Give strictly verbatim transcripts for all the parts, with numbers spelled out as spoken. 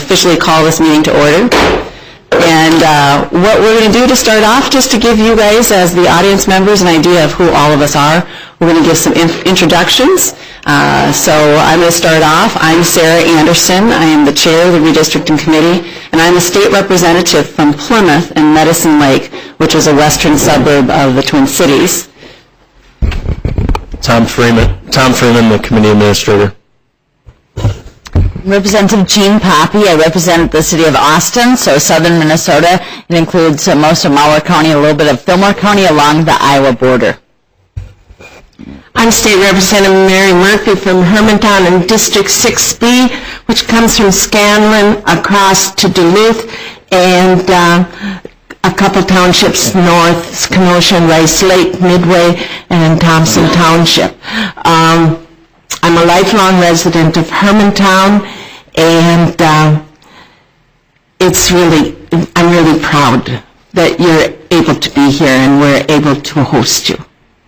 officially call this meeting to order. And uh, what we're going to do to start off, just to give you guys, as the audience members, an idea of who all of us are, we're going to give some in introductions. Uh, so I'm going to start off. I'm Sarah Anderson. I am the chair of the Redistricting Committee, and I'm a state representative from Plymouth and Medicine Lake, which is a western suburb of the Twin Cities. Tom Freeman, Tom Freeman, the committee administrator. Representative Jean Poppy. I represent the city of Austin, so southern Minnesota. It includes uh, most of Malheur County, a little bit of Fillmore County along the Iowa border. I'm State Representative Mary Murphy from Hermantown in District six B, which comes from Scanlon across to Duluth and uh, a couple townships north, Kenosha and Rice Lake, Midway, and Thompson Township. Um, I'm a lifelong resident of Hermantown, and uh, it's really, I'm really proud that you're able to be here and we're able to host you.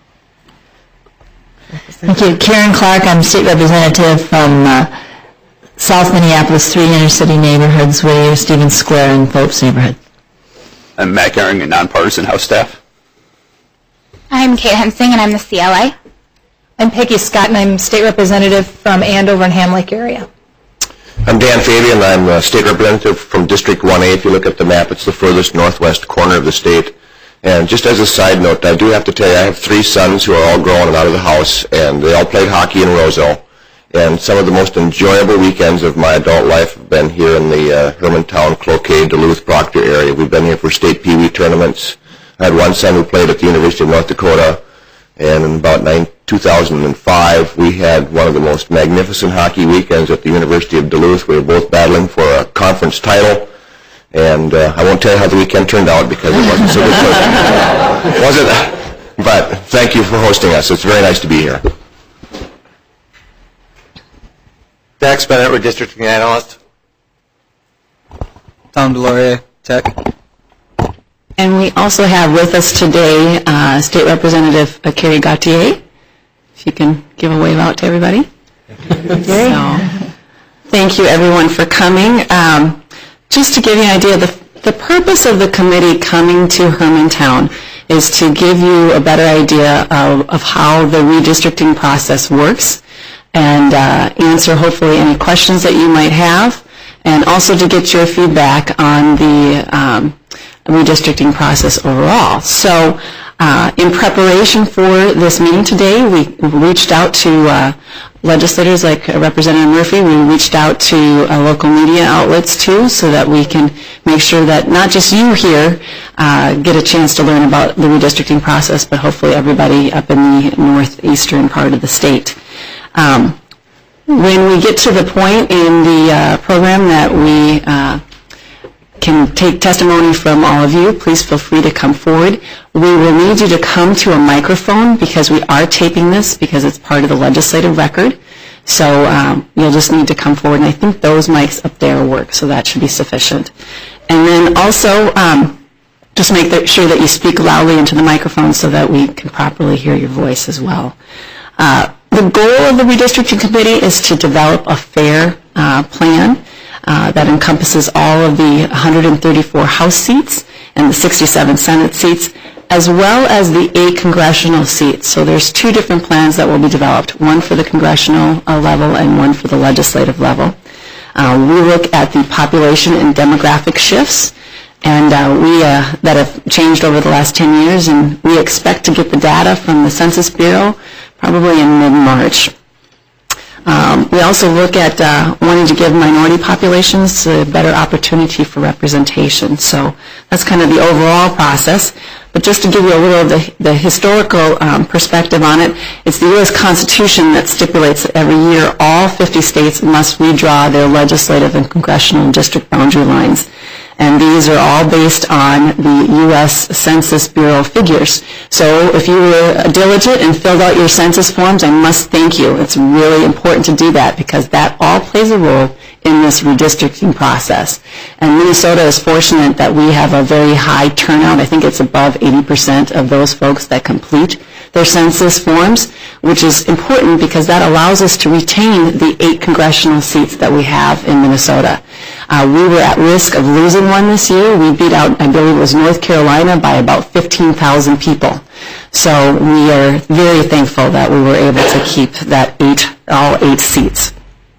Thank you. Karen Clark, I'm state representative from uh, South Minneapolis, three inner city neighborhoods, Whittier, Stevens Square, and Phillips neighborhood. I'm Matt Gehring, a nonpartisan House staff. I'm Kate Hensing, and I'm the C L A. I'm Peggy Scott, and I'm state representative from Andover and Ham Lake area. I'm Dan Fabian. I'm a state representative from District one A. If you look at the map, it's the furthest northwest corner of the state. And just as a side note, I do have to tell you, I have three sons who are all grown and out of the house, and they all played hockey in Roselle. And some of the most enjoyable weekends of my adult life have been here in the uh, Hermantown, Cloquet, Duluth, Proctor area. We've been here for state Pee Wee tournaments. I had one son who played at the University of North Dakota, and in about nine, two thousand five, we had one of the most magnificent hockey weekends at the University of Duluth. We were both battling for a conference title. And uh, I won't tell you how the weekend turned out because it wasn't so good. Was it? But thank you for hosting us. It's very nice to be here. Dax Bennett, redistricting analyst. Tom Delorier, Tech. And we also have with us today uh, State Representative uh, Carrie Gauthier. If you can give a wave out to everybody. So, thank you everyone for coming. Um, Just to give you an idea, the, the purpose of the committee coming to Hermantown is to give you a better idea of, of how the redistricting process works and uh, answer hopefully any questions that you might have, and also to get your feedback on the um, redistricting process overall. So uh, in preparation for this meeting today, we reached out to uh, legislators like Representative Murphy. We reached out to uh, local media outlets too, so that we can make sure that not just you here uh, get a chance to learn about the redistricting process, but hopefully everybody up in the northeastern part of the state. Um, when we get to the point in the uh, program that we uh, can take testimony from all of you, please feel free to come forward. We will need you to come to a microphone because we are taping this because it's part of the legislative record. So um, you'll just need to come forward, and I think those mics up there work, so that should be sufficient. And then also um, just make sure that you speak loudly into the microphone so that we can properly hear your voice as well. Uh, the goal of the Redistricting Committee is to develop a fair uh, plan Uh, that encompasses all of the one hundred thirty-four House seats and the sixty-seven Senate seats, as well as the eight congressional seats. So there's two different plans that will be developed, one for the congressional uh, level and one for the legislative level. Uh, we look at the population and demographic shifts and uh, we uh, that have changed over the last ten years, and we expect to get the data from the Census Bureau probably in mid-March. Um, we also look at uh, wanting to give minority populations a better opportunity for representation. So that's kind of the overall process. But just to give you a little of the, the historical um, perspective on it, it's the U S Constitution that stipulates that every year all fifty states must redraw their legislative and congressional district boundary lines. And these are all based on the U S Census Bureau figures. So if you were diligent and filled out your census forms, I must thank you. It's really important to do that because that all plays a role in this redistricting process. And Minnesota is fortunate that we have a very high turnout. I think it's above eighty percent of those folks that complete their census forms, which is important because that allows us to retain the eight congressional seats that we have in Minnesota. Uh, we were at risk of losing one this year. We beat out, I believe it was North Carolina, by about fifteen thousand people. So we are very thankful that we were able to keep that eight, all eight seats.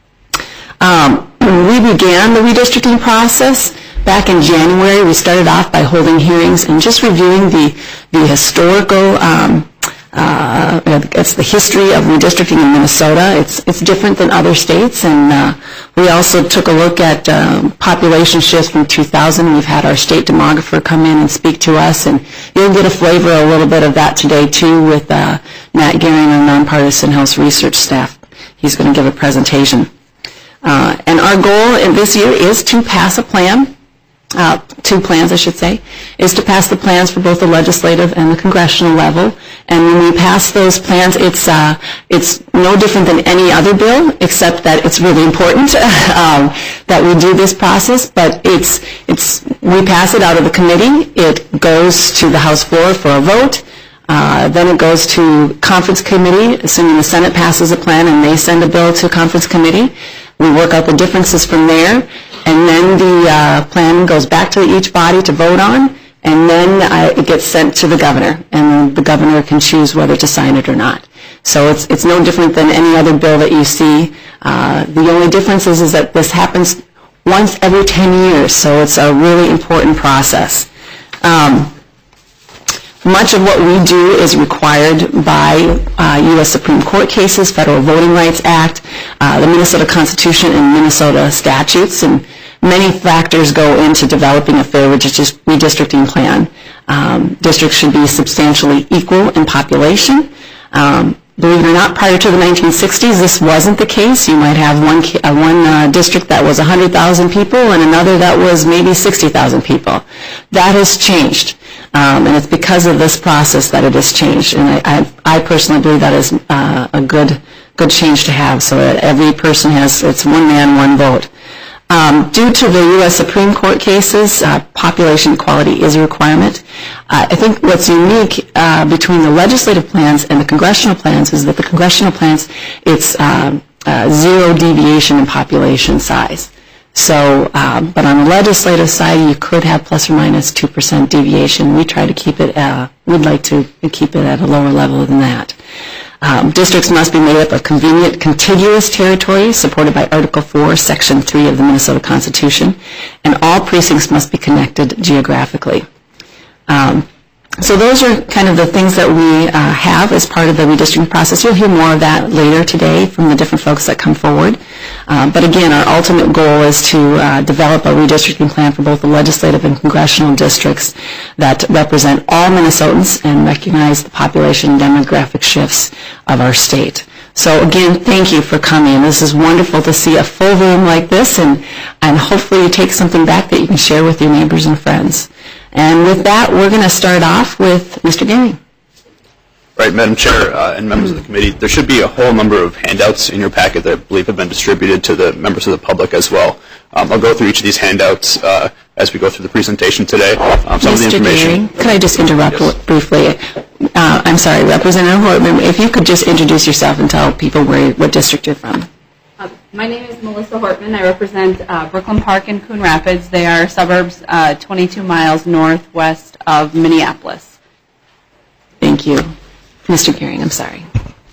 Um, we began the redistricting process back in January. We started off by holding hearings and just reviewing the, the historical um, Uh, it's the history of redistricting in Minnesota. It's it's different than other states, and uh, we also took a look at um, population shifts from two thousand. We've had our state demographer come in and speak to us, and you'll get a flavor a little bit of that today too with uh, Matt Gehring, our nonpartisan House research staff. He's going to give a presentation. Uh, and our goal in this year is to pass a plan. Uh, two plans, I should say, is to pass the plans for both the legislative and the congressional level. And when we pass those plans, it's uh, it's no different than any other bill, except that it's really important um, that we do this process. But it's it's we pass it out of the committee. It goes to the House floor for a vote. Uh, then it goes to conference committee, assuming the Senate passes a plan and they send a bill to conference committee. We work out the differences from there. And then the uh, plan goes back to each body to vote on, and then uh, it gets sent to the governor, and the governor can choose whether to sign it or not. So it's it's no different than any other bill that you see. Uh, the only difference is, is that this happens once every ten years, so it's a really important process. Um, Much of what we do is required by uh, U S Supreme Court cases, Federal Voting Rights Act, uh, the Minnesota Constitution, and Minnesota statutes, and many factors go into developing a fair redistricting plan. Um, districts should be substantially equal in population. Um, believe it or not, prior to the nineteen sixties, this wasn't the case. You might have one uh, one uh, district that was one hundred thousand people and another that was maybe sixty thousand people. That has changed. Um, and it's because of this process that it has changed. And I, I, I personally believe that is uh, a good good change to have, so that every person has, it's one man, one vote. Um, due to the U S Supreme Court cases, uh, population equality is a requirement. Uh, I think what's unique uh, between the legislative plans and the congressional plans is that the congressional plans, it's uh, uh, zero deviation in population size. So, uh, but on the legislative side, you could have plus or minus two percent deviation. We try to keep it, uh, we'd like to keep it at a lower level than that. Um, districts must be made up of convenient, contiguous territories supported by Article four, Section three of the Minnesota Constitution, and all precincts must be connected geographically. Um, So those are kind of the things that we uh, have as part of the redistricting process. You'll hear more of that later today from the different folks that come forward. Um, but again, our ultimate goal is to uh, develop a redistricting plan for both the legislative and congressional districts that represent all Minnesotans and recognize the population and demographic shifts of our state. So again, thank you for coming. This is wonderful to see a full room like this, and, and hopefully you take something back that you can share with your neighbors and friends. And with that, we're going to start off with Mister Gehring. Right, Madam Chair uh, and members of the committee, there should be a whole number of handouts in your packet that I believe have been distributed to the members of the public as well. Um, I'll go through each of these handouts uh, as we go through the presentation today. Um, some Mister of the information. Gehring, could I just interrupt Yes. briefly? Uh, I'm sorry, Representative Hortman, if you could just introduce yourself and tell people where, what district you're from. Uh, my name is Melissa Hortman. I represent uh, Brooklyn Park and Coon Rapids. They are suburbs uh, twenty-two miles northwest of Minneapolis. Thank you. Mister Gehring, I'm sorry.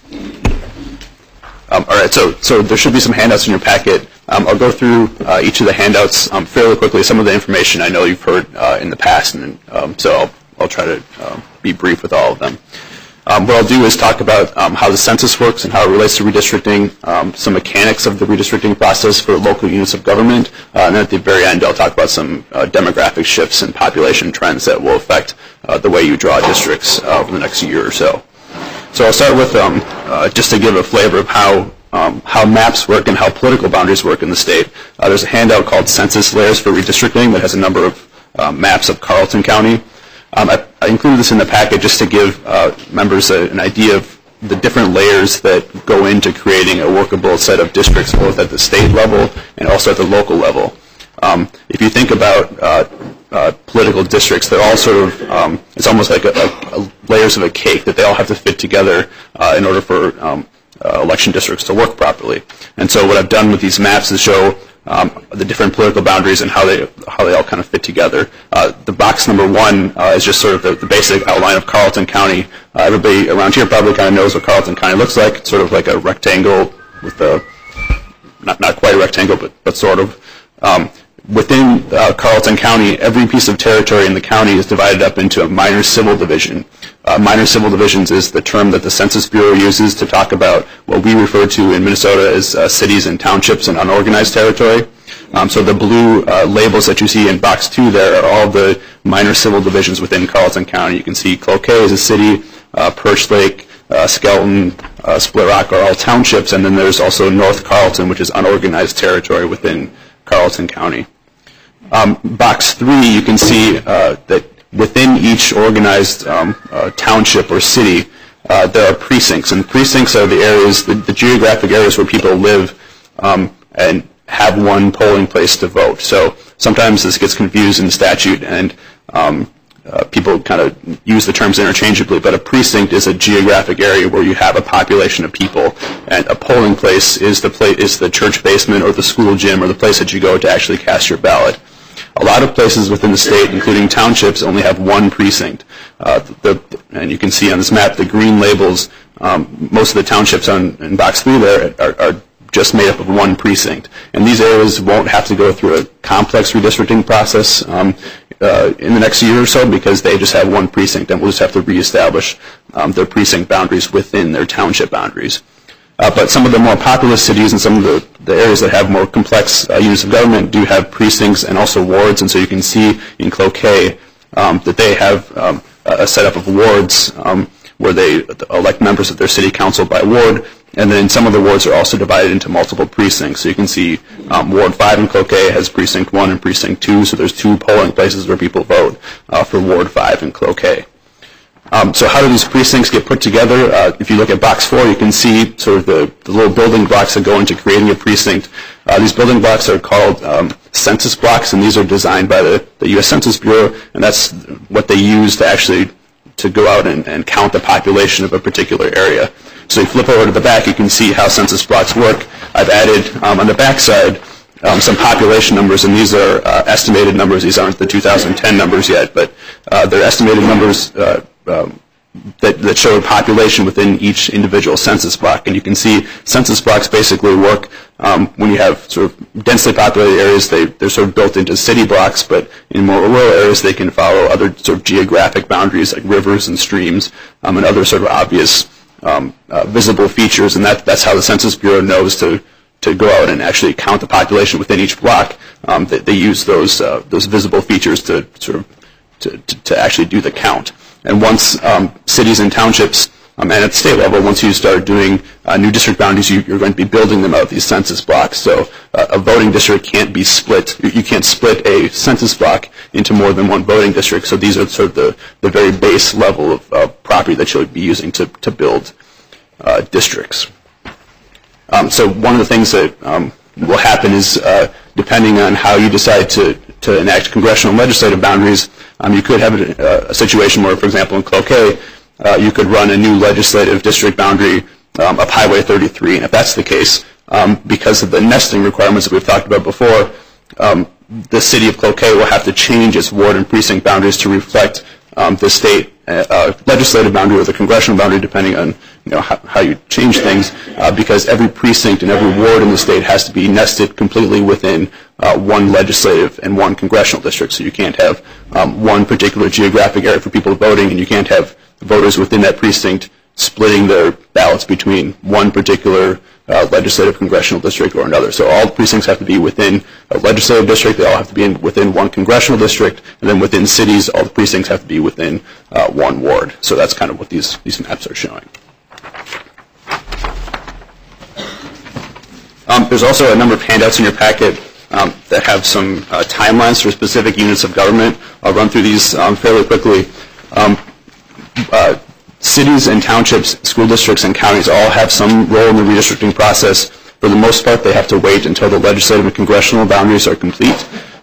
Um, all right, so so there should be some handouts in your packet. Um, I'll go through uh, each of the handouts um, fairly quickly. Some of the information I know you've heard uh, in the past, and um, so I'll, I'll try to uh, be brief with all of them. Um, what I'll do is talk about um, how the census works and how it relates to redistricting, um, some mechanics of the redistricting process for local units of government, uh, and then at the very end I'll talk about some uh, demographic shifts and population trends that will affect uh, the way you draw districts uh, over the next year or so. So I'll start with um, uh, just to give a flavor of how um, how maps work and how political boundaries work in the state. Uh, there's a handout called Census Layers for Redistricting that has a number of uh, maps of Carleton County. Um, I, I included this in the packet just to give uh, members a, an idea of the different layers that go into creating a workable set of districts, both at the state level and also at the local level. Um, if you think about uh, uh, political districts, they're all sort of, um, it's almost like a, a, a layers of a cake that they all have to fit together uh, in order for um, uh, election districts to work properly. And so what I've done with these maps is show um, the different political boundaries and how they how they all kind of fit together. Uh, the box number one uh, is just sort of the, the basic outline of Carleton County. Uh, everybody around here probably kind of knows what Carleton County looks like. It's sort of like a rectangle with a, not, not quite a rectangle, but, but sort of. Um, within uh, Carleton County, every piece of territory in the county is divided up into a minor civil division. Uh, minor civil divisions is the term that the Census Bureau uses to talk about what we refer to in Minnesota as uh, cities and townships and unorganized territory. Um, so the blue uh, labels that you see in box two there are all the minor civil divisions within Carleton County. You can see Cloquet is a city, uh, Perch Lake, uh, Skelton, uh, Split Rock are all townships, and then there's also North Carleton, which is unorganized territory within Carleton County. Um, box three, you can see uh, that within each organized um, uh, township or city, uh, there are precincts, and precincts are the areas, the, the geographic areas where people live um, and have one polling place to vote. So sometimes this gets confused in statute, and um, uh, people kind of use the terms interchangeably, but a precinct is a geographic area where you have a population of people, and a polling place is the pla- is the church basement or the school gym or the place that you go to actually cast your ballot. A lot of places within the state, including townships, only have one precinct. Uh, the, and you can see on this map the green labels. Um, most of the townships on in box three there are, are just made up of one precinct. And these areas won't have to go through a complex redistricting process um, uh, in the next year or so because they just have one precinct and will just have to reestablish um, their precinct boundaries within their township boundaries. Uh, but some of the more populous cities and some of the, the areas that have more complex uh, units of government do have precincts and also wards. And so you can see in Cloquet um, that they have um, a setup of wards um, where they elect members of their city council by ward. And then some of the wards are also divided into multiple precincts. So you can see um, Ward five in Cloquet has Precinct one and Precinct two. So there's two polling places where people vote uh, for Ward five in Cloquet. Um, so how do these precincts get put together? Uh, if you look at box four, you can see sort of the, the little building blocks that go into creating a precinct. Uh, these building blocks are called um, census blocks, and these are designed by the, the U S Census Bureau, and that's what they use to actually to go out and, and count the population of a particular area. So you flip over to the back, you can see how census blocks work. I've added um, on the back side um, some population numbers, and these are uh, estimated numbers. These aren't the two thousand ten numbers yet, but uh, they're estimated numbers uh, Um, that, that show a population within each individual census block. And you can see census blocks basically work um, when you have sort of densely populated areas. They, they're sort of built into city blocks, but in more rural areas they can follow other sort of geographic boundaries like rivers and streams um, and other sort of obvious um, uh, visible features. And that, that's how the Census Bureau knows to, to go out and actually count the population within each block. Um, they, they use those, uh, those visible features to sort of to, to, to actually do the count. And once um, cities and townships, um, and at the state level, once you start doing uh, new district boundaries, you, you're going to be building them out, these census blocks. So uh, a voting district can't be split. You can't split a census block into more than one voting district. So these are sort of the, the very base level of uh, property that you'll be using to, to build uh, districts. Um, so one of the things that um, will happen is, uh, depending on how you decide to, to enact congressional and legislative boundaries, Um, you could have a, a situation where, for example, in Cloquet, uh, you could run a new legislative district boundary um, of Highway thirty-three. And if that's the case, um, because of the nesting requirements that we've talked about before, um, the city of Cloquet will have to change its ward and precinct boundaries to reflect um, the state uh, legislative boundary or the congressional boundary, depending on you know how, how you change things, uh, because every precinct and every ward in the state has to be nested completely within uh, one legislative and one congressional district. So you can't have um, one particular geographic area for people voting, and you can't have voters within that precinct splitting their ballots between one particular uh, legislative congressional district or another. So all the precincts have to be within a legislative district. They all have to be in, within one congressional district, and then within cities, all the precincts have to be within uh, one ward. So that's kind of what these these maps are showing. Um, there's also a number of handouts in your packet um, that have some uh, timelines for specific units of government. I'll run through these um, fairly quickly. Um, uh, cities and townships, school districts, and counties all have some role in the redistricting process. For the most part, they have to wait until the legislative and congressional boundaries are complete.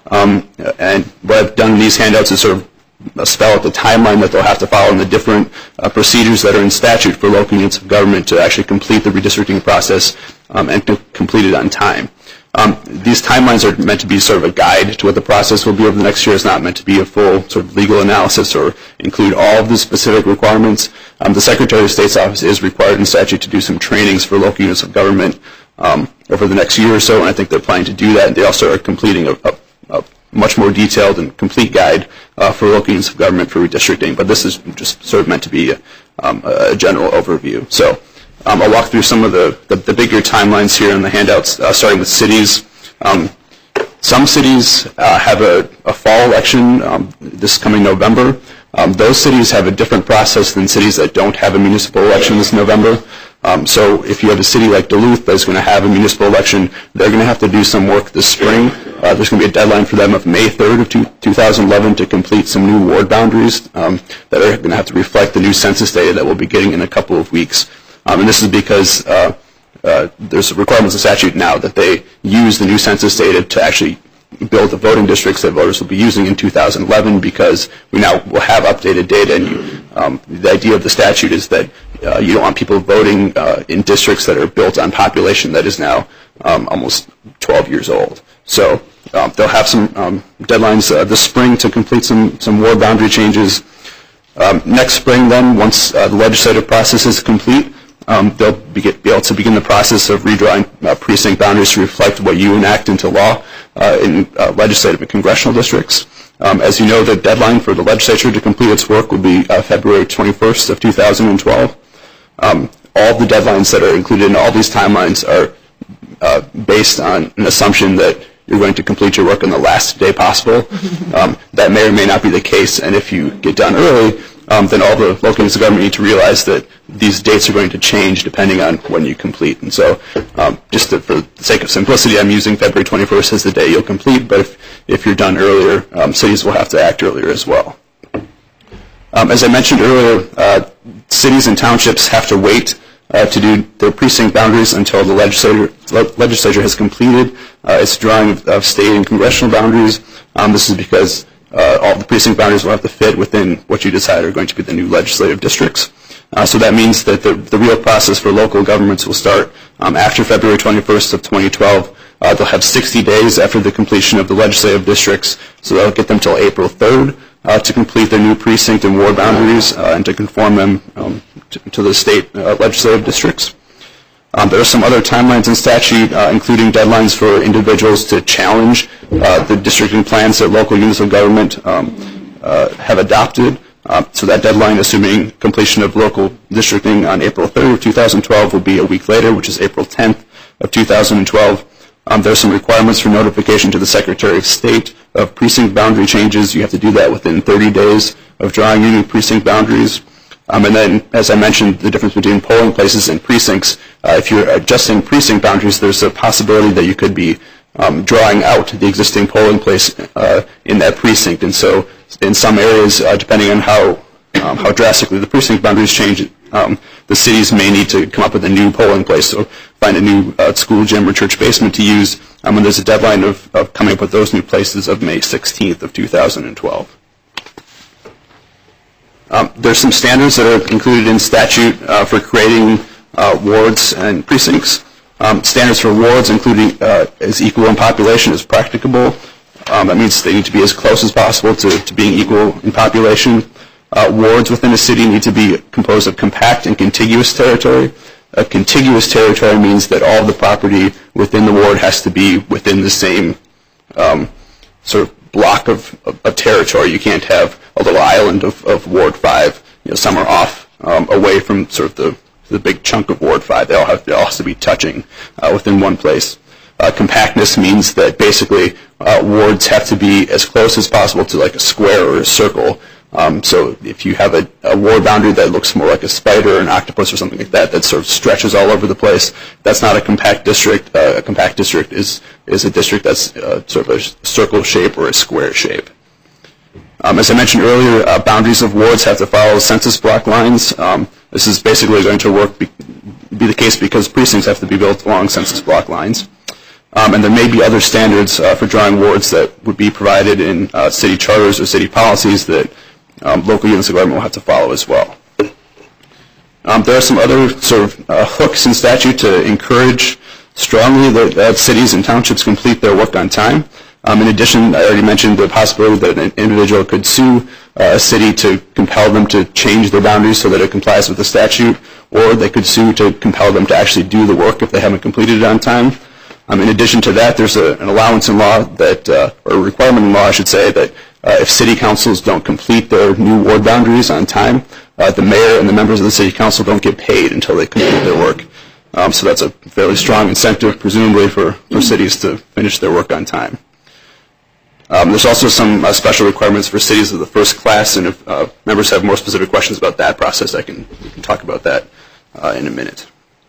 Um, and what I've done in these handouts is sort of spell out the timeline that they'll have to follow and the different uh, procedures that are in statute for local units of government to actually complete the redistricting process um, and to complete it on time. Um, these timelines are meant to be sort of a guide to what the process will be over the next year. It's not meant to be a full sort of legal analysis or include all of the specific requirements. Um, the Secretary of State's office is required in statute to do some trainings for local units of government um, over the next year or so, and I think they're planning to do that. They also are completing a, a, a much more detailed and complete guide uh, for local units of government for redistricting, but this is just sort of meant to be a, um, a general overview. So. Um, I'll walk through some of the, the, the bigger timelines here in the handouts, uh, starting with cities. Um, some cities uh, have a, a fall election um, this coming November. Um, those cities have a different process than cities that don't have a municipal election this November. Um, so if you have a city like Duluth that's going to have a municipal election, they're going to have to do some work this spring. Uh, there's going to be a deadline for them of May third of two thousand eleven to complete some new ward boundaries um, that are going to have to reflect the new census data that we'll be getting in a couple of weeks. Um, and this is because uh, uh, there's requirements in statute now that they use the new census data to actually build the voting districts that voters will be using in two thousand eleven, because we now will have updated data. And you, um, the idea of the statute is that uh, you don't want people voting uh, in districts that are built on population that is now um, almost twelve years old. So um, they'll have some um, deadlines uh, this spring to complete some, some ward boundary changes. Um, next spring, then, once uh, the legislative process is complete, Um, they'll be, get, be able to begin the process of redrawing uh, precinct boundaries to reflect what you enact into law uh, in uh, legislative and congressional districts. Um, as you know, the deadline for the legislature to complete its work will be uh, February twenty-first of two thousand twelve. Um, all the deadlines that are included in all these timelines are uh, based on an assumption that you're going to complete your work on the last day possible. Um, that may or may not be the case, and if you get done early, Um, then all the local units of government need to realize that these dates are going to change depending on when you complete. And so um, just to, for the sake of simplicity, I'm using February twenty-first as the day you'll complete, but if, if you're done earlier, um, cities will have to act earlier as well. Um, as I mentioned earlier, uh, cities and townships have to wait uh, to do their precinct boundaries until the legislature, le- legislature has completed uh, its drawing of, of state and congressional boundaries. Um, this is because Uh, all the precinct boundaries will have to fit within what you decide are going to be the new legislative districts. Uh, so that means that the, the real process for local governments will start um, after February twenty-first of twenty twelve. Uh, they'll have sixty days after the completion of the legislative districts, so that'll get them till April third uh, to complete their new precinct and ward boundaries uh, and to conform them um, to, to the state uh, legislative districts. Um, there are some other timelines in statute, uh, including deadlines for individuals to challenge uh, the districting plans that local units of government um, uh, have adopted. Uh, so that deadline, assuming completion of local districting on April third of two thousand twelve, will be a week later, which is April tenth of two thousand twelve. Um, there are some requirements for notification to the Secretary of State of precinct boundary changes. You have to do that within thirty days of drawing your new precinct boundaries. Um, and then, as I mentioned, the difference between polling places and precincts. Uh, if you're adjusting precinct boundaries, there's a possibility that you could be um, drawing out the existing polling place uh, in that precinct. And so, in some areas, uh, depending on how um, how drastically the precinct boundaries change, um, the cities may need to come up with a new polling place, so find a new uh, school gym or church basement to use. Um, and there's a deadline of, of coming up with those new places of May sixteenth of two thousand twelve. Um, there's some standards that are included in statute uh, for creating uh, wards and precincts. Um, standards for wards, including uh, as equal in population as practicable. Um, that means they need to be as close as possible to, to being equal in population. Uh, wards within a city need to be composed of compact and contiguous territory. A contiguous territory means that all of the property within the ward has to be within the same um, sort of block of, of, of territory. You can't have a little island of, of Ward five, you know, some are off um, away from sort of the, the big chunk of Ward five. They all have, they all have to be touching uh, within one place. Uh, compactness means that basically uh, wards have to be as close as possible to like a square or a circle. Um, so if you have a, a ward boundary that looks more like a spider or an octopus or something like that, that sort of stretches all over the place, that's not a compact district. Uh, a compact district is, is a district that's uh, sort of a circle shape or a square shape. Um, as I mentioned earlier, uh, boundaries of wards have to follow census block lines. Um, this is basically going to work be, be the case because precincts have to be built along census block lines. Um, and there may be other standards uh, for drawing wards that would be provided in uh, city charters or city policies that um, local units of government will have to follow as well. Um, there are some other sort of uh, hooks in statute to encourage strongly that, that cities and townships complete their work on time. Um, in addition, I already mentioned the possibility that an individual could sue uh, a city to compel them to change their boundaries so that it complies with the statute, or they could sue to compel them to actually do the work if they haven't completed it on time. Um, in addition to that, there's a, an allowance in law that, uh, or a requirement in law, I should say, that uh, if city councils don't complete their new ward boundaries on time, uh, the mayor and the members of the city council don't get paid until they complete their work. Um, so that's a fairly strong incentive, presumably, for, for cities to finish their work on time. Um, there's also some uh, special requirements for cities of the first class, and if uh, members have more specific questions about that process, I can, we can talk about that uh, in a minute.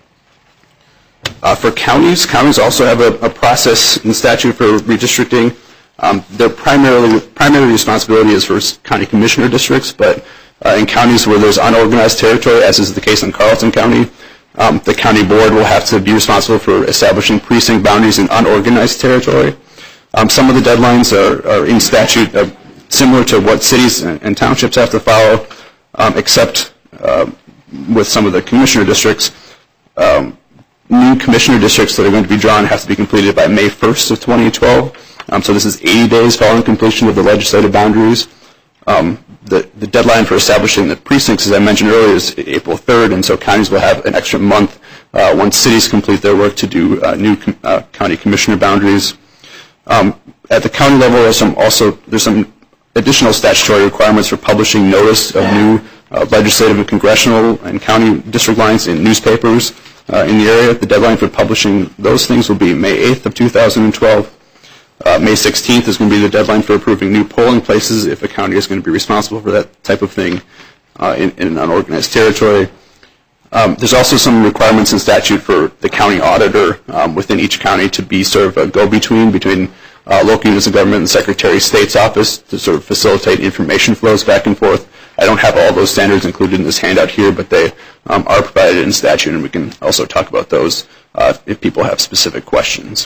Uh, for counties, counties also have a, a process in statute for redistricting. Um, their primarily, primary responsibility is for county commissioner districts, but uh, in counties where there's unorganized territory, as is the case in Carleton County, um, the county board will have to be responsible for establishing precinct boundaries in unorganized territory. Um, some of the deadlines are, are in statute uh, similar to what cities and, and townships have to follow, um, except uh, with some of the commissioner districts. Um, new commissioner districts that are going to be drawn have to be completed by May first of twenty twelve. Um, so this is eighty days following completion of the legislative boundaries. Um, the, the deadline for establishing the precincts, as I mentioned earlier, is April third, and so counties will have an extra month uh, once cities complete their work to do uh, new com- uh, county commissioner boundaries. Um, at the county level, there's some also there's some additional statutory requirements for publishing notice of new uh, legislative and congressional and county district lines in newspapers uh, in the area. The deadline for publishing those things will be May eighth of two thousand twelve. Uh, May sixteenth is going to be the deadline for approving new polling places if a county is going to be responsible for that type of thing uh, in, in an unorganized territory. Um, there's also some requirements in statute for the county auditor um, within each county to be sort of a go-between between uh, local units of government and the Secretary of State's office to sort of facilitate information flows back and forth. I don't have all those standards included in this handout here, but they um, are provided in statute, and we can also talk about those uh, if people have specific questions.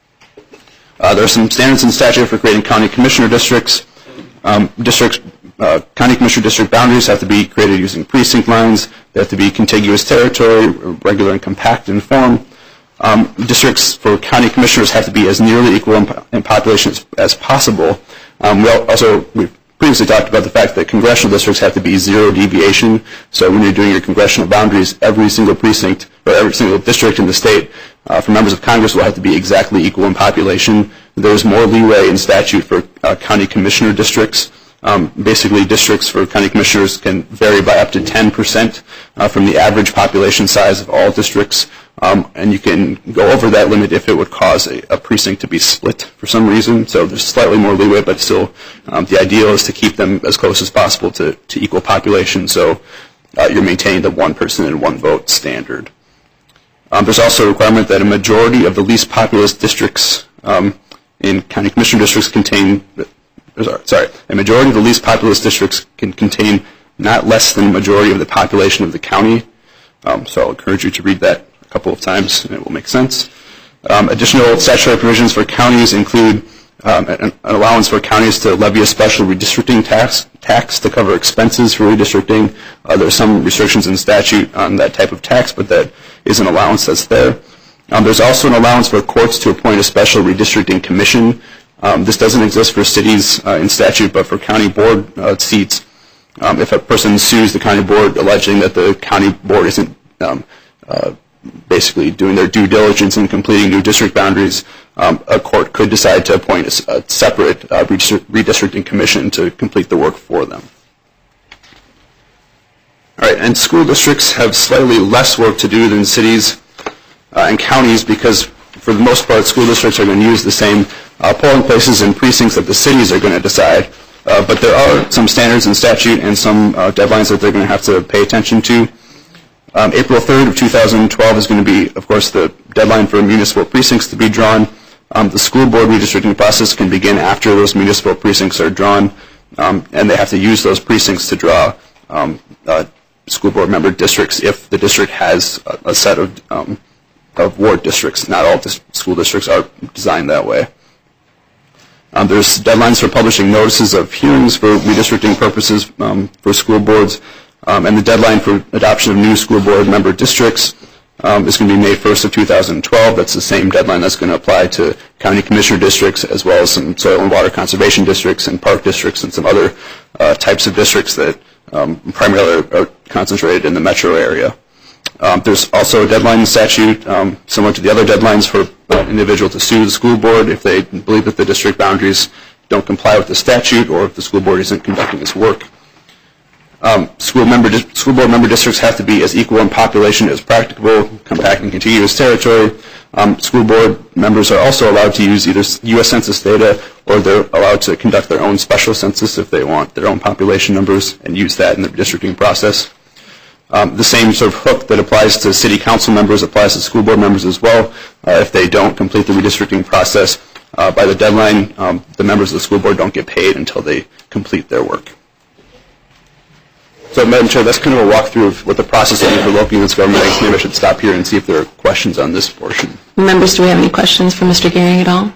Uh, there are some standards in statute for creating county commissioner districts. Um, districts Uh, county commissioner district boundaries have to be created using precinct lines. They have to be contiguous territory, regular and compact in form. Um, districts for county commissioners have to be as nearly equal in, in population as, as possible. Um, we also we've previously talked about the fact that congressional districts have to be zero deviation. So when you're doing your congressional boundaries, every single precinct or every single district in the state uh, for members of Congress will have to be exactly equal in population. There's more leeway in statute for uh, county commissioner districts. Um, basically, districts for county commissioners can vary by up to ten percent uh, from the average population size of all districts, um, and you can go over that limit if it would cause a, a precinct to be split for some reason. So there's slightly more leeway, but still um, the ideal is to keep them as close as possible to, to equal population, so uh, you're maintaining the one person and one vote standard. Um, there's also a requirement that a majority of the least populous districts um, in county commissioner districts contain Sorry, a majority of the least populous districts can contain not less than a majority of the population of the county. Um, so I'll encourage you to read that a couple of times, and it will make sense. Um, additional statutory provisions for counties include um, an, an allowance for counties to levy a special redistricting tax, tax to cover expenses for redistricting. Uh, there are some restrictions in statute on that type of tax, but that is an allowance that's there. Um, there's also an allowance for courts to appoint a special redistricting commission. Um, this doesn't exist for cities uh, in statute, but for county board uh, seats, um, if a person sues the county board alleging that the county board isn't um, uh, basically doing their due diligence in completing new district boundaries, um, a court could decide to appoint a, a separate uh, redistricting commission to complete the work for them. All right, and school districts have slightly less work to do than cities uh, and counties because, for the most part, school districts are going to use the same uh, polling places and precincts that the cities are going to decide. Uh, but there are some standards in statute and some uh, deadlines that they're going to have to pay attention to. Um, April third of two thousand twelve is going to be, of course, the deadline for municipal precincts to be drawn. Um, the school board redistricting process can begin after those municipal precincts are drawn, um, and they have to use those precincts to draw um, uh, school board member districts if the district has a, a set of um, of ward districts. Not all dis- school districts are designed that way. Um, there's deadlines for publishing notices of hearings for redistricting purposes um, for school boards, um, and the deadline for adoption of new school board member districts um, is going to be May first of two thousand twelve. That's the same deadline that's going to apply to county commissioner districts, as well as some soil and water conservation districts and park districts and some other uh, types of districts that um, primarily are, are concentrated in the metro area. Um, there's also a deadline statute um, similar to the other deadlines for an individual to sue the school board if they believe that the district boundaries don't comply with the statute or if the school board isn't conducting its work. Um, school, member di- school board member districts have to be as equal in population as practicable, compact and contiguous territory. Um, school board members are also allowed to use either U S Census data or they're allowed to conduct their own special census if they want their own population numbers and use that in the redistricting process. Um, the same sort of hook that applies to city council members applies to school board members as well. Uh, if they don't complete the redistricting process uh, by the deadline, um, the members of the school board don't get paid until they complete their work. So, Madam Chair, that's kind of a walkthrough of what the process is for local units of government. I guess maybe I should stop here and see if there are questions on this portion. Members, do we have any questions for Mister Gehring at all?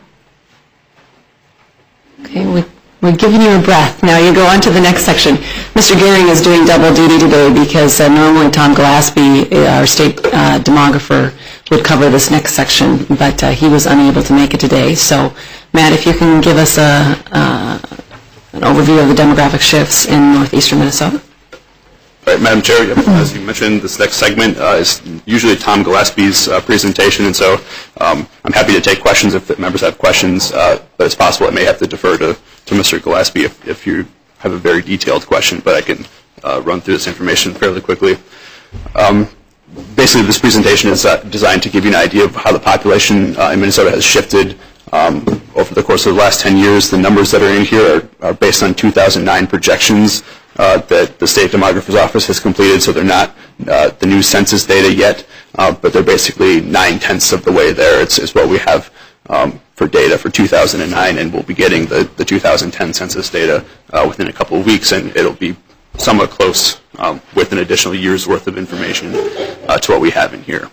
Okay, we We're giving you a breath. Now you go on to the next section. Mister Gehring is doing double duty today because uh, normally Tom Gillespie, our state uh, demographer, would cover this next section, but uh, he was unable to make it today. So, Matt, if you can give us a, uh, an overview of the demographic shifts in northeastern Minnesota. All right, Madam Chair, as you mentioned, this next segment uh, is usually Tom Gillespie's uh, presentation, and so um, I'm happy to take questions if the members have questions, uh, but it's possible I may have to defer to, to Mister Gillespie if, if you have a very detailed question, but I can uh, run through this information fairly quickly. Um, basically, this presentation is uh, designed to give you an idea of how the population uh, in Minnesota has shifted um, over the course of the last ten years. The numbers that are in here are, are based on two thousand nine projections Uh, that the State Demographer's Office has completed, so they're not uh, the new census data yet, uh, but they're basically nine-tenths of the way there. It's, it's what we have um, for data for two thousand nine, and we'll be getting the, the two thousand ten census data uh, within a couple of weeks, and it'll be somewhat close um, with an additional year's worth of information uh, to what we have in here.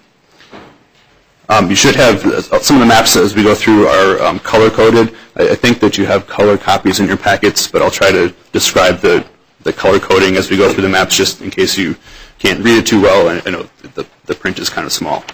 Um, you should have uh, some of the maps as we go through are um, color-coded. I, I think that you have color copies in your packets, but I'll try to describe the the color coding as we go through the maps, just in case you can't read it too well. I, I know the, the print is kind of small.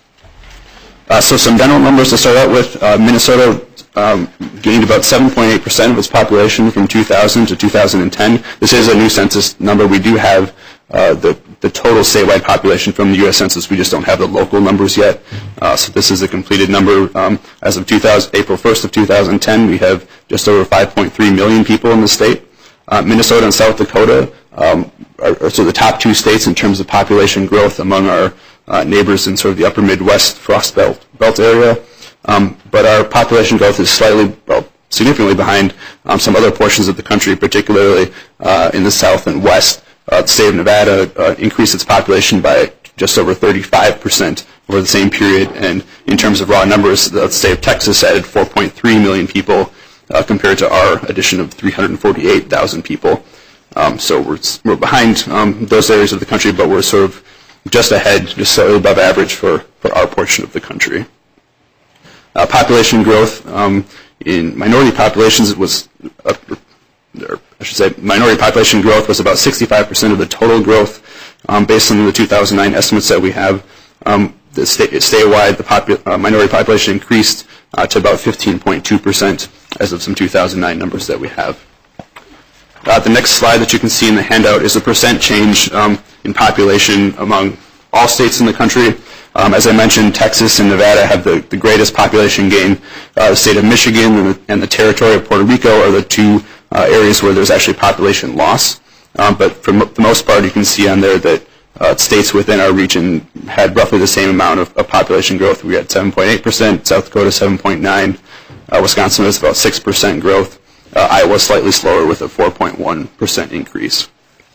Uh, so some general numbers to start out with. Uh, Minnesota um, gained about seven point eight percent of its population from two thousand to two thousand ten. This is a new census number. We do have uh, the, the total statewide population from the U S Census. We just don't have the local numbers yet. Uh, so this is a completed number. Um, as of two thousand, April first of two thousand ten, we have just over five point three million people in the state. Uh, Minnesota and South Dakota um, are, are sort of the top two states in terms of population growth among our uh, neighbors in sort of the upper Midwest Frost Belt, belt area. Um, but our population growth is slightly, well, significantly behind um, some other portions of the country, particularly uh, in the South and West. Uh, the state of Nevada uh, increased its population by just over thirty-five percent over the same period. And in terms of raw numbers, the state of Texas added four point three million people Uh, compared to our addition of three hundred forty-eight thousand people. Um, so we're, we're behind um, those areas of the country, but we're sort of just ahead, just slightly above average for, for our portion of the country. Uh, population growth um, in minority populations was, uh, or I should say, minority population growth was about sixty-five percent of the total growth um, based on the two thousand nine estimates that we have. Um, the state, statewide, the popu- uh, minority population increased uh, to about fifteen point two percent as of some two thousand nine numbers that we have. Uh, the next slide that you can see in the handout is the percent change um, in population among all states in the country. Um, as I mentioned, Texas and Nevada have the, the greatest population gain. Uh, the state of Michigan and the, and the territory of Puerto Rico are the two uh, areas where there's actually population loss. Um, but for mo- the most part, you can see on there that Uh, states within our region had roughly the same amount of, of population growth. We had seven point eight percent, South Dakota seven point nine, uh, Wisconsin was about six percent growth, uh, Iowa slightly slower with a four point one percent increase.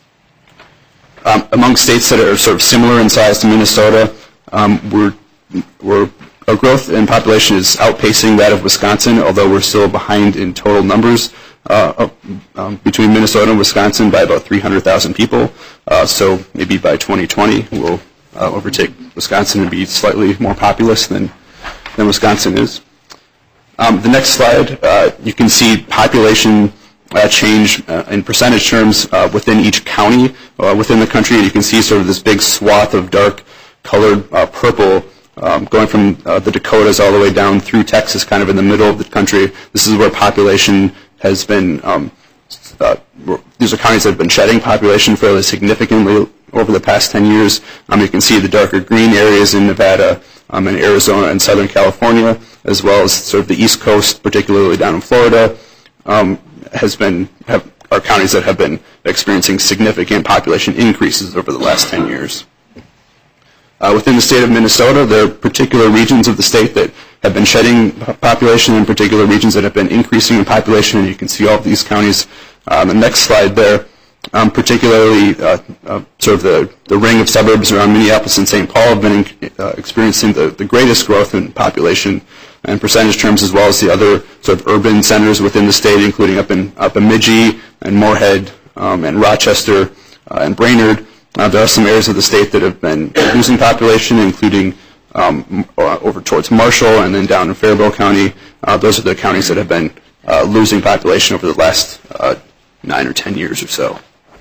Um, among states that are sort of similar in size to Minnesota, um, we're, we're, our growth in population is outpacing that of Wisconsin, although we're still behind in total numbers. Uh, um, between Minnesota and Wisconsin by about three hundred thousand people. Uh, so maybe by twenty twenty we'll uh, overtake Wisconsin and be slightly more populous than, than Wisconsin is. Um, the next slide, uh, you can see population uh, change uh, in percentage terms uh, within each county uh, within the country. You can see sort of this big swath of dark colored uh, purple um, going from uh, the Dakotas all the way down through Texas, kind of in the middle of the country. This is where population has been, um, uh, these are counties that have been shedding population fairly significantly over the past ten years. Um, you can see the darker green areas in Nevada um, and Arizona and Southern California, as well as sort of the East Coast, particularly down in Florida, um, has been, have, are counties that have been experiencing significant population increases over the last ten years. Uh, within the state of Minnesota, there are particular regions of the state that have been shedding population and particular regions that have been increasing in population, and you can see all of these counties on the next slide there. Um, particularly uh, uh, sort of the, the ring of suburbs around Minneapolis and Saint Paul have been uh, experiencing the, the greatest growth in population and percentage terms, as well as the other sort of urban centers within the state, including up in up in Bemidji and Moorhead um, and Rochester uh, and Brainerd. Uh, there are some areas of the state that have been losing population, including um, over towards Marshall and then down in Faribault County. Uh, those are the counties that have been uh, losing population over the last uh, nine or ten years or so.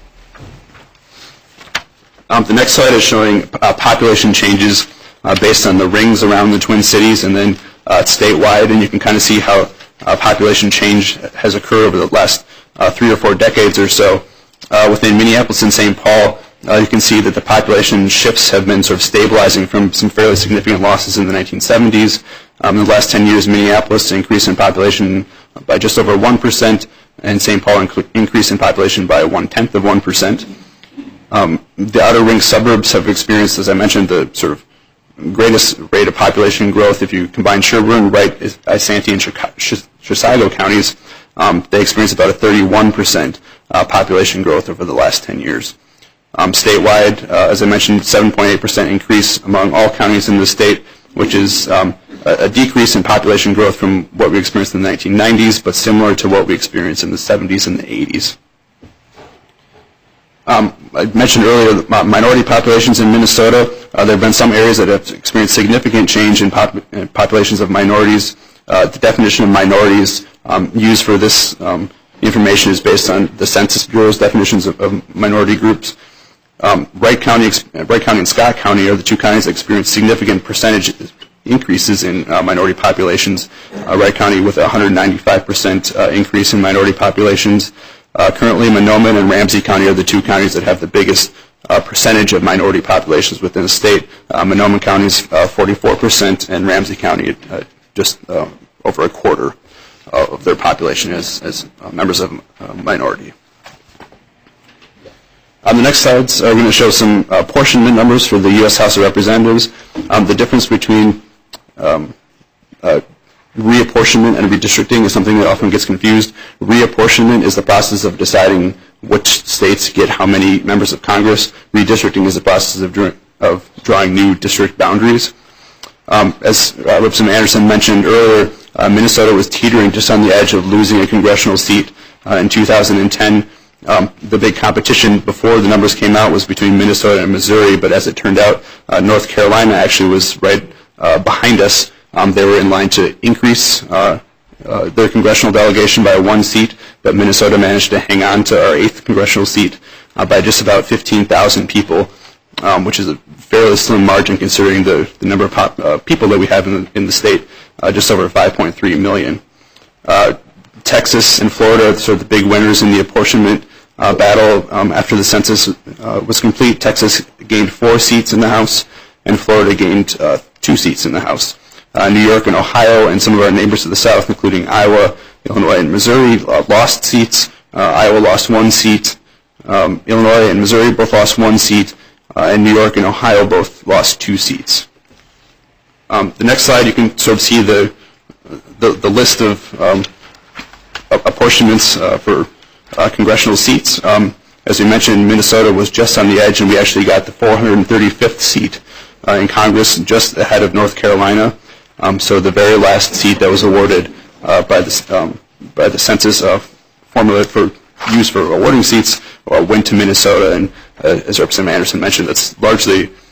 Um, the next slide is showing uh, population changes uh, based on the rings around the Twin Cities and then uh, statewide, and you can kind of see how uh, population change has occurred over the last uh, three or four decades or so. Uh, within Minneapolis and Saint Paul, uh, you can see that the population shifts have been sort of stabilizing from some fairly significant losses in the nineteen seventies. Um, in the last ten years, Minneapolis increased in population by just over one percent, and Saint Paul inc- increased in population by one-tenth of one percent. Um, the outer ring suburbs have experienced, as I mentioned, the sort of greatest rate of population growth. If you combine Sherburne, Wright, Isanti, and Chisago counties, um, they experienced about a thirty-one percent uh, population growth over the last ten years. Um, statewide, uh, as I mentioned, seven point eight percent increase among all counties in the state, which is um, a, a decrease in population growth from what we experienced in the nineteen nineties, but similar to what we experienced in the seventies and the eighties. Um, I mentioned earlier the minority populations in Minnesota. Uh, there have been some areas that have experienced significant change in, pop- in populations of minorities. Uh, the definition of minorities um, used for this um, information is based on the Census Bureau's definitions of, of minority groups. Um, Wright County, Wright County and Scott County are the two counties that experienced significant percentage increases in uh, minority populations. Uh, Wright County with a one hundred ninety-five percent uh, increase in minority populations. Uh, currently, Monoman and Ramsey County are the two counties that have the biggest uh, percentage of minority populations within the state. Uh, Monoman County is uh, forty-four percent, and Ramsey County uh, just uh, over a quarter uh, of their population as, as uh, members of uh, minority. On the next slides, uh, we're going to show some uh, apportionment numbers for the U S House of Representatives. Um, the difference between um, uh, reapportionment and redistricting is something that often gets confused. Reapportionment is the process of deciding which states get how many members of Congress. Redistricting is the process of, dr- of drawing new district boundaries. Um, as uh, Representative Anderson mentioned earlier, uh, Minnesota was teetering just on the edge of losing a congressional seat uh, in two thousand ten. Um, the big competition before the numbers came out was between Minnesota and Missouri, but as it turned out, uh, North Carolina actually was right uh, behind us. Um, they were in line to increase uh, uh, their congressional delegation by one seat, but Minnesota managed to hang on to our eighth congressional seat uh, by just about fifteen thousand people, um, which is a fairly slim margin considering the, the number of pop, uh, people that we have in the, in the state, uh, just over five point three million. Uh, Texas and Florida are sort of the big winners in the apportionment uh, battle. Um, after the census uh, was complete, Texas gained four seats in the House, and Florida gained uh, two seats in the House. Uh, New York and Ohio and some of our neighbors to the south, including Iowa, Illinois, and Missouri, uh, lost seats. Uh, Iowa lost one seat. Um, Illinois and Missouri both lost one seat. Uh, and New York and Ohio both lost two seats. Um, the next slide, you can sort of see the the, the list of um, apportionments uh, for uh, congressional seats. Um, as we mentioned, Minnesota was just on the edge, and we actually got the four hundred thirty-fifth seat uh, in Congress, just ahead of North Carolina. Um, so the very last seat that was awarded uh, by the um, by the census uh, formula for use for awarding seats uh, went to Minnesota, and uh, as Representative Anderson mentioned, that's largely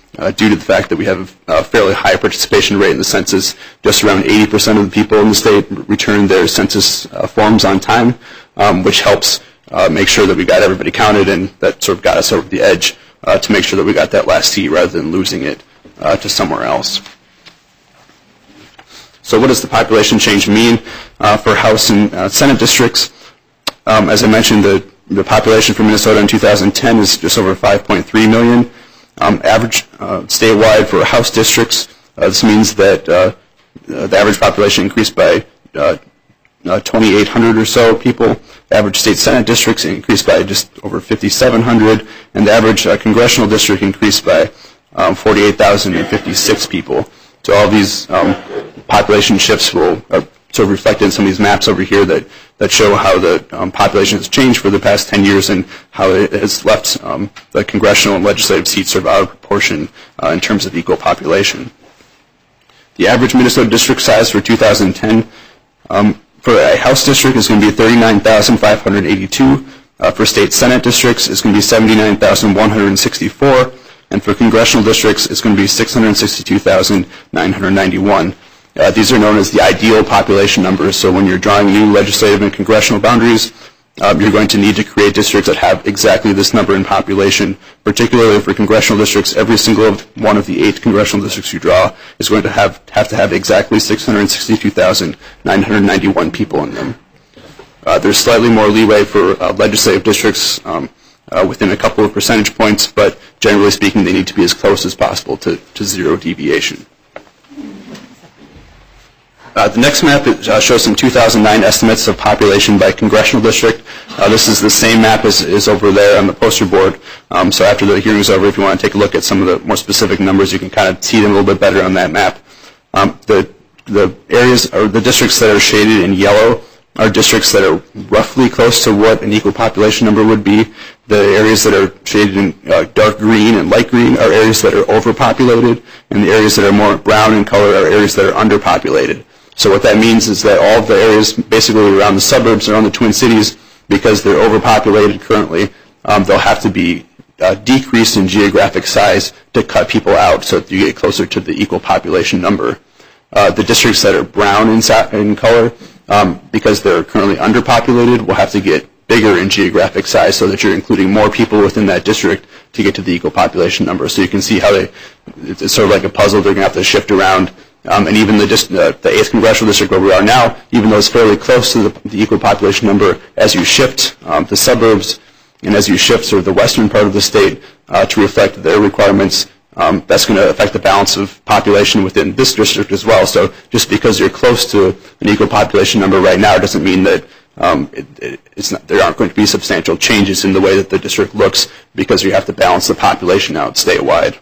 uh, due to the fact that we have a fairly high participation rate in the census. Just around eighty percent of the people in the state return their census uh, forms on time, um, which helps uh, make sure that we got everybody counted, and that sort of got us over the edge uh, to make sure that we got that last seat rather than losing it uh, to somewhere else. So what does the population change mean uh, for House and uh, Senate districts? Um, as I mentioned, the, the population for Minnesota in two thousand ten is just over five point three million. Um, average uh, statewide for House districts, uh, this means that uh, the average population increased by uh, uh, twenty-eight hundred or so people. The average state Senate districts increased by just over fifty-seven hundred, and the average uh, congressional district increased by um, forty-eight thousand fifty-six people. So all these um, population shifts will uh, sort of reflected in some of these maps over here that, that show how the um, population has changed for the past ten years and how it has left um, the congressional and legislative seats sort of out of proportion uh, in terms of equal population. The average Minnesota district size for two thousand ten um, for a House district is going to be thirty-nine thousand five hundred eighty-two. Uh, for state Senate districts, it's going to be seventy-nine thousand one hundred sixty-four. And for congressional districts, it's going to be six hundred sixty-two thousand nine hundred ninety-one. Uh, these are known as the ideal population numbers. So when you're drawing new legislative and congressional boundaries, um, you're going to need to create districts that have exactly this number in population. Particularly for congressional districts, every single one of the eight congressional districts you draw is going to have, have to have exactly six hundred sixty-two thousand nine hundred ninety-one people in them. Uh, there's slightly more leeway for uh, legislative districts um, uh, within a couple of percentage points, but generally speaking, they need to be as close as possible to, to zero deviation. Uh, the next map uh, shows some two thousand nine estimates of population by congressional district. Uh, this is the same map as is over there on the poster board. Um, so after the hearing is over, if you want to take a look at some of the more specific numbers, you can kind of see them a little bit better on that map. Um, the, the areas or the districts that are shaded in yellow are districts that are roughly close to what an equal population number would be. The areas that are shaded in uh, dark green and light green are areas that are overpopulated, and the areas that are more brown in color are areas that are underpopulated. So what that means is that all of the areas basically around the suburbs, around the Twin Cities, because they're overpopulated currently, um, they'll have to be uh, decreased in geographic size to cut people out so that you get closer to the equal population number. Uh, the districts that are brown in, in color, um, because they're currently underpopulated, will have to get bigger in geographic size so that you're including more people within that district to get to the equal population number. So you can see how they, it's sort of like a puzzle. They're going to have to shift around. Um, and even the, uh, the eighth Congressional District where we are now, even though it's fairly close to the, the equal population number, as you shift um, the suburbs and as you shift sort of the western part of the state uh, to reflect their requirements, um, that's going to affect the balance of population within this district as well. So just because you're close to an equal population number right now doesn't mean that um, it, it, it's not, there aren't going to be substantial changes in the way that the district looks because you have to balance the population out statewide.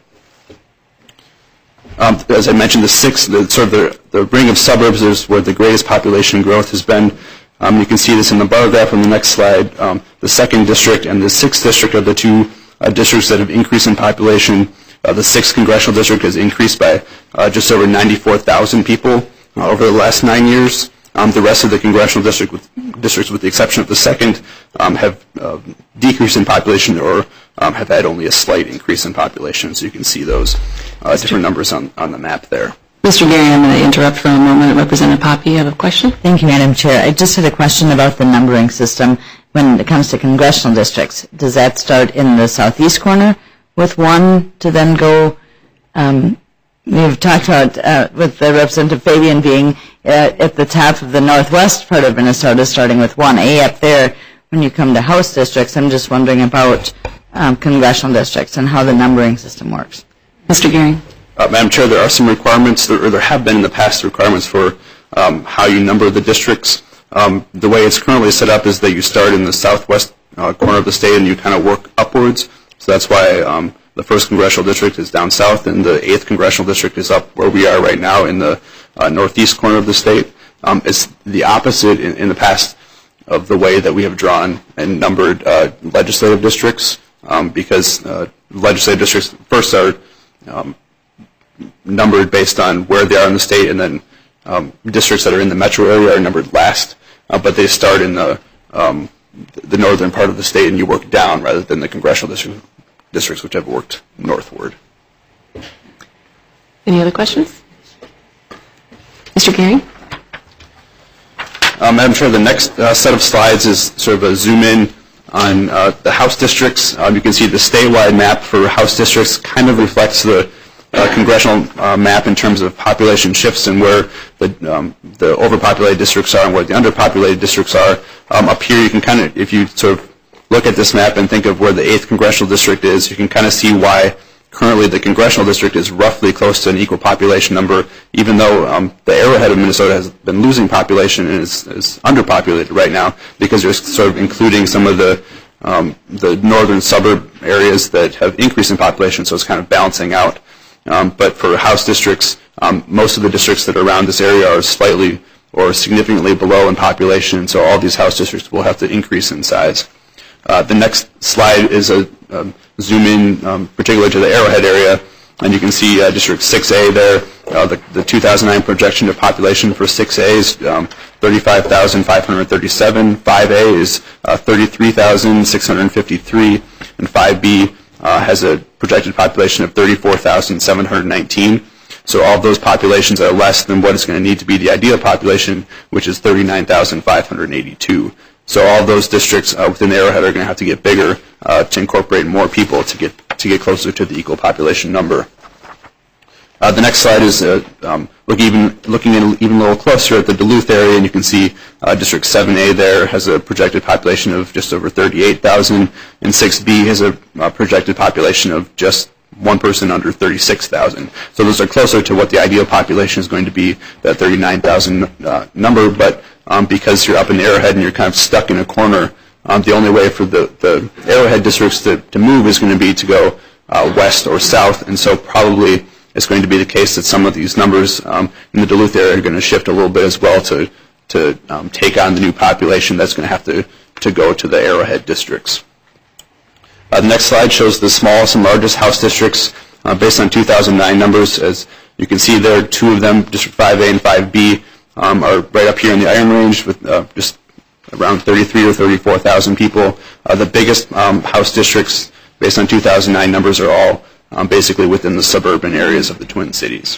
Um, as I mentioned, the sixth, the, sort of the, the ring of suburbs is where the greatest population growth has been. Um, you can see this in the bar graph on the next slide. Um, the second district and the sixth district are the two uh, districts that have increased in population. Uh, the sixth congressional district has increased by uh, just over ninety-four thousand people uh, over the last nine years. Um, the rest of the congressional district with, districts, with the exception of the second, um, have uh, decreased in population or um, have had only a slight increase in population. So you can see those uh, different numbers on, on the map there. Mister Gary, I'm going to interrupt for a moment. Representative Poppe, you have a question? Thank you, Madam Chair. I just had a question about the numbering system when it comes to congressional districts. Does that start in the southeast corner with one to then go? Um, we've talked about uh, with the Representative Fabian being uh, at the top of the northwest part of Minnesota, starting with one A up there. When you come to House districts, I'm just wondering about um, congressional districts and how the numbering system works. Mister Gary. Uh, Madam Chair, there are some requirements, or there have been in the past requirements for um, how you number the districts. Um, the way it's currently set up is that you start in the southwest uh, corner of the state and you kind of work upwards. So that's why um, the first congressional district is down south and the eighth congressional district is up where we are right now in the uh, northeast corner of the state. Um, it's the opposite in, in the past of the way that we have drawn and numbered uh, legislative districts um, because uh, legislative districts first are um, numbered based on where they are in the state, and then um, districts that are in the metro area are numbered last, uh, but they start in the um, the northern part of the state and you work down rather than the congressional district, districts which have worked northward. Any other questions? Mister Gehring? Um, Madam Chair, the next uh, set of slides is sort of a zoom in on uh, the House districts. Um, you can see the statewide map for House districts kind of reflects the uh, congressional uh, map in terms of population shifts and where the, um, the overpopulated districts are and where the underpopulated districts are. Um, up here you can kind of, if you sort of look at this map and think of where the eighth congressional district is, you can kind of see why currently the congressional district is roughly close to an equal population number, even though um, the arrowhead of Minnesota has been losing population and is, is underpopulated right now because they're sort of including some of the um, the northern suburb areas that have increased in population, so it's kind of balancing out. Um, but for House districts, um, most of the districts that are around this area are slightly or significantly below in population, so all these House districts will have to increase in size. Uh, the next slide is a um, zoom in um, particularly to the Arrowhead area, and you can see uh, District six A there. Uh, the, the two thousand nine projection of population for six A is um, thirty-five thousand five hundred thirty-seven, five A is uh, thirty-three thousand six hundred fifty-three, and five B uh, has a projected population of thirty-four thousand seven hundred nineteen. So all of those populations are less than what is going to need to be the ideal population, which is thirty-nine thousand five hundred eighty-two. So all of those districts uh, within the Arrowhead are going to have to get bigger uh, to incorporate more people to get to get closer to the equal population number. Uh, the next slide is uh, um, look even, looking in even a little closer at the Duluth area, and you can see uh, District seven A there has a projected population of just over thirty-eight thousand, and six B has a uh, projected population of just one person under thirty-six thousand. So those are closer to what the ideal population is going to be, that thirty-nine thousand uh, number, but um, because you're up in the Arrowhead and you're kind of stuck in a corner, um, the only way for the, the Arrowhead districts to, to move is going to be to go uh, west or south, and so probably it's going to be the case that some of these numbers um, in the Duluth area are going to shift a little bit as well to, to um, take on the new population that's going to have to, to go to the Arrowhead districts. Uh, the next slide shows the smallest and largest House districts uh, based on two thousand nine numbers. As you can see there, two of them, District five A and five B, um, are right up here in the Iron Range with uh, just around thirty-three or thirty-four thousand people. Uh, the biggest um, House districts based on two thousand nine numbers are all um, basically within the suburban areas of the Twin Cities.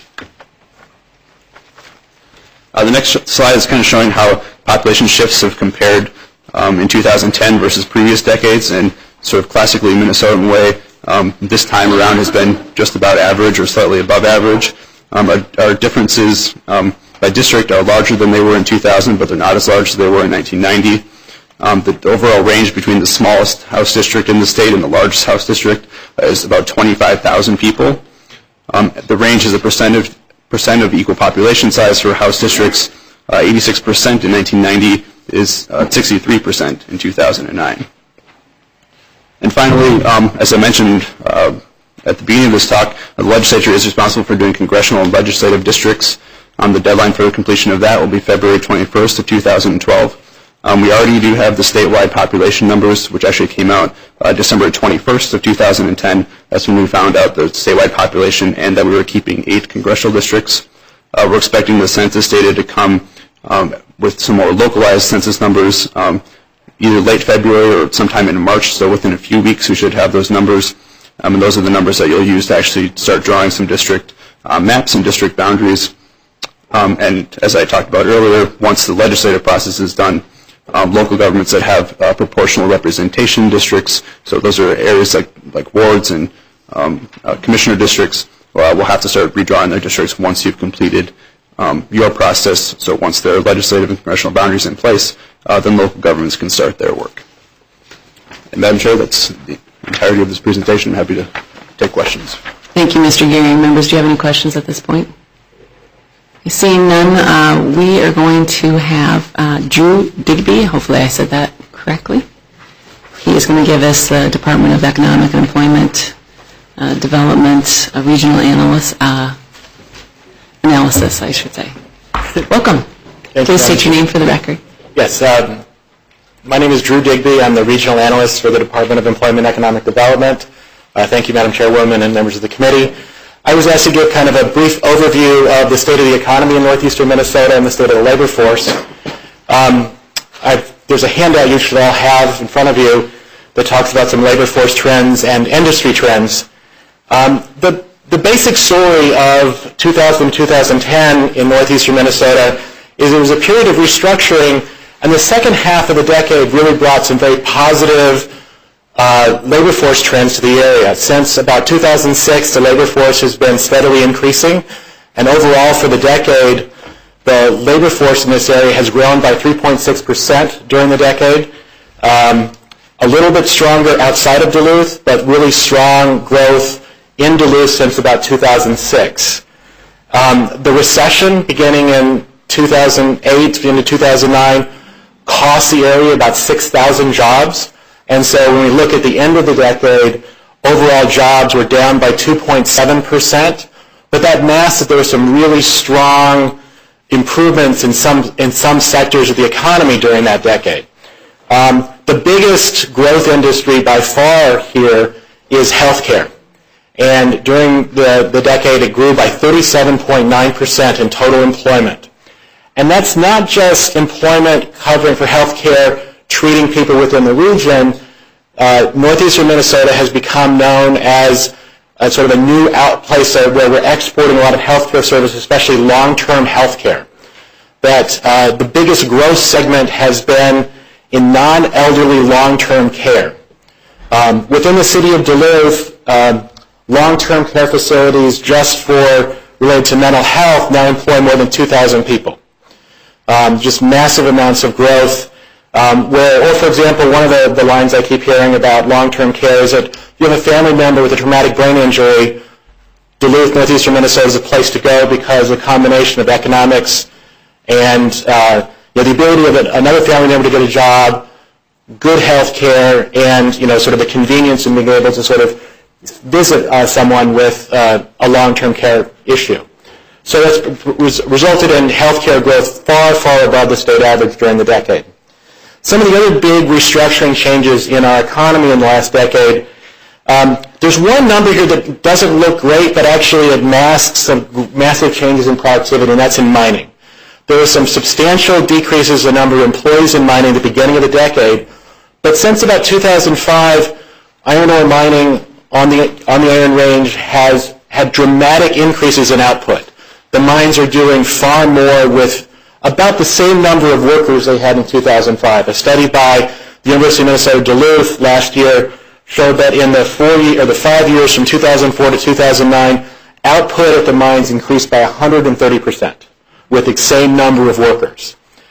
Uh, the next slide is kind of showing how population shifts have compared um, in two thousand ten versus previous decades, and sort of classically Minnesotan way, um, this time around has been just about average or slightly above average. Um, our, our differences um, by district are larger than they were in two thousand, but they're not as large as they were in nineteen ninety. Um, the overall range between the smallest House district in the state and the largest House district uh, is about twenty-five thousand people. Um, the range is a percent of, percent of equal population size for House districts. Uh, eighty-six percent in nineteen ninety is uh, sixty-three percent in two thousand nine. And finally, um, as I mentioned uh, at the beginning of this talk, the legislature is responsible for doing congressional and legislative districts. Um, the deadline for the completion of that will be February twenty-first of two thousand twelve. Um, we already do have the statewide population numbers, which actually came out uh, December twenty-first of two thousand ten. That's when we found out the statewide population and that we were keeping eight congressional districts. Uh, we're expecting the census data to come um, with some more localized census numbers um, either late February or sometime in March, so within a few weeks we should have those numbers. Um, and those are the numbers that you'll use to actually start drawing some district uh, maps and district boundaries. Um, and as I talked about earlier, once the legislative process is done, um, local governments that have uh, proportional representation districts, so those are areas like, like wards and um, uh, commissioner districts, uh, will have to start redrawing their districts once you've completed um, your process. So once there are legislative and congressional boundaries in place, uh, then local governments can start their work. And Madam Chair, that's the entirety of this presentation. I'm happy to take questions. Thank you, Mister Gehring. Members, do you have any questions at this point? Seeing none, uh, we are going to have uh, Drew Digby. Hopefully I said that correctly. He is going to give us the Department of Economic and Employment uh, Development uh, Regional Analyst, uh, Analysis, I should say. Welcome. Thank Please you, state your name for the record. Yes, um, my name is Drew Digby. I'm the Regional Analyst for the Department of Employment and Economic Development. Uh, thank you, Madam Chairwoman and members of the committee. I was asked to give kind of a brief overview of the state of the economy in northeastern Minnesota and the state of the labor force. Um, I've, there's a handout you should all have in front of you that talks about some labor force trends and industry trends. Um, the the basic story of two thousand to twenty ten in northeastern Minnesota is it was a period of restructuring, and the second half of the decade really brought some very positive uh, labor force trends to the area. Since about two thousand six, the labor force has been steadily increasing, and overall for the decade, the labor force in this area has grown by three point six percent during the decade. Um, a little bit stronger outside of Duluth, but really strong growth in Duluth since about two thousand six. Um, the recession beginning in two thousand eight into two thousand nine cost the area about six thousand jobs. And so when we look at the end of the decade, overall jobs were down by two point seven percent. But that masked that there were some really strong improvements in some, in some sectors of the economy during that decade. Um, the biggest growth industry by far here is healthcare. And during the, the decade, it grew by thirty-seven point nine percent in total employment. And that's not just employment covering for healthcare, treating people within the region. Uh, northeastern Minnesota has become known as a sort of a new out place where we're exporting a lot of healthcare services, especially long-term healthcare. That uh, the biggest growth segment has been in non-elderly long-term care. Um, within the city of Duluth, um, long-term care facilities just for related to mental health now employ more than two thousand people. Um, just massive amounts of growth. Um, where, or for example, one of the, the lines I keep hearing about long-term care is that if you have a family member with a traumatic brain injury, Duluth, northeastern Minnesota is a place to go because of a combination of economics and uh, you know, the ability of a, another family member to get a job, good health care, and you know, sort of the convenience of being able to sort of visit uh, someone with uh, a long-term care issue. So that's res- resulted in healthcare growth far, far above the state average during the decade. Some of the other big restructuring changes in our economy in the last decade, um, there's one number here that doesn't look great, but actually it masks some massive changes in productivity, and that's in mining. There were some substantial decreases in the number of employees in mining at the beginning of the decade, but since about two thousand five, iron ore mining on the, on the Iron Range has had dramatic increases in output. The mines are doing far more with about the same number of workers they had in two thousand five. A study by the University of Minnesota Duluth last year showed that in the four year, or the five years from two thousand four to two thousand nine, output at the mines increased by one hundred thirty percent with the same number of workers.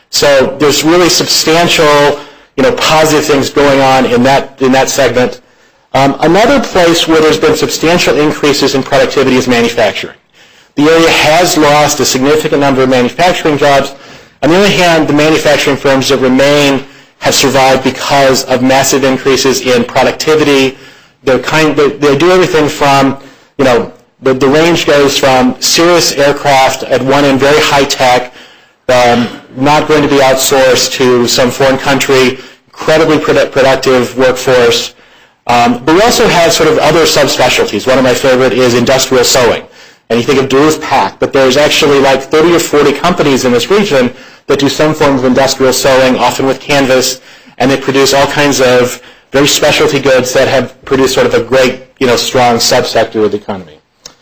So there's really substantial, you know, positive things going on in that in that segment. Um, another place where there's been substantial increases in productivity is manufacturing. The area has lost a significant number of manufacturing jobs. On the other hand, the manufacturing firms that remain have survived because of massive increases in productivity. They're kind, they, they do everything from, you know, the, the range goes from serious aircraft at one end, very high tech, um, not going to be outsourced to some foreign country, incredibly produ- productive workforce. Um, but we also have sort of other subspecialties. One of my favorite is industrial sewing. And you think of Duluth Pack, but there's actually like thirty or forty companies in this region that do some form of industrial sewing, often with canvas, and they produce all kinds of very specialty goods that have produced sort of a great, you know, strong subsector of the economy.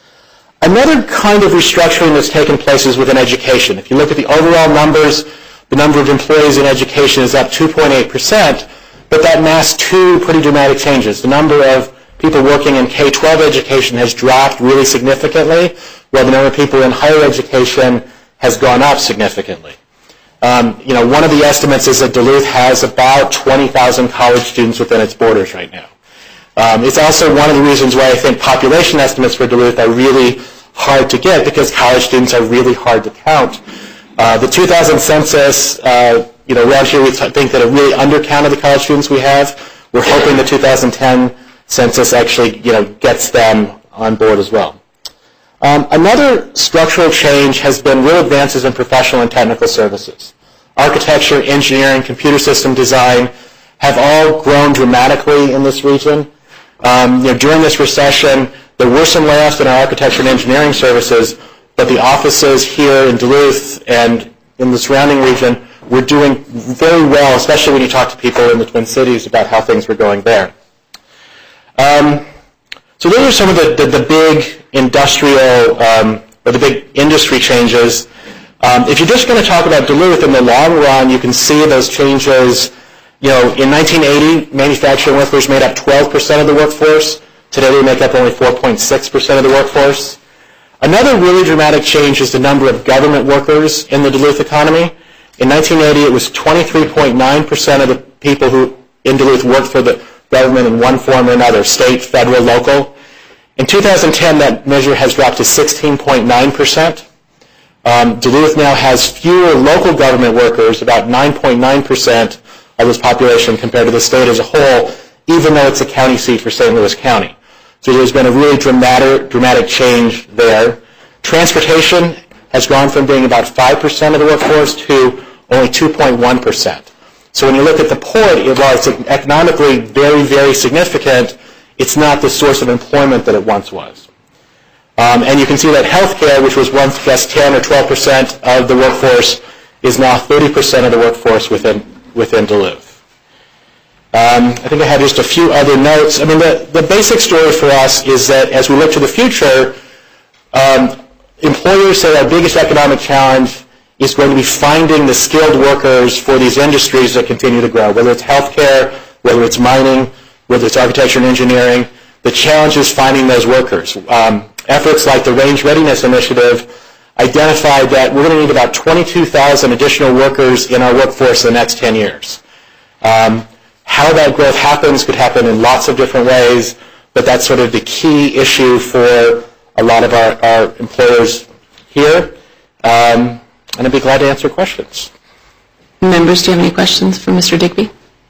Another kind of restructuring that's taken place is within education. If you look at the overall numbers, the number of employees in education is up two point eight percent, but that masks two pretty dramatic changes. The number of people working in K twelve education has dropped really significantly, while the number of people in higher education has gone up significantly. Um, you know, one of the estimates is that Duluth has about twenty thousand college students within its borders right now. Um, it's also one of the reasons why I think population estimates for Duluth are really hard to get, because college students are really hard to count. Uh, the two thousand census, uh, you know, around here we th- think that it really undercounted the college students we have. We're hoping the two thousand ten census actually, you know, gets them on board as well. Um, another structural change has been real advances in professional and technical services. Architecture, engineering, computer system design have all grown dramatically in this region. Um, you know, during this recession, there were some layoffs in our architecture and engineering services, but the offices here in Duluth and in the surrounding region were doing very well, especially when you talk to people in the Twin Cities about how things were going there. Um, so those are some of the, the, the big industrial, um, or the big industry changes. Um, if you're just going to talk about Duluth in the long run, you can see those changes. You know, in nineteen eighty, manufacturing workers made up twelve percent of the workforce. Today they make up only four point six percent of the workforce. Another really dramatic change is the number of government workers in the Duluth economy. In nineteen eighty, it was twenty-three point nine percent of the people who in Duluth worked for the government in one form or another, state, federal, local. In two thousand ten, that measure has dropped to sixteen point nine percent. Um, Duluth now has fewer local government workers, about nine point nine percent of this population compared to the state as a whole, even though it's a county seat for Saint Louis County. So there's been a really dramatic, dramatic change there. Transportation has gone from being about five percent of the workforce to only two point one percent. So when you look at the port, while it's economically very, very significant, it's not the source of employment that it once was. Um, and you can see that healthcare, which was once just ten or twelve percent of the workforce, is now thirty percent of the workforce within, within Duluth. Um, I think I had just a few other notes. I mean, the, the basic story for us is that as we look to the future, um, employers say our biggest economic challenge is going to be finding the skilled workers for these industries that continue to grow, whether it's healthcare, whether it's mining, whether it's architecture and engineering. The challenge is finding those workers. Um, efforts like the Range Readiness Initiative identified that we're going to need about twenty-two thousand additional workers in our workforce in the next ten years. Um, how that growth happens could happen in lots of different ways, but that's sort of the key issue for a lot of our, our employers here. Um, and I'd be glad to answer questions. Members, do you have any questions for Mister Digby?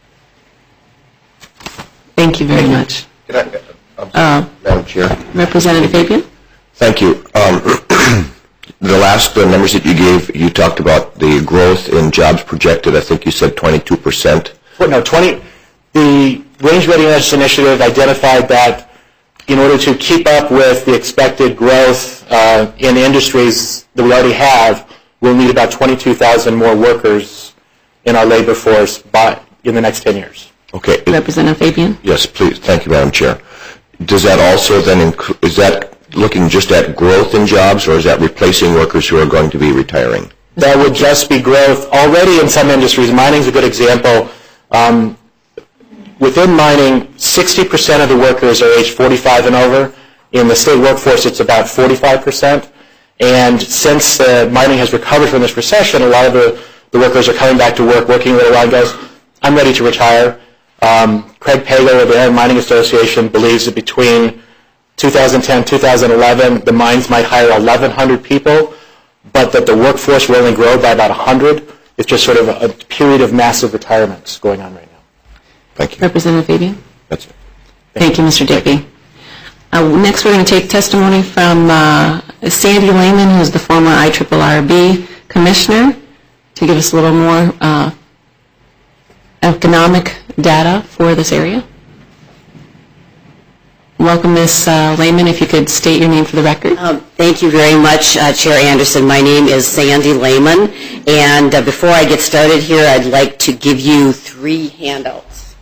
Thank you very much. Can I, I'm sorry, Uh, Madam Chair. Representative Fabian? Thank you. Um, the last uh, numbers that you gave, you talked about the growth in jobs projected. I think you said twenty-two percent. Well, no, twenty. The Range Readiness Initiative identified that in order to keep up with the expected growth uh, in industries that we already have, we'll need about twenty-two thousand more workers in our labor force by in the next ten years. Okay. Representative Fabian? Yes, please. Thank you, Madam Chair. Does that also then include, is that looking just at growth in jobs, or is that replacing workers who are going to be retiring? That would just be growth. Already in some industries, mining is a good example. Um, within mining, sixty percent of the workers are age forty-five and over. In the state workforce, it's about forty-five percent. And since uh, mining has recovered from this recession, a lot of the, the workers are coming back to work, working a little while, and goes, I'm ready to retire. Um, Craig Pago of the Iron Mining Association believes that between two thousand ten and two thousand eleven, the mines might hire eleven hundred people, but that the workforce will only grow by about one hundred. It's just sort of a, a period of massive retirements going on right now. Thank you. Representative Fabian? That's it. Thank you, Mister Digby. Uh, next, we're going to take testimony from uh, Sandy Lehman, who is the former I R R B Commissioner, to give us a little more uh, economic data for this area. Welcome, Miz Uh, Lehman. If you could state your name for the record. Um, thank you very much, uh, Chair Anderson. My name is Sandy Lehman, and uh, before I get started here, I'd like to give you three handouts.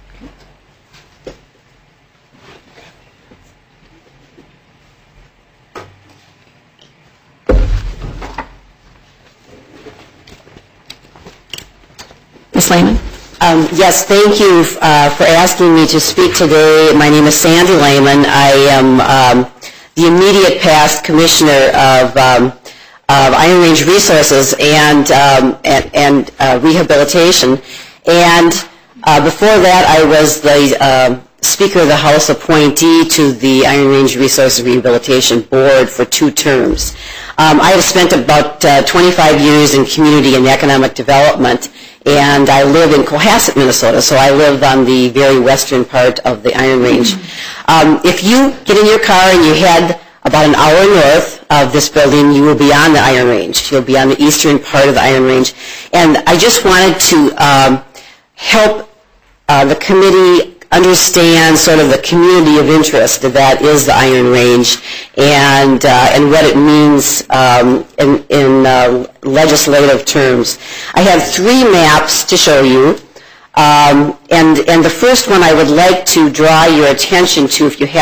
Miz Lehman? Um, yes, thank you uh, for asking me to speak today. My name is Sandy Lehman. I am um, the immediate past commissioner of, um, of Iron Range Resources and, um, and, and uh, Rehabilitation. And uh, before that, I was the uh, Speaker of the House appointee to the Iron Range Resources Rehabilitation Board for two terms. Um, I have spent about uh, twenty-five years in community and economic development, and I live in Cohasset, Minnesota, so I live on the very western part of the Iron Range. Um, if you get in your car and you head about an hour north of this building, you will be on the Iron Range. You'll be on the eastern part of the Iron Range. And I just wanted to um, help uh, the committee understand sort of the community of interest that is the Iron Range and uh, and what it means um, in, in uh, legislative terms. I have three maps to show you, um, and and the first one I would like to draw your attention to, if you have it,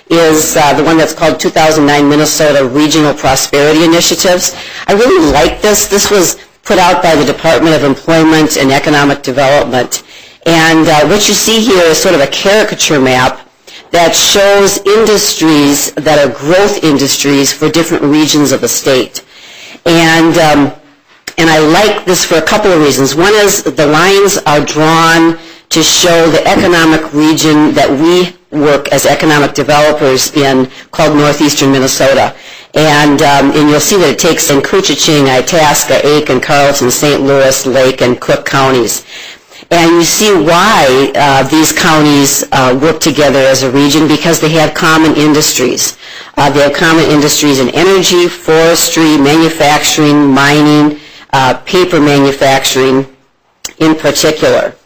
is uh, the one that's called two thousand nine Minnesota Regional Prosperity Initiatives. I really like this. This was put out by the Department of Employment and Economic Development. And uh, what you see here is sort of a caricature map that shows industries that are growth industries for different regions of the state. And, um, and I like this for a couple of reasons. One is the lines are drawn to show the economic region that we work as economic developers in, called northeastern Minnesota. And, um, and you'll see that it takes in Koochiching, Itasca, Aiken, Carlton, Saint Louis, Lake, and Cook counties. And you see why uh, these counties uh, work together as a region, because they have common industries. Uh, they have common industries in energy, forestry, manufacturing, mining, uh, paper manufacturing in particular.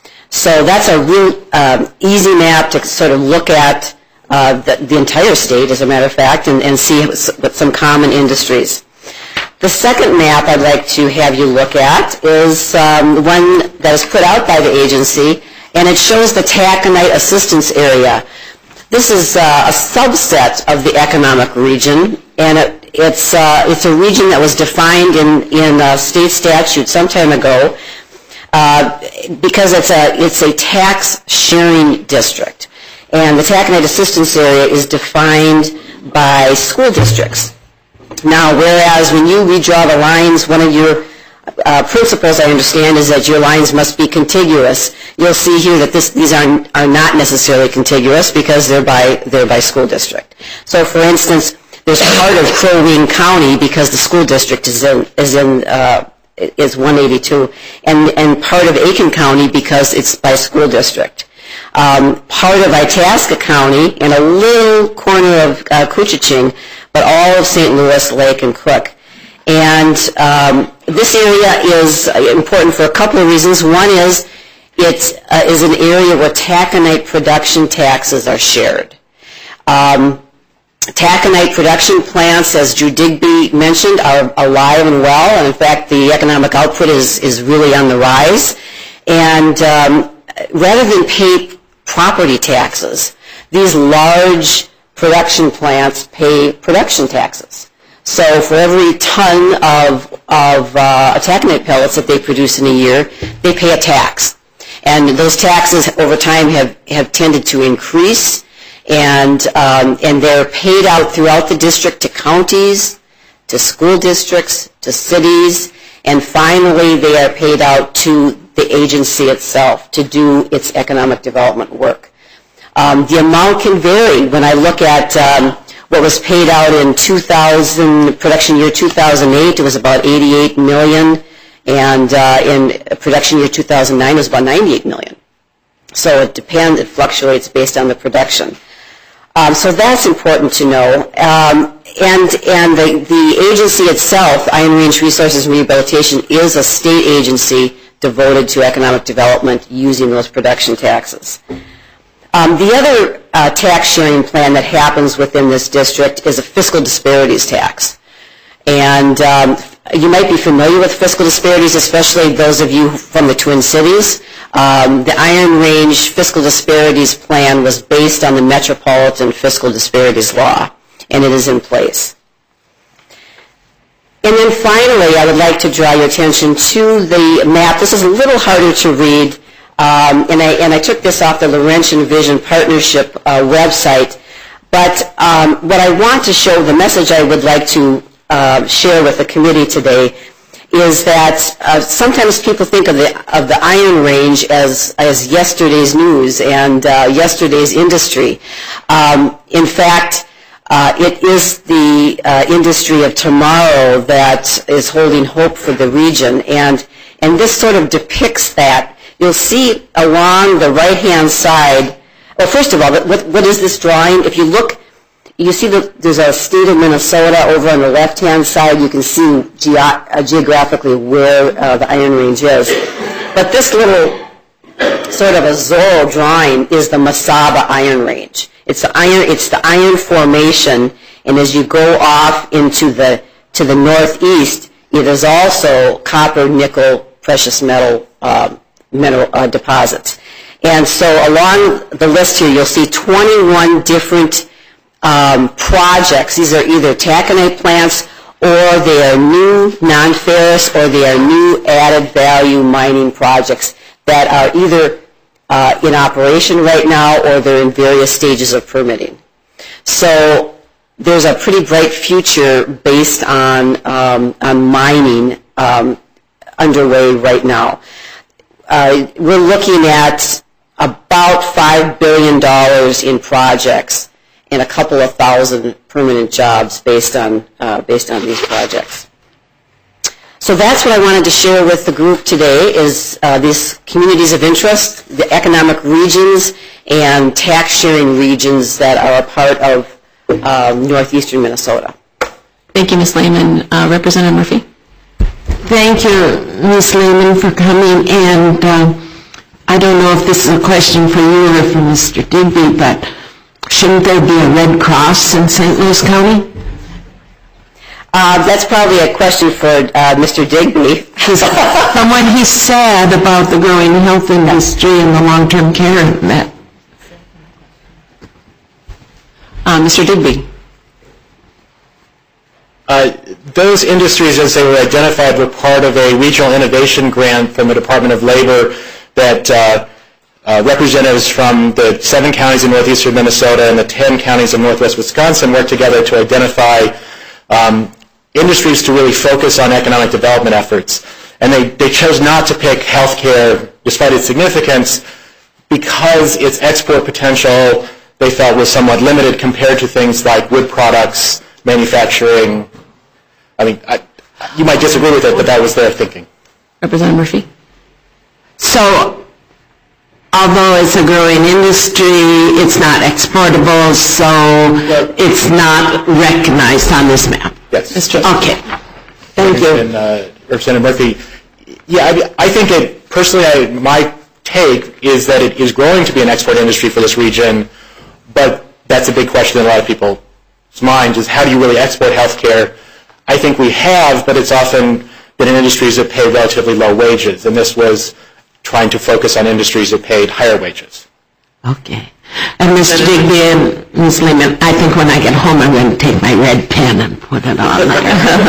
So that's a real um, easy map to sort of look at uh, the, the entire state, as a matter of fact, and, and see what some common industries. The second map I'd like to have you look at is um, one that is put out by the agency, and it shows the taconite assistance area. This is uh, a subset of the economic region, and it, it's, uh, it's a region that was defined in, in uh, state statute some time ago uh, because it's a, it's a tax sharing district. And the taconite assistance area is defined by school districts. Now, whereas when you redraw the lines, one of your uh, principles, I understand, is that your lines must be contiguous. You'll see here that this, these are, are not necessarily contiguous because they're by, they're by school district. So, for instance, there's part of Crow Wing County because the school district is in, is in uh, is one eighty-two, and, and part of Aiken County because it's by school district. Um, part of Itasca County and a little corner of uh, Koochiching, but all of Saint Louis, Lake, and Cook. And um, this area is important for a couple of reasons. One is it uh, is an area where taconite production taxes are shared. Um, taconite production plants, as Drew Digby mentioned, are alive and well, and in fact the economic output is, is really on the rise. And um, rather than pay property taxes, these large production plants pay production taxes. So for every ton of, of uh, taconite pellets that they produce in a year, they pay a tax. And those taxes over time have, have tended to increase, and, um, and they're paid out throughout the district to counties, to school districts, to cities, and finally they are paid out to the agency itself to do its economic development work. Um, the amount can vary. When I look at um, what was paid out in two thousand, production year two thousand eight, it was about eighty-eight million dollars, and uh, in production year two thousand nine, it was about ninety-eight million dollars. So it depends, it fluctuates based on the production. Um, so that's important to know. Um, and and the, the agency itself, Iron Range Resources and Rehabilitation, is a state agency devoted to economic development using those production taxes. Um, the other uh, tax sharing plan that happens within this district is a fiscal disparities tax. And um, you might be familiar with fiscal disparities, especially those of you from the Twin Cities. Um, the Iron Range Fiscal Disparities Plan was based on the Metropolitan Fiscal Disparities Law, and it is in place. And then finally, I would like to draw your attention to the map. This is a little harder to read. Um, and, I, and I took this off the Laurentian Vision Partnership uh, website. But um, what I want to show, the message I would like to uh, share with the committee today, is that uh, sometimes people think of the of the Iron Range as as yesterday's news and uh, yesterday's industry. Um, in fact, uh, it is the uh, industry of tomorrow that is holding hope for the region, and and this sort of depicts that. You'll see along the right-hand side, well, first of all, what, what is this drawing? If you look, you see that there's a state of Minnesota over on the left-hand side. You can see ge uh, geographically where uh, the Iron Range is. But this little sort of a Zorro drawing is the Mesaba Iron Range. It's the iron, it's the iron formation, and as you go off into the, to the northeast, there's also copper, nickel, precious metal um, mineral uh, deposits. And so along the list here, you'll see twenty-one different um, projects. These are either taconite plants, or they are new non-ferrous, or they are new added value mining projects that are either uh, in operation right now or they're in various stages of permitting. So there's a pretty bright future based on um, on mining um, underway right now. Uh, we're looking at about five billion dollars in projects and a couple of thousand permanent jobs based on uh, based on these projects. So that's what I wanted to share with the group today, is uh, these communities of interest, the economic regions and tax sharing regions that are a part of um, northeastern Minnesota. Thank you, Miz Lehman. Uh, Representative Murphy. Thank you, Miz Lehman, for coming. And uh, I don't know if this is a question for you or for Mister Digby, but shouldn't there be a Red Cross in Saint Louis County? Uh, that's probably a question for uh, Mister Digby. From what he said about the growing health industry and the long-term care of that. Uh, Mister Digby. Uh, those industries, as they were identified, were part of a regional innovation grant from the Department of Labor that uh, uh, representatives from the seven counties in northeastern Minnesota and the ten counties of northwest Wisconsin worked together to identify um, industries to really focus on economic development efforts. And they, they chose not to pick healthcare, despite its significance, because its export potential, they felt, was somewhat limited compared to things like wood products, manufacturing. I mean, I, you might disagree with it, but that was their thinking. Representative Murphy. So, although it's a growing industry, it's not exportable, so it's not recognized on this map. Yes. Mister Okay. Thank you. And, uh, Representative Murphy, yeah, I, I think it, personally, I, my take is that it is growing to be an export industry for this region, but that's a big question in a lot of people's minds, is how do you really export healthcare? I think we have, but it's often been in industries that pay relatively low wages, and this was trying to focus on industries that paid higher wages. Okay. And Mister Digby and Miz Lehman, I think when I get home I'm going to take my red pen and put it on there.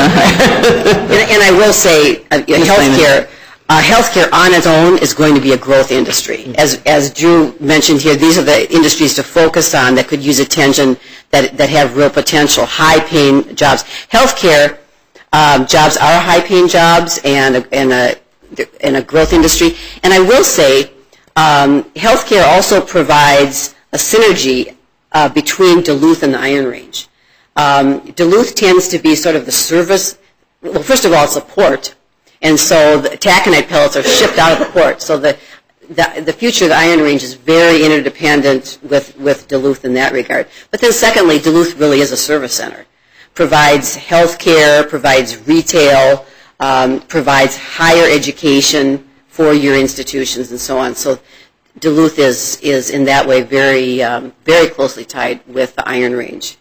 and, and I will say, uh, healthcare, uh, healthcare on its own is going to be a growth industry. As as Drew mentioned here, these are the industries to focus on that could use attention, that that have real potential, high-paying jobs. Healthcare um, jobs are high-paying jobs and a, and a and a growth industry. And I will say, um, healthcare also provides a synergy uh, between Duluth and the Iron Range. Um, Duluth tends to be sort of the service. Well, first of all, it's a port, and so the taconite pellets are shipped out of the port. So the the, the future of the Iron Range is very interdependent with, with Duluth in that regard. But then secondly, Duluth really is a service center. Provides health care, provides retail, um, provides higher education for your institutions and so on. So Duluth is, is in that way very, um, very closely tied with the Iron Range.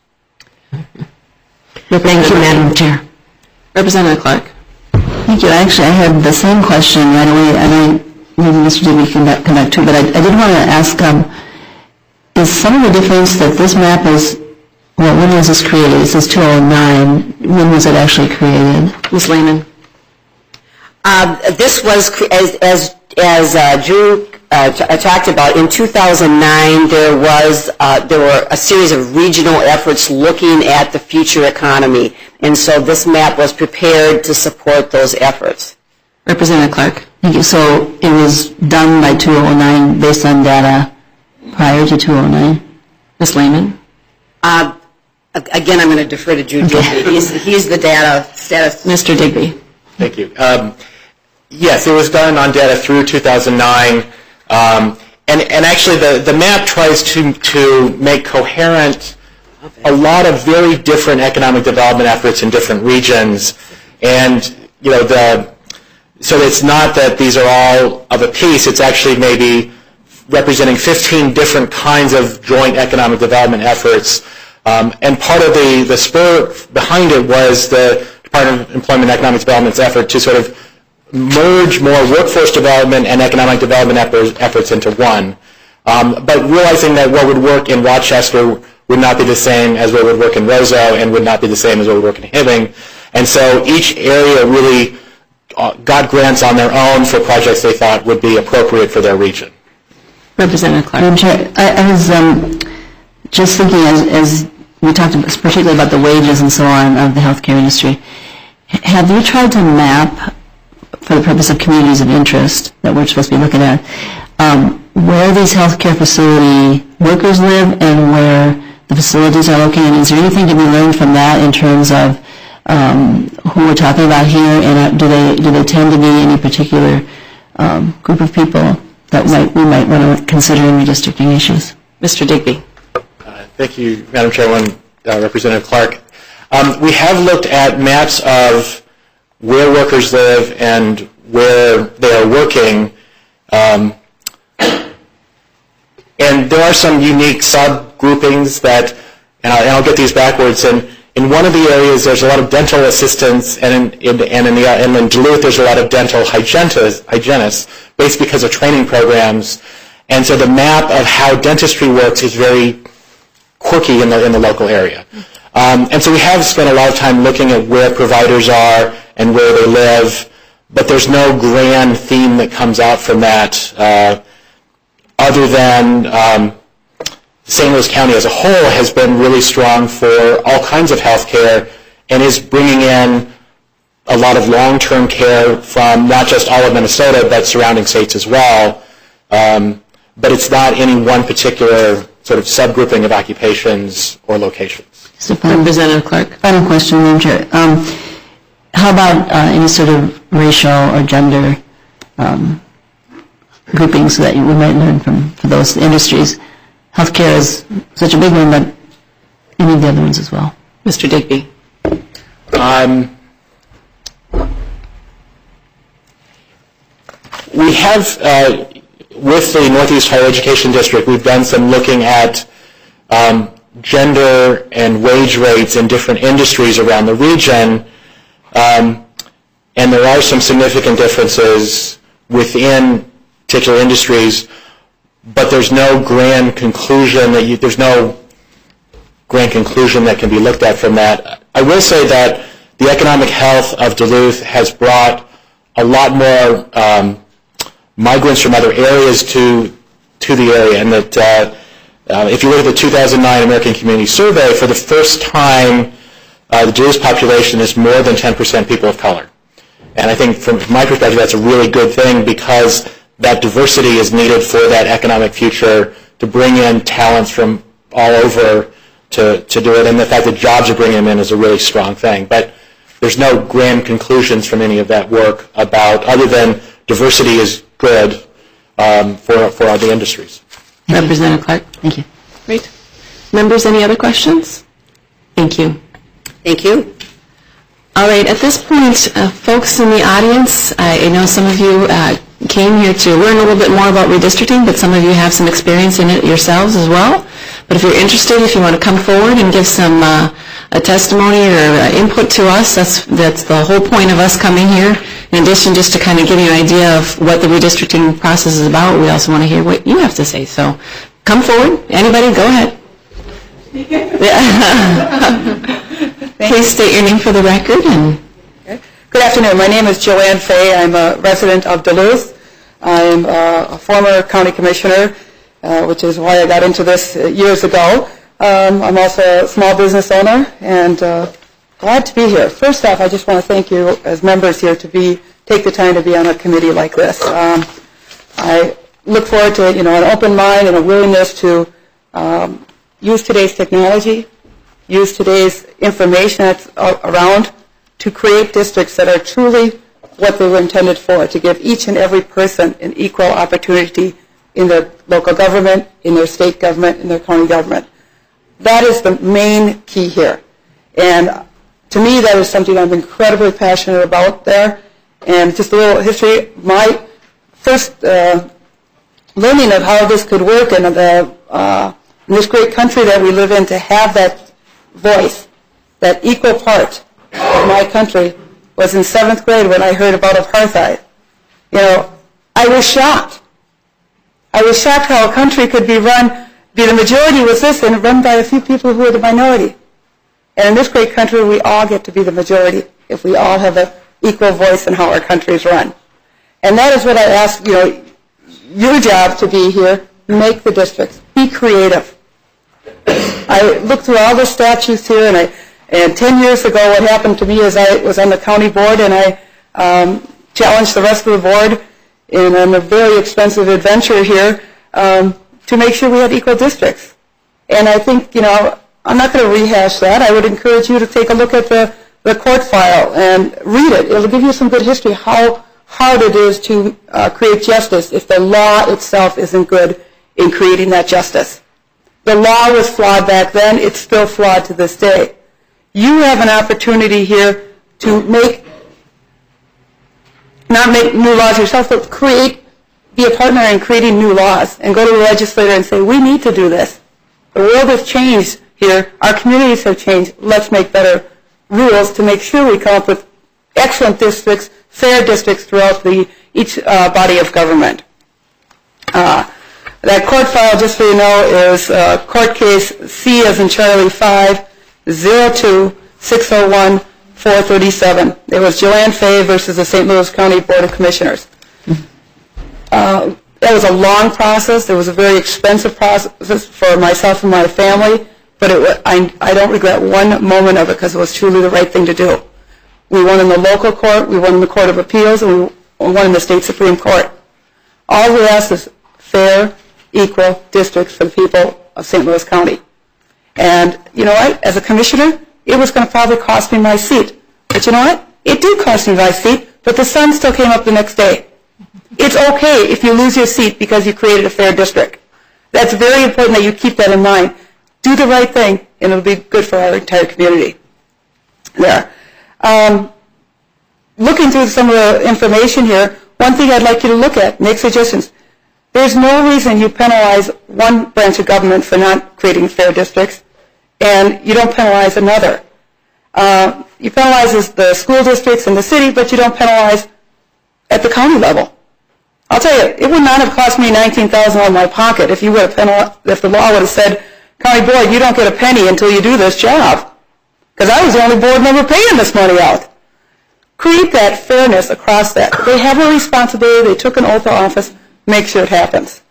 Thank you, Madam Chair. Representative Clark. Thank you. Actually, I had the same question right away, and I, maybe Mister Digby can come back too, but I, I did want to ask, um, is some of the difference that this map is, well, when was this created? It says two thousand nine. When was it actually created? Miz Lehman. Uh, this was, cre- as, as, as uh, Drew uh, t- uh, talked about, in two thousand nine there was, uh, there were a series of regional efforts looking at the future economy, and so this map was prepared to support those efforts. Representative Clark. Thank you. So it was done by two thousand nine based on data prior to two thousand nine? Miz Lehman. Uh, again, I'm going to defer to Drew Digby. He's, he's the data status. Mister Digby. Thank you. Um, yes, it was done on data through two thousand nine. Um, and, and actually, the, the map tries to, to make coherent a lot of very different economic development efforts in different regions. And, you know, the, so it's not that these are all of a piece. It's actually maybe representing fifteen different kinds of joint economic development efforts. Um, and part of the, the spur behind it was the Department of Employment and Economic Development's effort to sort of merge more workforce development and economic development efforts into one. Um, but realizing that what would work in Rochester would not be the same as what would work in Roseau and would not be the same as what would work in Hibbing. And so each area really uh, got grants on their own for projects they thought would be appropriate for their region. Representative Clark. Madam Chair, I, I was um, just thinking as, as we talked about, particularly about the wages and so on of the healthcare industry, have you tried to map, for the purpose of communities of interest that we're supposed to be looking at, um, where these healthcare facility workers live and where the facilities are located? Is there anything to be learned from that in terms of um, who we're talking about here, and uh, do they do they tend to be any particular um, group of people that might we might want to consider in redistricting issues? Mister Digby. Uh, thank you, Madam Chairwoman, uh, Representative Clark. Um, we have looked at maps of where workers live and where they are working, um, and there are some unique subgroupings that, and I'll, and I'll get these backwards. And in one of the areas, there's a lot of dental assistants, and in, in, and in, the, and in Duluth, there's a lot of dental hygienists, hygienists, based because of training programs. And so the map of how dentistry works is very quirky in the in the local area. Um, and so we have spent a lot of time looking at where providers are and where they live, but there's no grand theme that comes out from that, uh, other than um, Saint Louis County as a whole has been really strong for all kinds of health care and is bringing in a lot of long-term care from not just all of Minnesota, but surrounding states as well. Um, but it's not any one particular sort of subgrouping of occupations or locations. So final, Representative Clark. Final question, Madam Chair. Um, how about uh, any sort of racial or gender um, groupings that you, we might learn from, from those industries? Healthcare is such a big one, but any of the other ones as well. Mister Digby. Um, we have, uh, with the Northeast Higher Education District, we've done some looking at um, gender and wage rates in different industries around the region, um, and there are some significant differences within particular industries, but there's no grand conclusion that you, there's no grand conclusion that can be looked at from that. I will say that the economic health of Duluth has brought a lot more um, migrants from other areas to to the area, and that uh, uh, if you look at the two thousand nine American Community Survey, for the first time, uh, the Duluth population is more than ten percent people of color. And I think from my perspective, that's a really good thing, because that diversity is needed for that economic future, to bring in talents from all over to, to do it. And the fact that jobs are bringing them in is a really strong thing. But there's no grand conclusions from any of that work about, other than diversity is good um, for, for all the industries. Representative Clark. Thank you. Great. Members, any other questions? Thank you. Thank you. All right, at this point, uh, folks in the audience, I know some of you uh, came here to learn a little bit more about redistricting, but some of you have some experience in it yourselves as well. But if you're interested, if you want to come forward and give some uh, a testimony or uh, input to us, that's that's the whole point of us coming here. In addition, just to kind of give you an idea of what the redistricting process is about, we also want to hear what you have to say. So come forward. Anybody, go ahead. Please state your name for the record. And good afternoon. My name is Joanne Fay. I'm a resident of Duluth. I'm uh, a former county commissioner, uh, which is why I got into this years ago. Um, I'm also a small business owner, and uh, glad to be here. First off, I just want to thank you as members here to be take the time to be on a committee like this. Um, I look forward to you know an open mind and a willingness to um, use today's technology, use today's information that's around to create districts that are truly what they were intended for, to give each and every person an equal opportunity in their local government, in their state government, in their county government. That is the main key here. And to me, that is something I'm incredibly passionate about there. And just a little history, my first uh, learning of how this could work and the, uh, in this great country that we live in, to have that voice, that equal part of my country, was in seventh grade when I heard about apartheid. You know, I was shocked. I was shocked how a country could be run be the majority was this and run by a few people who are the minority. And in this great country, we all get to be the majority if we all have an equal voice in how our country is run. And that is what I ask, you know, your job to be here, make the districts, be creative. I looked through all the statutes here, and I, and ten years ago, what happened to me is I was on the county board, and I um, challenged the rest of the board in a very expensive adventure here um, to make sure we had equal districts. And I think, you know, I'm not going to rehash that. I would encourage you to take a look at the, the court file and read it. It'll give you some good history, how hard it is to uh, create justice if the law itself isn't good in creating that justice. The law was flawed back then. It's still flawed to this day. You have an opportunity here to make, not make new laws yourself, but create, be a partner in creating new laws and go to the legislator and say, we need to do this. The world has changed here. Our communities have changed. Let's make better rules to make sure we come up with excellent districts, fair districts throughout the, each uh, body of government. Uh, that court file, just so you know, is uh, court case C as in Charlie five, zero two, six oh one, four thirty-seven. It was Joanne Fay versus the Saint Louis County Board of Commissioners. Uh, that was a long process. It was a very expensive process for myself and my family, but it, I, I don't regret one moment of it because it was truly the right thing to do. We won in the local court, we won in the Court of Appeals, and we won in the State Supreme Court. All we ask is fair, equal districts for the people of Saint Louis County. And you know what? As a commissioner, it was going to probably cost me my seat. But you know what? It did cost me my seat, but the sun still came up the next day. It's okay if you lose your seat because you created a fair district. That's very important that you keep that in mind. Do the right thing, and it'll be good for our entire community. There. Um, looking through some of the information here, one thing I'd like you to look at, make suggestions. There's no reason you penalize one branch of government for not creating fair districts, and you don't penalize another. Uh, you penalize the school districts in the city, but you don't penalize at the county level. I'll tell you, it would not have cost me nineteen thousand dollars out of my pocket if you would have penalized, if the law would have said, County Board, you don't get a penny until you do this job. Because I was the only board member paying this money out. Create that fairness across that. They have a responsibility. They took an oath of office. Make sure it happens.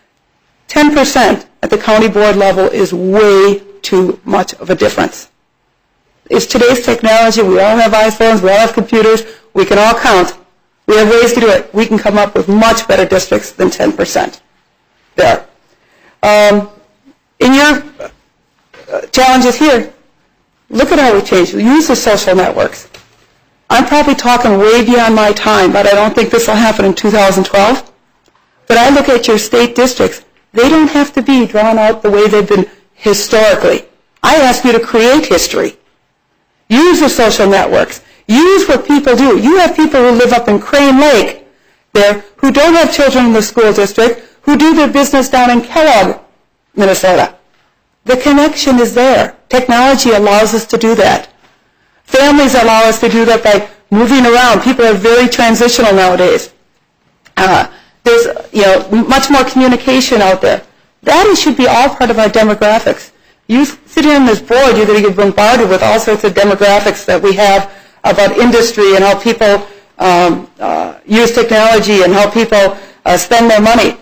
ten percent at the county board level is way too much of a difference. It's today's technology. We all have iPhones. We all have computers. We can all count. We have ways to do it. We can come up with much better districts than ten percent. There. Um, in your uh, challenges here, look at how we changed. We use the social networks. I'm probably talking way beyond my time, but I don't think this will happen in two thousand twelve. But I look at your state districts. They don't have to be drawn out the way they've been historically. I ask you to create history. Use the social networks. Use what people do. You have people who live up in Crane Lake there who don't have children in the school district, who do their business down in Kellogg, Minnesota. The connection is there. Technology allows us to do that. Families allow us to do that by moving around. People are very transitional nowadays. Uh, there's you know much more communication out there. That should be all part of our demographics. You sit here in this board, you're going to get bombarded with all sorts of demographics that we have about industry and how people um, uh, use technology and how people uh, spend their money.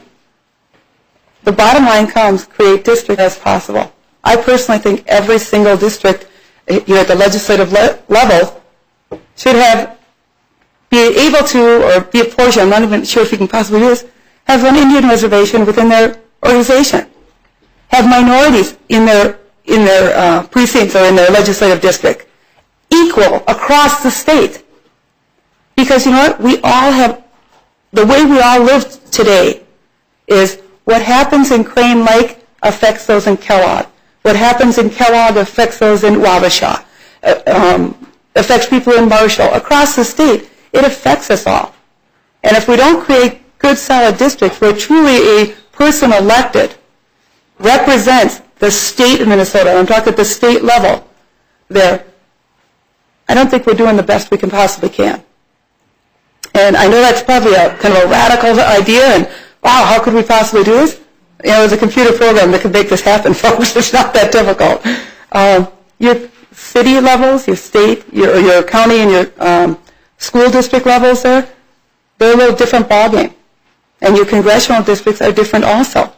The bottom line comes, create districts as possible. I personally think every single district, you know, at the legislative le- level, should have be able to, or be a portion, I'm not even sure if you can possibly do this, have an Indian reservation within their organization. Have minorities in their in their uh, precincts or in their legislative district. Equal across the state. Because you know what? We all have, the way we all live today is what happens in Crane Lake affects those in Kellogg. What happens in Kellogg affects those in Wabasha. Uh, um, affects people in Marshall. Across the state, it affects us all. And if we don't create good, solid districts where truly a person elected represents the state of Minnesota, I'm talking at the state level there, I don't think we're doing the best we can possibly can. And I know that's probably a kind of a radical idea, and wow, how could we possibly do this? you know, there's a computer program that can make this happen, folks. It's not that difficult. Um, your city levels, your state, your, your county and your um, school district levels there, they're a little different ballgame. And your congressional districts are different also.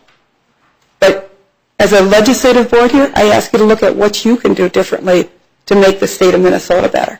But as a legislative board here, I ask you to look at what you can do differently to make the state of Minnesota better.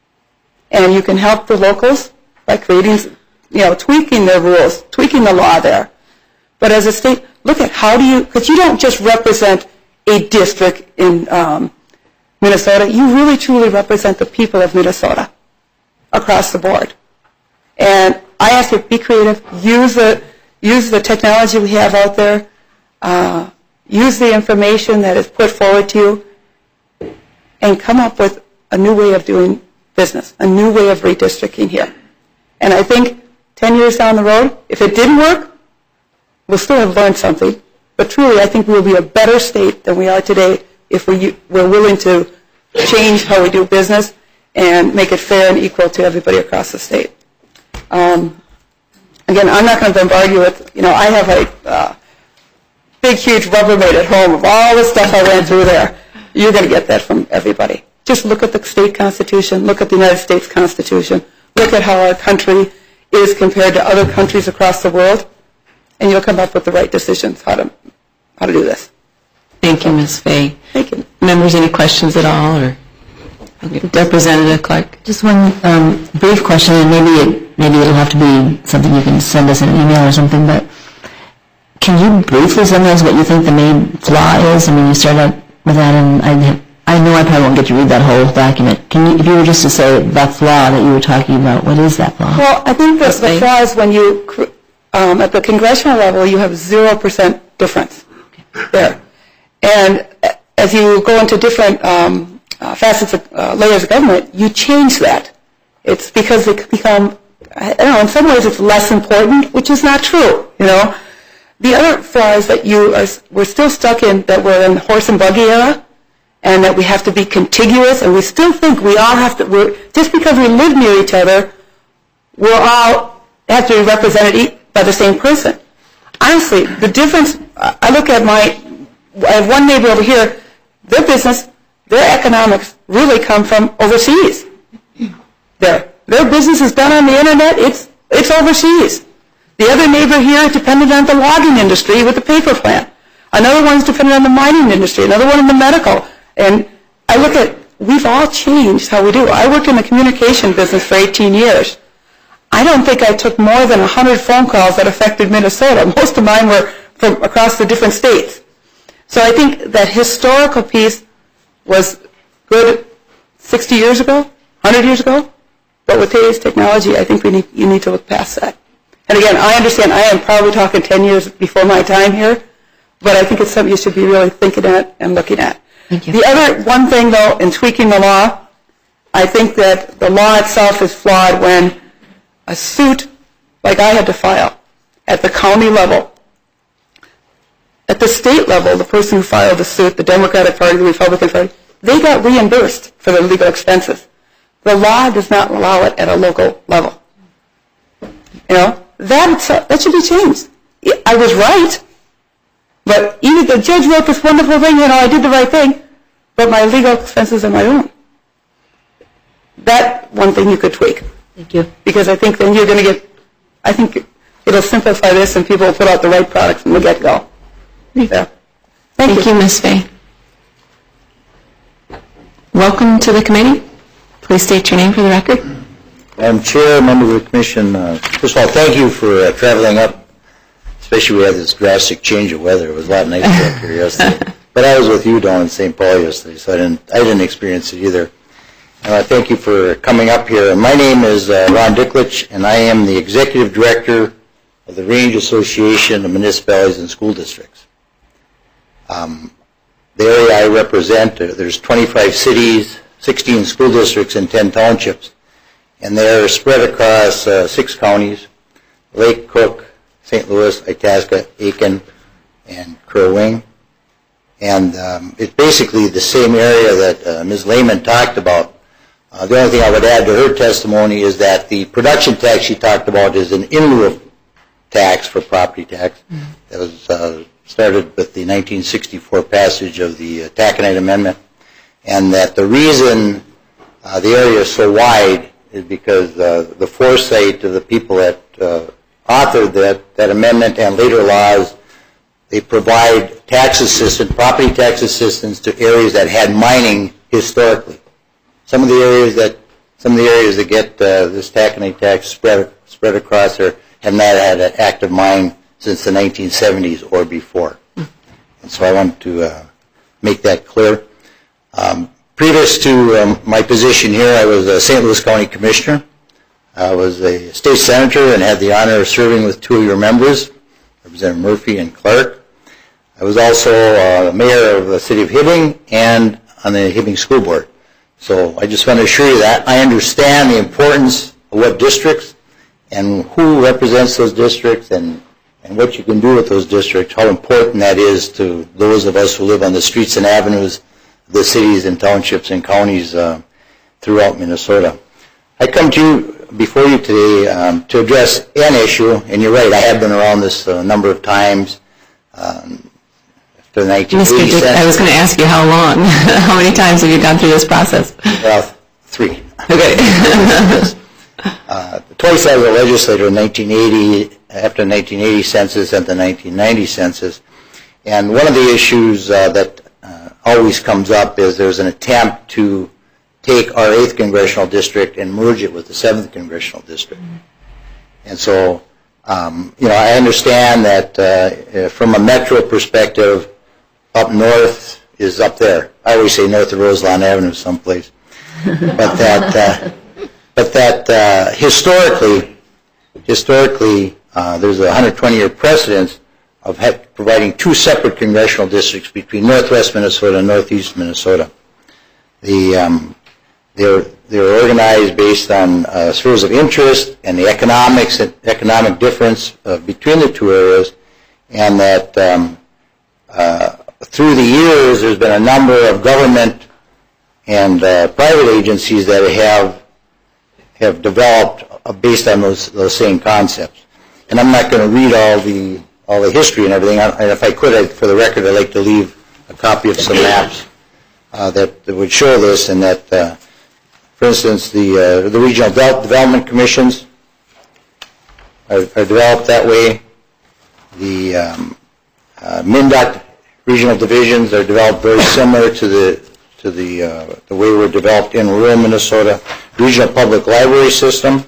And you can help the locals by creating, you know, tweaking their rules, tweaking the law there. But as a state, look at how do you, because you don't just represent a district in um, Minnesota, you really truly represent the people of Minnesota across the board. And I ask you to be creative, use the, use the technology we have out there, uh, use the information that is put forward to you, and come up with a new way of doing business, a new way of redistricting here. And I think ten years down the road, if it didn't work, we'll still have learned something. But truly, I think we'll be a better state than we are today if we, we're willing to change how we do business and make it fair and equal to everybody across the state. Um, again, I'm not going to bombard you with, you know, I have a uh, big, huge Rubbermaid at home of all the stuff I went through there. You're going to get that from everybody. Just look at the state constitution, look at the United States Constitution, look at how our country is compared to other countries across the world, and you'll come up with the right decisions how to how to do this. Thank you, Miz Fay. Thank you. Members, any questions at all? Or Representative Clark? Just one um, brief question, and maybe it, maybe it'll have to be something you can send us an email or something, but can you briefly summarize what you think the main flaw is? I mean, you started out with that, and I, have, I know I probably won't get to read that whole document. Can you, if you were just to say that flaw that you were talking about, what is that flaw? Well, I think the, the flaw is when you, um, at the congressional level, you have zero percent difference there. And as you go into different um, uh, facets of uh, layers of government, you change that. It's because they become, I don't know, in some ways it's less important, which is not true, you know. The other flaw is that you are, we're still stuck in, that we're in the horse and buggy era, and that we have to be contiguous, and we still think we all have to, we're, just because we live near each other, we're all, have to be represented by the same person. Honestly, the difference, I look at my, I have one neighbor over here, their business, their economics really come from overseas. Their, their business is done on the internet, it's, it's overseas. The other neighbor here is dependent on the logging industry with the paper plant. Another one is dependent on the mining industry, another one in the medical. And I look at, we've all changed how we do. I worked in the communication business for eighteen years. I don't think I took more than one hundred phone calls that affected Minnesota. Most of mine were from across the different states. So I think that historical piece was good sixty years ago, one hundred years ago. But with today's technology, I think we need, you need to look past that. And again, I understand I am probably talking ten years before my time here, but I think it's something you should be really thinking at and looking at. Thank you. The other one thing, though, in tweaking the law, I think that the law itself is flawed when a suit, like I had to file, at the county level, at the state level, the person who filed the suit, the Democratic Party, the Republican Party, they got reimbursed for their legal expenses. The law does not allow it at a local level. You know, that, that should be changed. I was right, but even the judge wrote this wonderful thing, you know, I did the right thing, but my legal expenses are my own. That one thing you could tweak. Thank you. Because I think then you're going to get, I think it'll simplify this and people will put out the right products from the get-go. Yeah. Thank, Thank you, you Miz Fay. Welcome to the committee. Please state your name for the record. Madam Chair, members of the Commission, uh, first of all, thank you for uh, traveling up, especially we had this drastic change of weather. It was a lot nicer up here yesterday. But I was with you down in Saint Paul yesterday, so I didn't, I didn't experience it either. And I thank you for coming up here. My name is uh, Ron Dicklich, and I am the Executive Director of the Range Association of Municipalities and School Districts. Um, the area I represent, uh, there's twenty-five cities, sixteen school districts, and ten townships. And they're spread across uh, six counties, Lake Cook, Saint Louis, Itasca, Aiken, and Crow Wing. And um, it's basically the same area that uh, Miz Lehman talked about. Uh, the only thing I would add to her testimony is that the production tax she talked about is an in lieu of tax for property tax. Mm-hmm. That was uh, started with the nineteen sixty-four passage of the uh, Taconite Amendment, and that the reason uh, the area is so wide is because uh, the foresight of the people that uh, authored that, that amendment and later laws, they provide tax assistance, property tax assistance to areas that had mining historically. Some of the areas that some of the areas that get uh, this taconite tax spread spread across there have not had an active mine since the nineteen seventies or before. And so I want to uh, make that clear. Um, previous to um, my position here, I was a Saint Louis County Commissioner. I was a state senator and had the honor of serving with two of your members, Representative Murphy and Clark. I was also uh, mayor of the city of Hibbing and on the Hibbing School Board. So I just want to assure you that I understand the importance of what districts and who represents those districts and, and what you can do with those districts, how important that is to those of us who live on the streets and avenues of the cities and townships and counties uh, throughout Minnesota. I come to you before you today um, to address an issue, and you're right, I have been around this a number of times. Um, after the nineteen eighty Mister Dick, I was going to ask you how long. How many times have you gone through this process? Well, three. Okay. uh, twice I was a legislator in nineteen eighty, after the nineteen eighty census and the nineteen ninety census. And one of the issues uh, that uh, always comes up is there's an attempt to take our eighth congressional district and merge it with the seventh congressional district. And so, um, you know, I understand that uh, from a metro perspective, up north is up there. I always say north of Roselawn Avenue someplace. But that, uh, but that uh, historically, historically, uh, there's a one hundred twenty year precedence of ha- providing two separate congressional districts between northwest Minnesota and northeast Minnesota. The um, They're, they're organized based on uh, spheres of interest and the economics and economic difference uh, between the two areas, and that um, uh, through the years there's been a number of government and uh, private agencies that have have developed uh, based on those those same concepts. And I'm not going to read all the all the history and everything. And if I could, I'd, for the record, I'd like to leave a copy of some maps uh, that, that would show this, and that. Uh, For instance, the uh, the regional de- development commissions are, are developed that way. The um, uh, MnDOT regional divisions are developed very similar to the to the uh, the way we're developed in rural Minnesota. Regional public library system.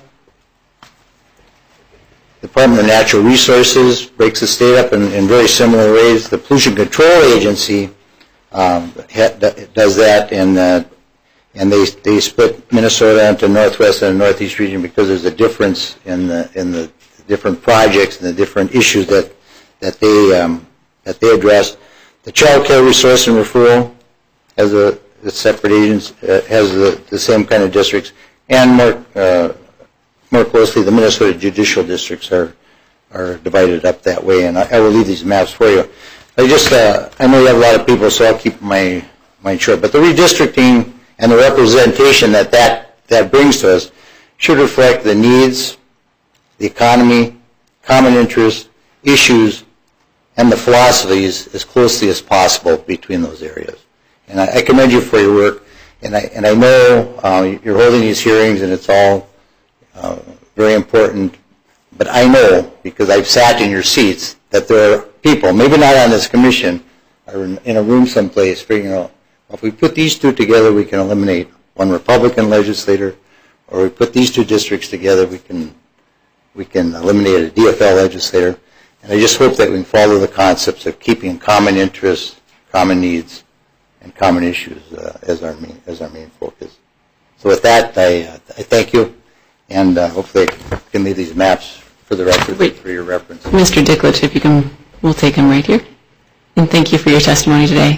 Department of Natural Resources breaks the state up in, in very similar ways. The Pollution Control Agency um, ha- does that in. Uh, And they they split Minnesota into northwest and northeast region because there's a difference in the in the different projects and the different issues that that they um, that they address. The Child Care Resource and Referral has a, a separate agency, uh, has the, the same kind of districts, and more uh, more closely, the Minnesota judicial districts are are divided up that way. And I, I will leave these maps for you. I just uh, I know you have a lot of people, so I'll keep my mine short. But the redistricting and the representation that, that that brings to us should reflect the needs, the economy, common interests, issues, and the philosophies as closely as possible between those areas. And I, I commend you for your work, and I and I know uh, you're holding these hearings, and it's all uh, very important. But I know, because I've sat in your seats, that there are people, maybe not on this commission, or in, in a room someplace, figuring out, if we put these two together, we can eliminate one Republican legislator, or we put these two districts together, we can we can eliminate a D F L legislator. And I just hope that we can follow the concepts of keeping common interests, common needs, and common issues uh, as our main as our main focus. So with that, I uh, I thank you, and uh, hopefully I can leave these maps for the record Wait. for your reference. Mister Dicklage, if you can, we'll take him right here. And thank you for your testimony today.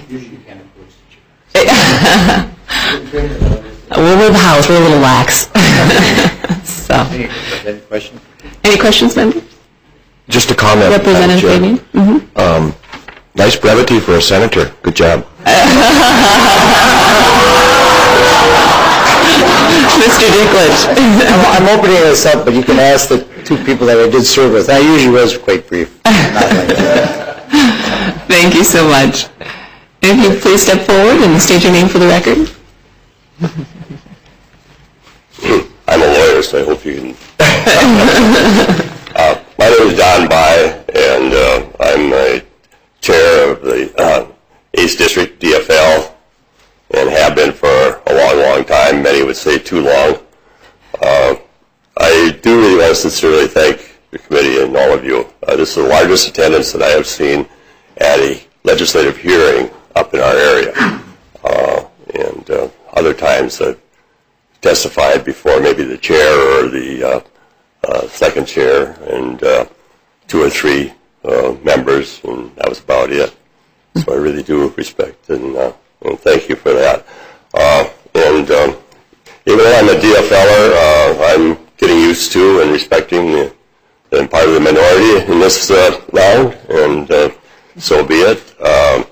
We're with the house. We're a little lax. So. Any, any questions? Any questions, members? Just a comment. Representative Fabian? Mm-hmm. Um, nice brevity for a senator. Good job. Mister Dicklage. I'm, I'm opening this up, but you can ask the two people that I did serve with. I usually was quite brief. Not like that. Thank you so much. If you please step forward and state your name for the record. I'm a lawyer, so I hope you can. uh, my name is Don By, and uh, I'm a chair of the uh, eighth District D F L, and have been for a long, long time. Many would say too long. Uh, I do really want to sincerely thank the committee and all of you. Uh, this is the largest attendance that I have seen at a legislative hearing up in our area. Uh, and uh, other times I've testified before maybe the chair or the uh, uh, second chair and uh, two or three uh, members, and that was about it. So I really do respect and, uh, and thank you for that. Uh, and um, even though I'm a D F L er, uh, I'm getting used to and respecting the, the part of the minority in this uh, round, and uh, so be it. Um,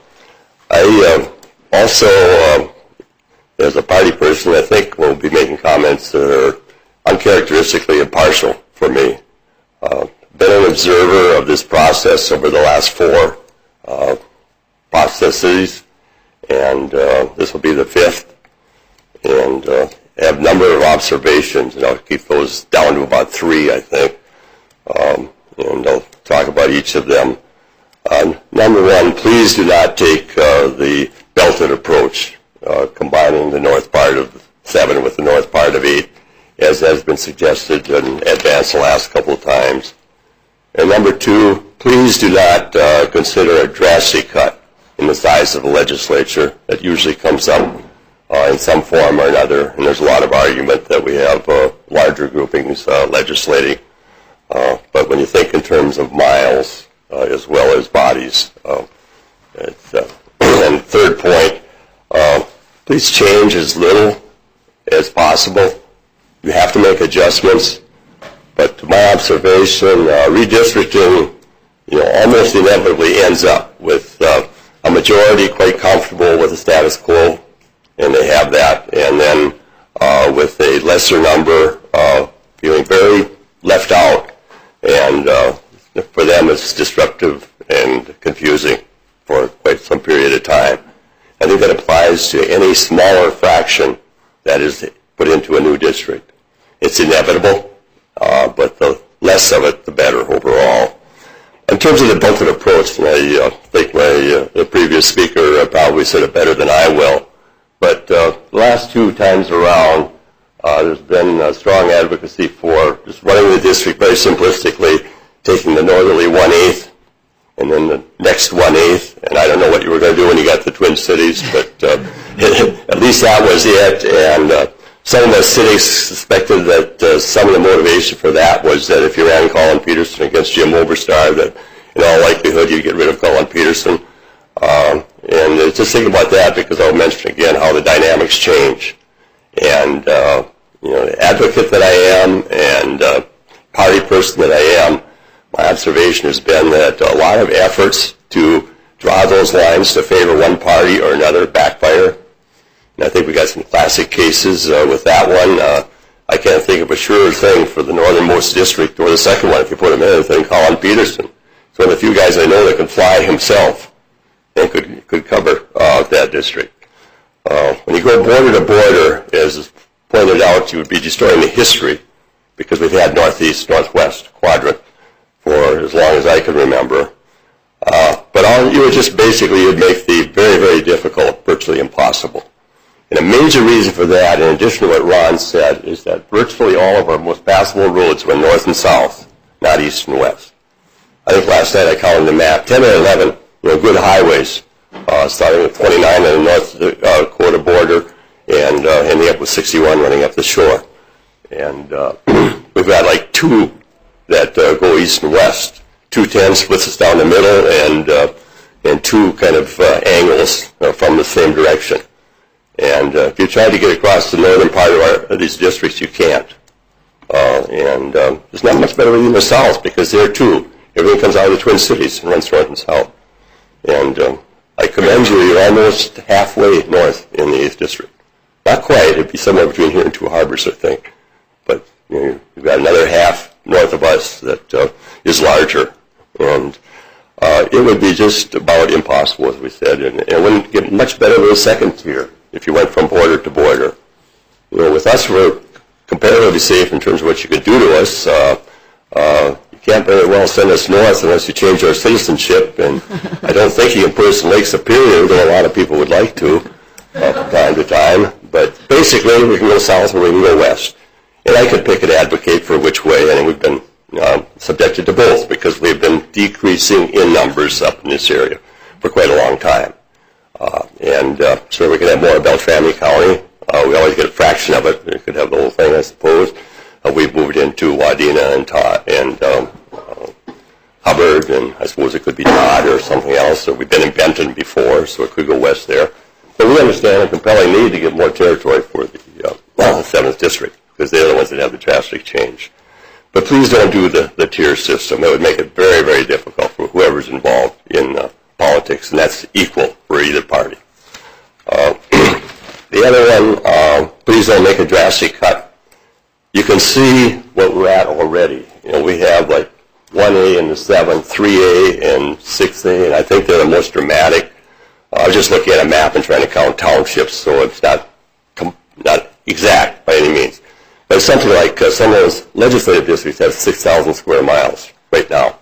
I uh, also, uh, as a party person, I think will be making comments that are uncharacteristically impartial for me. Uh, been an observer of this process over the last four uh, processes, and uh, this will be the fifth, and uh, have a number of observations, and I'll keep those down to about three, I think, um, and I'll talk about each of them. Uh, number one, please do not take uh, the belted approach, uh, combining the north part of seven with the north part of eight, as has been suggested and advanced the last couple of times. And number two, please do not uh, consider a drastic cut in the size of the legislature. That usually comes up uh, in some form or another, and there's a lot of argument that we have uh, larger groupings uh, legislating. Uh, but when you think in terms of miles, Uh, as well as bodies. Uh, it's, uh, and third point, uh, please change as little as possible. You have to make adjustments, but to my observation, uh, redistricting, you know, almost inevitably ends up with uh, a majority quite comfortable with the status quo, and they have that, and then uh, with a lesser number uh, feeling very left out, and uh, for them it's disruptive and confusing for quite some period of time. I think that applies to any smaller fraction that is put into a new district. It's inevitable, uh, but the less of it, the better overall. In terms of the belted approach, I uh, think my uh, the previous speaker uh, probably said it better than I will, but uh, the last two times around, uh, there's been uh, strong advocacy for just running the district very simplistically, taking the northerly one-eighth and then the next one-eighth, and I don't know what you were going to do when you got the Twin Cities, but uh, at least that was it. And uh, some of the cities suspected that uh, some of the motivation for that was that if you ran Colin Peterson against Jim Oberstar, that in all likelihood you'd get rid of Colin Peterson. Um, and uh, just think about that, because I'll mention again how the dynamics change. And uh, you know, the advocate that I am and uh, party person that I am, my observation has been that a lot of efforts to draw those lines to favor one party or another backfire. And I think we got some classic cases uh, with that one. Uh, I can't think of a surer thing for the northernmost district, or the second one, if you put him in, than Colin Peterson. He's one of the few guys I know that can fly himself and could could cover uh, that district. Uh, when you go border to border, as pointed out, you would be destroying the history, because we've had northeast, northwest quadrant for as long as I can remember. Uh, but all, you would just basically, you'd make the very, very difficult, virtually impossible. And a major reason for that, in addition to what Ron said, is that virtually all of our most passable roads were north and south, not east and west. I think last night I counted the map, ten or eleven, you know, good highways, uh, starting with twenty-nine on the North uh, Dakota border, and uh, ending up with sixty-one running up the shore. And uh, we've got like two that uh, go east and west. two ten splits us down the middle, and uh, and two kind of uh, angles uh, from the same direction. And uh, if you try to get across the northern part of, our, of these districts, you can't. Uh, and um, there's not much better in the south, because there too, everything comes out of the Twin Cities and runs north and south. And um, I commend you. You're almost halfway north in the eighth District. Not quite. It'd be somewhere between here and Two Harbors, I think. But you know, you've got another half north of us that uh, is larger. And uh, it would be just about impossible, as we said, and, and it wouldn't get much better with a second tier if you went from border to border. You know, with us, we're comparatively safe in terms of what you can do to us. Uh, uh, you can't very well send us north unless you change our citizenship, and I don't think you can put us in Lake Superior, though a lot of people would like to uh, from time to time. But basically, we can go south or we can go west. And I could pick an advocate for which way, and we've been um, subjected to both because we've been decreasing in numbers up in this area for quite a long time. Uh, and uh, so we could have more of Beltrami County. Uh, we always get a fraction of it. We could have the whole thing, I suppose. Uh, we've moved into Wadena and Todd and um, uh, Hubbard, and I suppose it could be Todd or something else. Or we've been in Benton before, so it could go west there. But we understand a compelling need to get more territory for the uh, well, seventh District, because they're the ones that have the drastic change. But please don't do the, the tier system. That would make it very, very difficult for whoever's involved in uh, politics, and that's equal for either party. Uh, the other one, uh, please don't make a drastic cut. You can see what we're at already. You know, we have like one A in the seventh, three A and six A, and I think they're the most dramatic. Uh, I was just looking at a map and trying to count townships, so it's not com- not exact by any means. But it's something like uh, some of those legislative districts have six thousand square miles right now.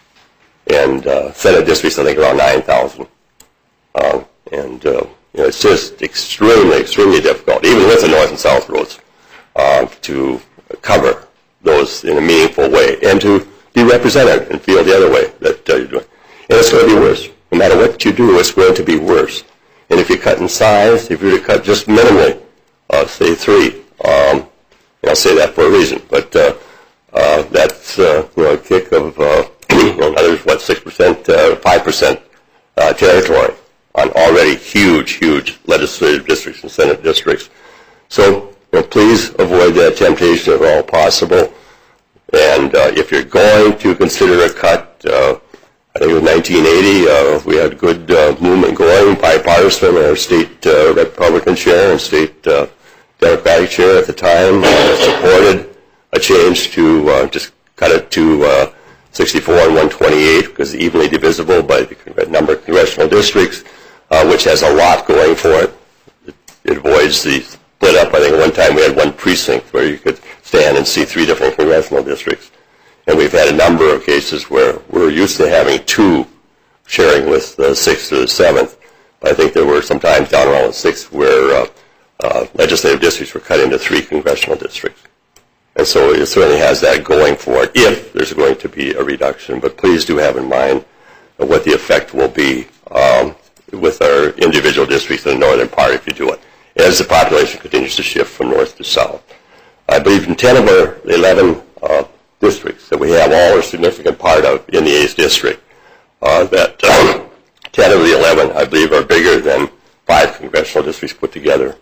And uh, Senate districts, I think, around nine thousand. Uh, and, uh, you know, it's just extremely, extremely difficult, even with the north and south roads, uh, to cover those in a meaningful way and to be represented and feel the other way that uh, you're doing. And it's going to be worse. No matter what you do, it's going to be worse. And if you cut in size, if you were to cut just minimally, uh, say three, um, and I'll say that for a reason, but uh, uh, that's uh, you know, a kick of uh, you know, another, what, six percent, uh, five percent uh, territory on already huge, huge legislative districts and Senate districts. So you know, please avoid that temptation if at all possible. And uh, if you're going to consider a cut, uh, I think it was nineteen eighty, uh, we had good uh, movement going, bipartisan, our state uh, Republican chair and state uh, Democratic chair at the time uh, supported a change to uh, just cut it to uh, sixty-four and one twenty-eight because evenly divisible by the number of congressional districts, uh, which has a lot going for it. It, it avoids the split up. I think at one time we had one precinct where you could stand and see three different congressional districts. And we've had a number of cases where we're used to having two sharing with the sixth or the seventh. But I think there were some times down around the sixth where uh, uh, legislative districts were cut into three congressional districts. And so it certainly has that going for it if there's going to be a reduction. But please do have in mind what the effect will be um, with our individual districts in the northern part if you do it, as the population continues to shift from north to south. I believe in ten of our eleven uh, districts that we have all or significant part of in the eighth district, uh, that um, ten of the eleven, I believe, are bigger than five congressional districts put together.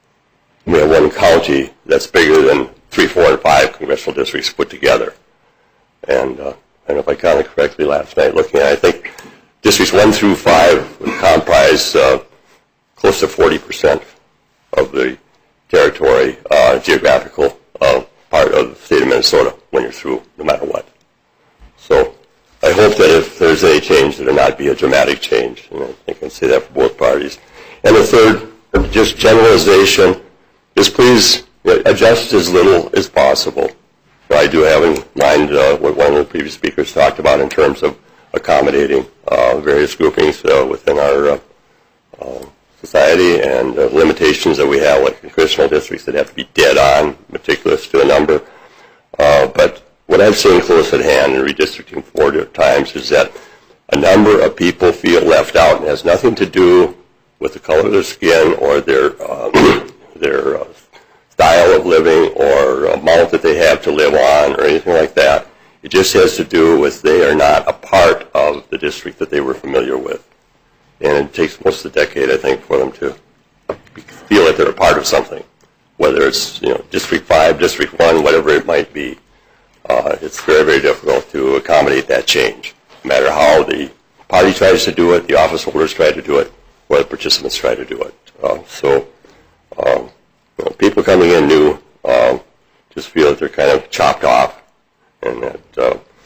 We have one county that's bigger than three, four, and five congressional districts put together. And uh, I don't know if I counted correctly last night looking at it. I think districts one through five would comprise uh, close to forty percent of the territory, uh, geographical uh, part of the state of Minnesota when you're through, no matter what. So I hope that if there's any change, that it not be a dramatic change. And I think I can say that for both parties. And the third, just generalization, is please adjust as little as possible. I do have in mind uh, what one of the previous speakers talked about in terms of accommodating uh, various groupings uh, within our uh, uh, society and uh, limitations that we have, like congressional districts that have to be dead on, meticulous to a number. Uh, but what I've seen close at hand in redistricting four times is that a number of people feel left out, and it has nothing to do with the color of their skin or their uh, their uh, style of living or amount that they have to live on or anything like that. It just has to do with they are not a part of the district that they were familiar with. And it takes most of the decade, I think, for them to feel that they're a part of something, whether it's, you know, District five, District one, whatever it might be. Uh, it's very, very difficult to accommodate that change, no matter how the party tries to do it, the office holders try to do it, or the participants try to do it. Uh, so um, you know, people coming in new uh, just feel that they're kind of chopped off and that uh, they are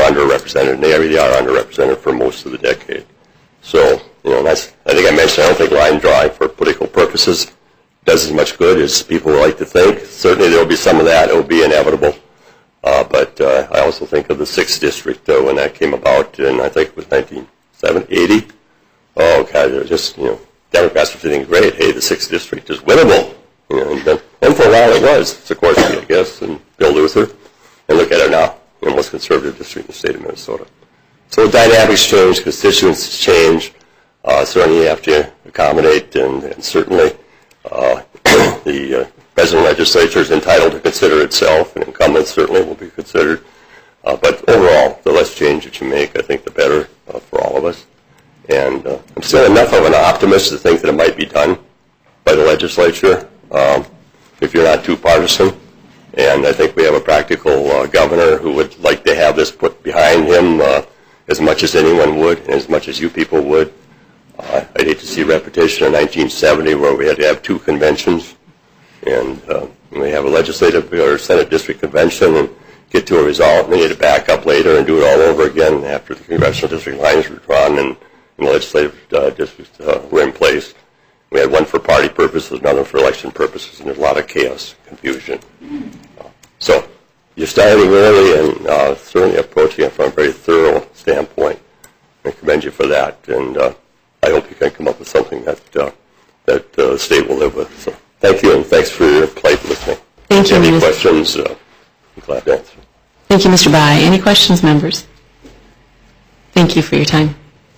underrepresented, and they really are underrepresented for most of the decade. So, you know, that's, I think I mentioned, I don't think line drawing for political purposes does as much good as people like to think. Certainly there will be some of that. It will be inevitable. Uh, but uh, I also think of the sixth District uh, when that came about in, I think it was nineteen eighty. Oh, God, they're just, you know, Democrats were thinking, great, hey, the sixth District is winnable. You know, and, then, and for a while it was. Sikorsky, I guess, and Bill Luther. And look at it now, the most conservative district in the state of Minnesota. So dynamics change, constituents change. Uh, certainly you have to accommodate, and, and certainly uh, the uh, president legislature is entitled to consider itself, and incumbents certainly will be considered. Uh, but overall, the less change that you make, I think the better uh, for all of us. And uh, I'm still enough of an optimist to think that it might be done by the legislature um, if you're not too partisan. And I think we have a practical uh, governor who would like to have this put behind him uh, as much as anyone would, and as much as you people would. Uh, I'd hate to see repetition of nineteen seventy where we had to have two conventions, and uh, we have a legislative or Senate district convention and get to a result, and then you had to back up later and do it all over again after the congressional district lines were drawn and, and the legislative uh, districts uh, were in place. We had one for party purposes, another for election purposes, and there's a lot of chaos, confusion. Uh, so you're starting early and uh, certainly approaching it from a very thorough standpoint. I commend you for that, and uh, I hope you can come up with something that uh, that uh, the state will live with. So thank you, and thanks for your polite listening. Thank you. Any Mister questions, uh, I'm glad to answer. Thank you, Mister Bai. Any questions, members? Thank you for your time.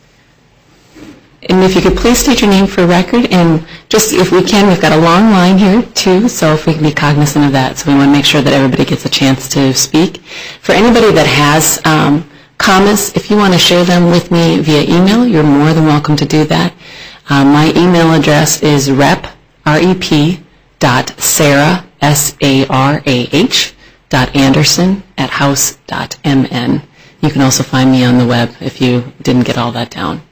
And if you could please state your name for record, and just if we can, we've got a long line here too, so if we can be cognizant of that, so we want to make sure that everybody gets a chance to speak. For anybody that has um, comments, if you want to share them with me via email, you're more than welcome to do that. Um, my email address is rep, R E P, dot sarah, S A R A H, dot anderson at house dot M N. You can also find me on the web if you didn't get all that down.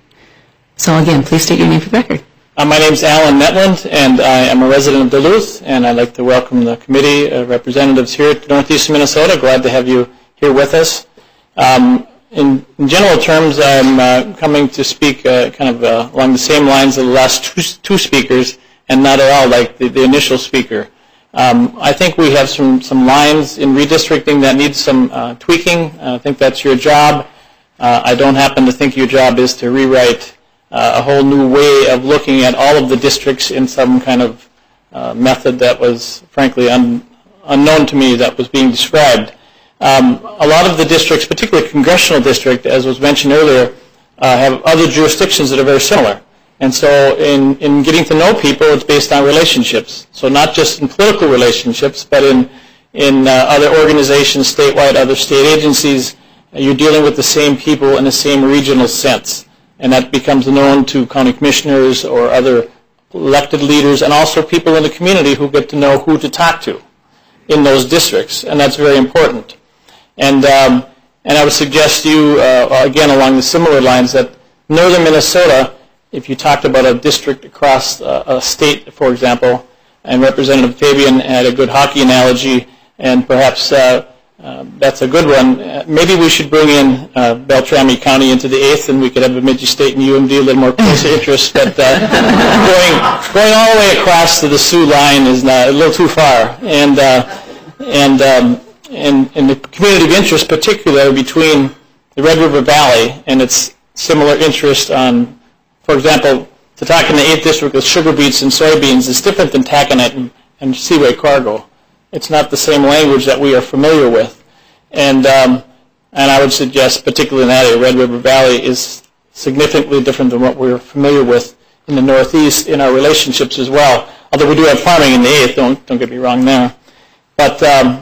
So again, please state your name for the record. Uh, my name is Alan Netland, and I am a resident of Duluth, and I'd like to welcome the committee uh, representatives here at Northeastern Minnesota. Glad to have you here with us. Um, in, in general terms, I'm uh, coming to speak uh, kind of uh, along the same lines of the last two, two speakers, and not at all like the, the initial speaker. Um, I think we have some, some lines in redistricting that need some uh, tweaking. Uh, I think that's your job. Uh, I don't happen to think your job is to rewrite Uh, a whole new way of looking at all of the districts in some kind of uh, method that was, frankly, un- unknown to me that was being described. Um, a lot of the districts, particularly congressional district, as was mentioned earlier, uh, have other jurisdictions that are very similar. And so in, in getting to know people, it's based on relationships. So not just in political relationships, but in, in uh, other organizations, statewide, other state agencies, uh, you're dealing with the same people in the same regional sense. And that becomes known to county commissioners or other elected leaders, and also people in the community who get to know who to talk to in those districts, and that's very important. And um, and I would suggest to you, uh, again, along the similar lines, that northern Minnesota, if you talked about a district across uh, a state, for example, and Representative Fabian had a good hockey analogy, and perhaps uh, Uh, that's a good one. Uh, maybe we should bring in uh, Beltrami County into the eighth, and we could have Bemidji State and U M D a little more close interest. But uh, going going all the way across to the Sioux line is not, a little too far. And uh, and um, and and the community of interest, particularly between the Red River Valley and its similar interest on, for example, to talk in the eighth district with sugar beets and soybeans is different than taconite and, and seaway cargo. It's not the same language that we are familiar with. And um, and I would suggest, particularly in that area, Red River Valley is significantly different than what we're familiar with in the Northeast in our relationships as well. Although we do have farming in the eighth, don't, don't get me wrong there. But um,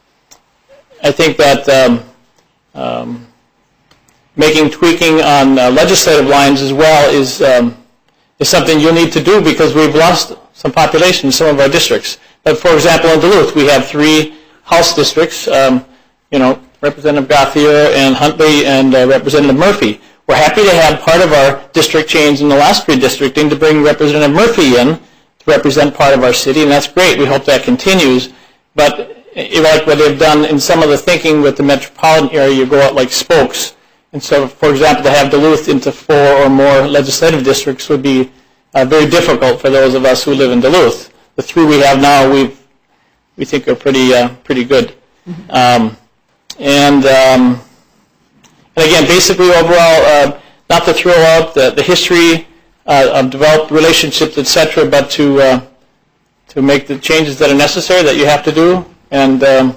I think that um, um, making tweaking on uh, legislative lines as well is, um, is something you'll need to do, because we've lost some population in some of our districts. But for example, in Duluth, we have three House districts, um, you know, Representative Gauthier and Huntley and uh, Representative Murphy. We're happy to have part of our district change in the last redistricting to bring Representative Murphy in to represent part of our city, and that's great. We hope that continues. But like what they've done in some of the thinking with the metropolitan area, you go out like spokes. And so, for example, to have Duluth into four or more legislative districts would be uh, very difficult for those of us who live in Duluth. The three we have now, we we think are pretty uh, pretty good. Mm-hmm. um, and, um, and again, basically overall, uh, not to throw out the, the history uh, of developed relationships, et cetera, but to uh, to make the changes that are necessary that you have to do, and um,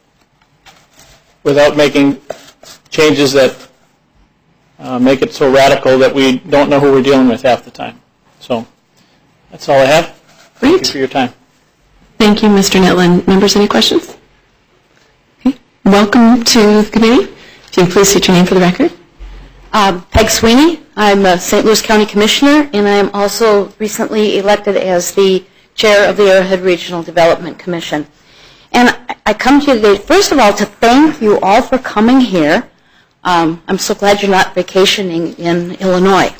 without making changes that uh, make it so radical that we don't know who we're dealing with half the time. So that's all I have. Great. Thank you for your time. Thank you, Mister Nitlin. Members, any questions? Okay. Welcome to the committee. If you can please state your name for the record. Um, Peg Sweeney. I'm a Saint Louis County Commissioner, and I'm also recently elected as the Chair of the Arrowhead Regional Development Commission. And I come to you today, first of all, to thank you all for coming here. Um, I'm so glad you're not vacationing in Illinois.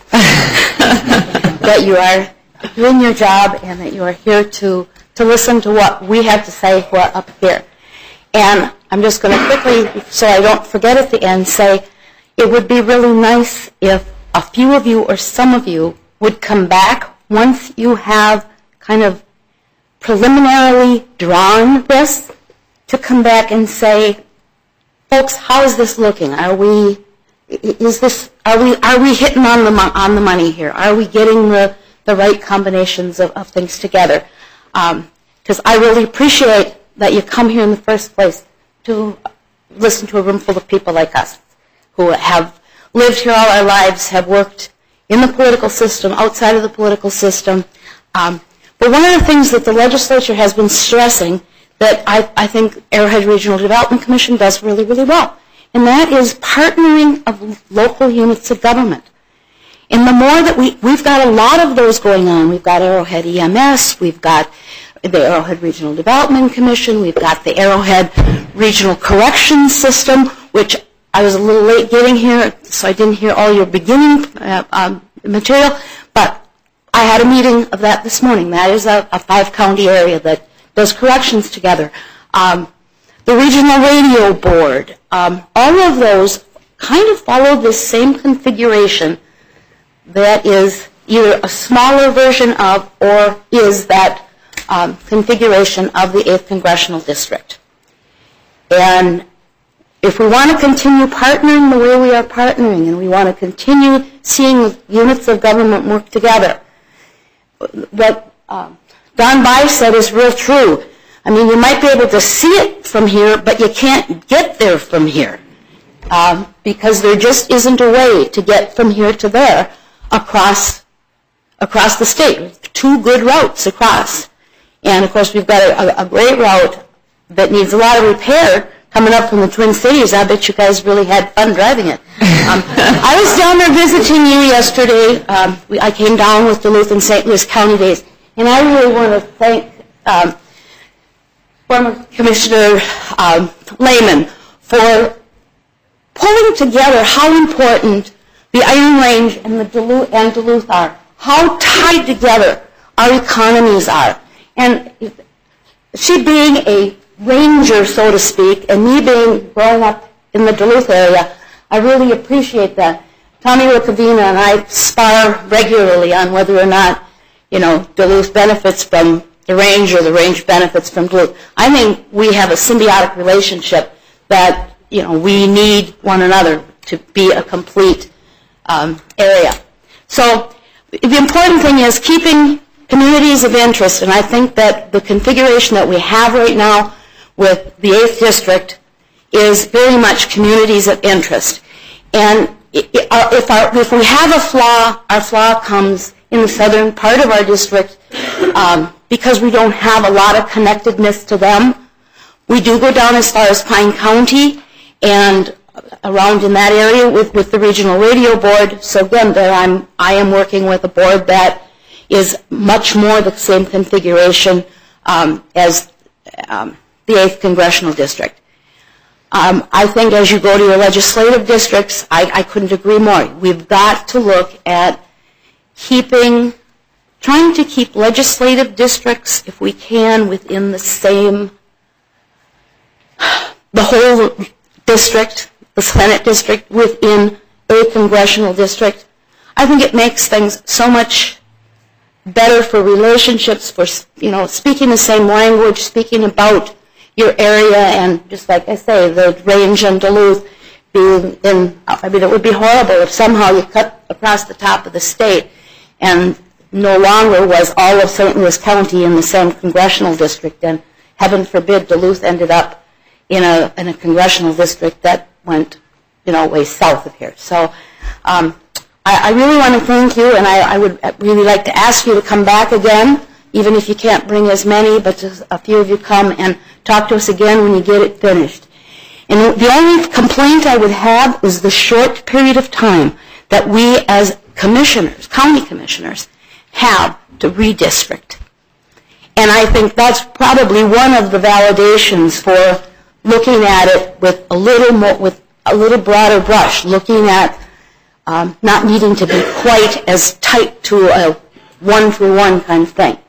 That you are doing your job and that you are here to, to listen to what we have to say who are up here. And I'm just going to quickly, so I don't forget at the end, say it would be really nice if a few of you or some of you would come back once you have kind of preliminarily drawn this, to come back and say, folks, how is this looking? Are we, is this, are we, are we hitting on the on the money here? Are we getting the, the right combinations of, of things together? Because um, I really appreciate that you come here in the first place to listen to a room full of people like us who have lived here all our lives, have worked in the political system, outside of the political system. Um, but one of the things that the legislature has been stressing that I, I think Arrowhead Regional Development Commission does really, really well, and that is partnering of local units of government. And the more that we, we've got a lot of those going on. We've got Arrowhead E M S, we've got the Arrowhead Regional Development Commission, we've got the Arrowhead Regional Corrections System, which I was a little late getting here, so I didn't hear all your beginning uh, um, material, but I had a meeting of that this morning. That is a, a five-county area that does corrections together. Um, the Regional Radio Board, um, all of those kind of follow this same configuration that is either a smaller version of or is that um, configuration of the eighth Congressional District. And if we want to continue partnering the way we are partnering and we want to continue seeing units of government work together, what um, Don Bai said is real true. I mean, you might be able to see it from here, but you can't get there from here um, because there just isn't a way to get from here to there across across the state. Two good routes across. And, of course, we've got a, a great route that needs a lot of repair coming up from the Twin Cities. I bet you guys really had fun driving it. Um, I was down there visiting you yesterday. Um, we, I came down with Duluth and Saint Louis County Days, and I really want to thank um, former Commissioner um, Lehman for pulling together how important the Iron Range and the Duluth and Duluth are, how tied together our economies are, and she being a ranger, so to speak, and me being growing up in the Duluth area, I really appreciate that. Tommy Rukavina and I spar regularly on whether or not, you know, Duluth benefits from the range or the range benefits from Duluth. I think we have a symbiotic relationship that, you know, we need one another to be a complete um, area. So the important thing is keeping communities of interest, and I think that the configuration that we have right now with the eighth District is very much communities of interest. And if, our, if we have a flaw, our flaw comes in the southern part of our district um, because we don't have a lot of connectedness to them. We do go down as far as Pine County and around in that area with, with the Regional Radio Board. So again, there I'm, I am working with a board that is much more the same configuration um, as um, the eighth Congressional District. Um, I think as you go to your legislative districts, I, I couldn't agree more. We've got to look at keeping, trying to keep legislative districts, if we can, within the same the whole district, the Senate district, within a congressional district. I think it makes things so much better for relationships, for, you know, speaking the same language, speaking about your area, and just like I say, the range in Duluth being in, I mean, it would be horrible if somehow you cut across the top of the state and no longer was all of Saint Louis County in the same congressional district, and heaven forbid Duluth ended up in a in a congressional district that went, you know, way south of here. So um, I, I really want to thank you, and I, I would really like to ask you to come back again, even if you can't bring as many, but just a few of you come and talk to us again when you get it finished. And the only complaint I would have is the short period of time that we as commissioners, county commissioners, have to redistrict. And I think that's probably one of the validations for looking at it with a little more, with a little broader brush, looking at um, not needing to be quite as tight to a one-for-one kind of thing,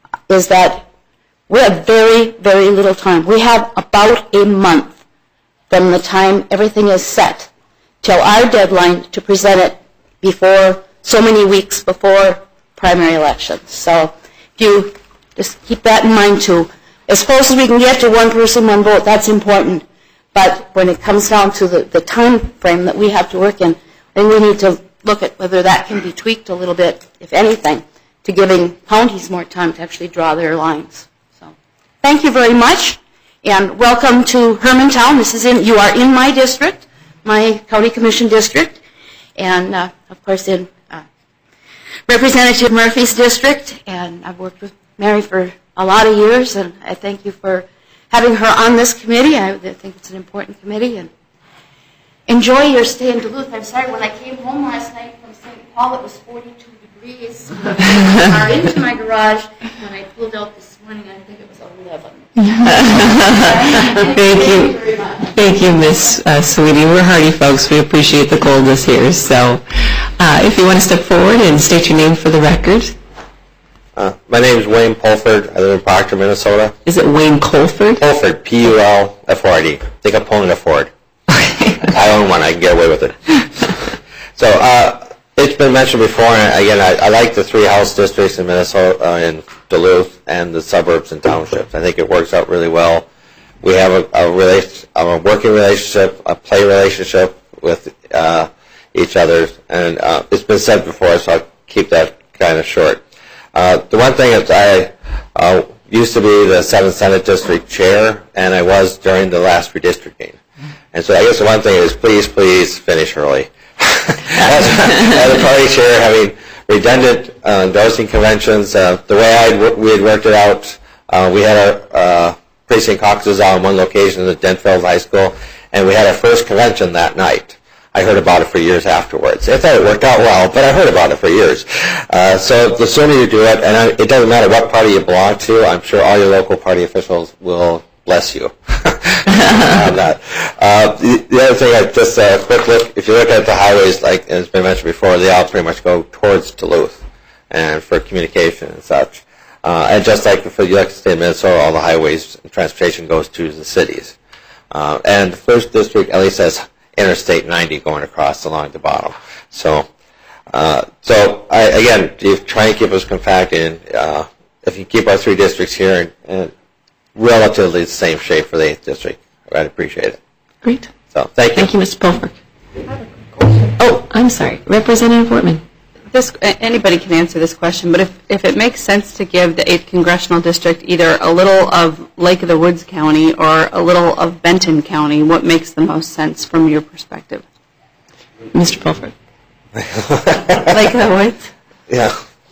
is that we have very, very little time. We have about a month from the time everything is set till our deadline to present it before, so many weeks before primary elections. So if you just keep that in mind too. As close as we can get to one person, one vote, that's important. But when it comes down to the, the time frame that we have to work in, then we need to look at whether that can be tweaked a little bit, if anything, to giving counties more time to actually draw their lines. So thank you very much, and welcome to Hermantown. This is in, you are in my district, my county commission district, and uh, of course in uh, Representative Murphy's district, and I've worked with Mary for a lot of years, and I thank you for having her on this committee. I think it's an important committee, and enjoy your stay in Duluth. I'm sorry, when I came home last night from Saint Paul, it was forty-two degrees. I car into my garage. When I pulled out this morning, I think it was eleven. Thank you. Thank you, Miss Uh, Sweetie. We're hardy folks. We appreciate the coldness here. So uh, if you want to step forward and state your name for the record. Uh, my name is Wayne Pulford. I live in Proctor, Minnesota. Is it Wayne Colford? Pulford, P U L F O R D. I think I'm pulling a Ford. I own one. I can get away with it. So uh, it's been mentioned before, and again, I, I like the three House districts in Minnesota, uh, in Duluth, and the suburbs and townships. I think it works out really well. We have a, a, relation, a working relationship, a play relationship with uh, each other, and uh, it's been said before, so I'll keep that kind of short. Uh, the one thing is I uh, used to be the seventh Senate District Chair, and I was during the last redistricting. And so I guess the one thing is please, please finish early. as, as a party chair, having redundant uh, endorsing conventions, uh, the way I'd, we had worked it out, uh, we had our uh, precinct caucuses on one location at Denfeld High School, and we had our first convention that night. I heard about it for years afterwards. I thought it worked out well, but I heard about it for years. Uh, so the sooner you do it, and I, it doesn't matter what party you belong to, I'm sure all your local party officials will bless you on that. Uh, the, the other thing, I just a uh, quick look, if you look at the highways, like has been mentioned before, they all pretty much go towards Duluth and for communication and such. Uh, and just like for the United States of Minnesota, all the highways and transportation goes to the cities. Uh, and the first district at least has Interstate ninety going across along the bottom. So, uh, so I, again, you try and keep us compact, and uh, if you keep our three districts here and, and relatively the same shape for the eighth district, I'd appreciate it. Great. So, thank you. Thank you, Mister Pulford. Oh, I'm sorry, Representative Wortman. This, anybody can answer this question, but if, if it makes sense to give the eighth Congressional District either a little of Lake of the Woods County or a little of Benton County, what makes the most sense from your perspective? Mister Pulford. Lake of the Woods? Yeah.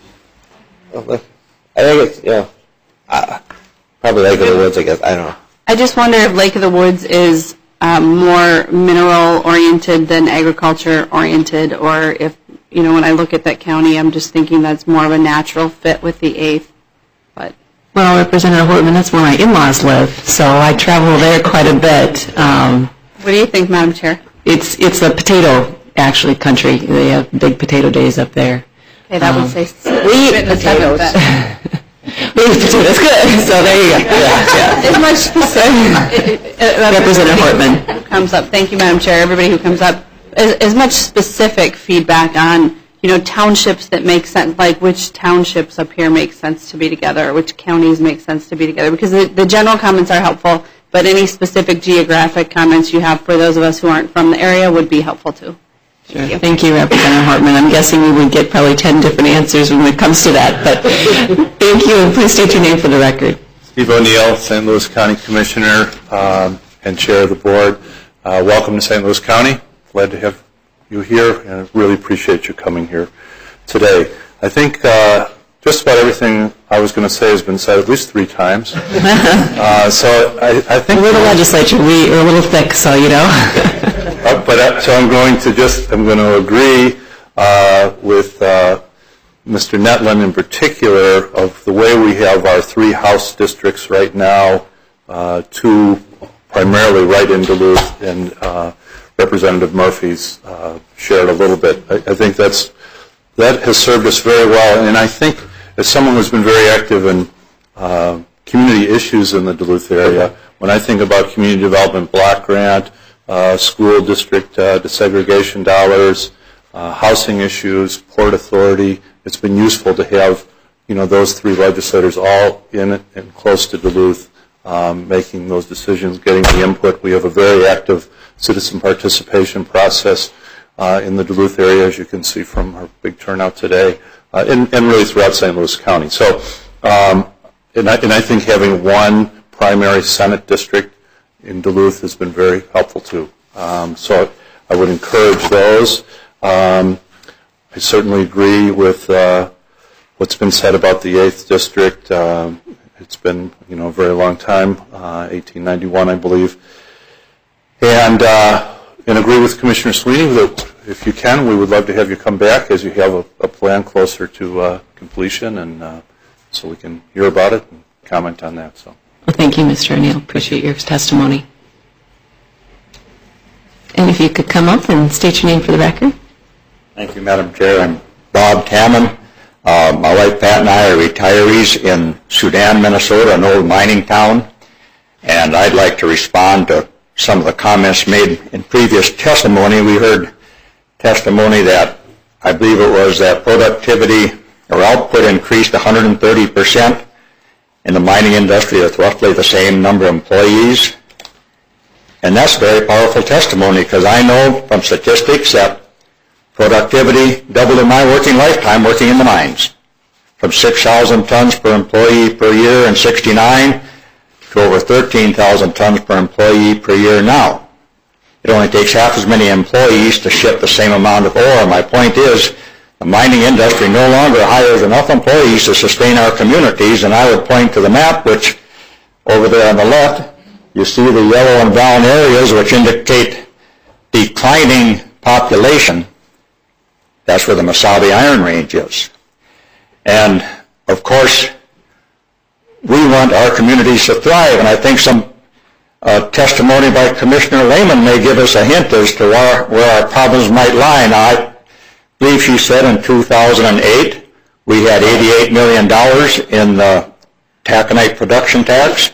I think it's, yeah, uh, probably Lake of the Woods, I guess. I don't know. I just wonder if Lake of the Woods is um, more mineral-oriented than agriculture-oriented, or if, you know, when I look at that county, I'm just thinking that's more of a natural fit with the eighth. But well, Representative Wortman, that's where my in-laws live, so I travel there quite a bit. Um, what do you think, Madam Chair? It's it's a potato, actually, country. They have big potato days up there. Okay, that um, would say sweet potatoes. That's good. So there you go. Yeah. As much specific, Representative Hortman comes up. Thank you, Madam Chair. Everybody who comes up, as, as much specific feedback on, you know, townships that make sense, like which townships up here make sense to be together, which counties make sense to be together, because the, the general comments are helpful, but any specific geographic comments you have for those of us who aren't from the area would be helpful too. Sure. Thank you. Thank you, Representative Hortman. I'm guessing we would get probably ten different answers when it comes to that, but thank you, and please state your name for the record. Steve O'Neill, Saint Louis County Commissioner um, and Chair of the Board. Uh, welcome to Saint Louis County. Glad to have you here, and I really appreciate you coming here today. I think uh, just about everything I was going to say has been said at least three times. uh, so I, I think we're the legislature. We are a little thick, so you know. uh, but uh, so I'm going to just I'm going to agree uh, with uh, Mister Netland in particular of the way we have our three House districts right now, uh, two primarily right in Duluth, and uh, Representative Murphy's uh, shared a little bit. I, I think that's that has served us very well, and I think as someone who's been very active in uh, community issues in the Duluth area, when I think about community development block grant, uh, school district uh, desegregation dollars, uh, housing issues, Port Authority, it's been useful to have, you know, those three legislators all in it and close to Duluth, um, making those decisions, getting the input. We have a very active citizen participation process uh, in the Duluth area, as you can see from our big turnout today, uh, and, and really throughout Saint Louis County. So, um, and, I, and I think having one primary Senate district in Duluth has been very helpful too. Um, so I would encourage those. Um, I certainly agree with uh, what's been said about the eighth District. Um, it's been, you know, a very long time, uh, eighteen ninety-one, I believe. And, uh, and agree with Commissioner Sweeney that if you can, we would love to have you come back as you have a, a plan closer to uh, completion, and uh, so we can hear about it and comment on that. So, well, thank you, Mister O'Neill. Appreciate your testimony. And if you could come up and state your name for the record. Thank you, Madam Chair. I'm Bob Tamman. Uh, my wife Pat and I are retirees in Sudan, Minnesota, an old mining town, and I'd like to respond to some of the comments made in previous testimony. We heard testimony that I believe it was that productivity or output increased one hundred thirty percent in the mining industry with roughly the same number of employees. And that's very powerful testimony, because I know from statistics that productivity doubled in my working lifetime working in the mines, from six thousand tons per employee per year in sixty-nine to over thirteen thousand tons per employee per year now. It only takes half as many employees to ship the same amount of ore. My point is, the mining industry no longer hires enough employees to sustain our communities, and I would point to the map, which over there on the left, you see the yellow and brown areas which indicate declining population. That's where the Mesabi Iron Range is. And, of course, we want our communities to thrive, and I think some uh, testimony by Commissioner Lehman may give us a hint as to where, where our problems might lie. Now, I believe she said in two thousand eight we had eighty-eight million dollars in the taconite production tax.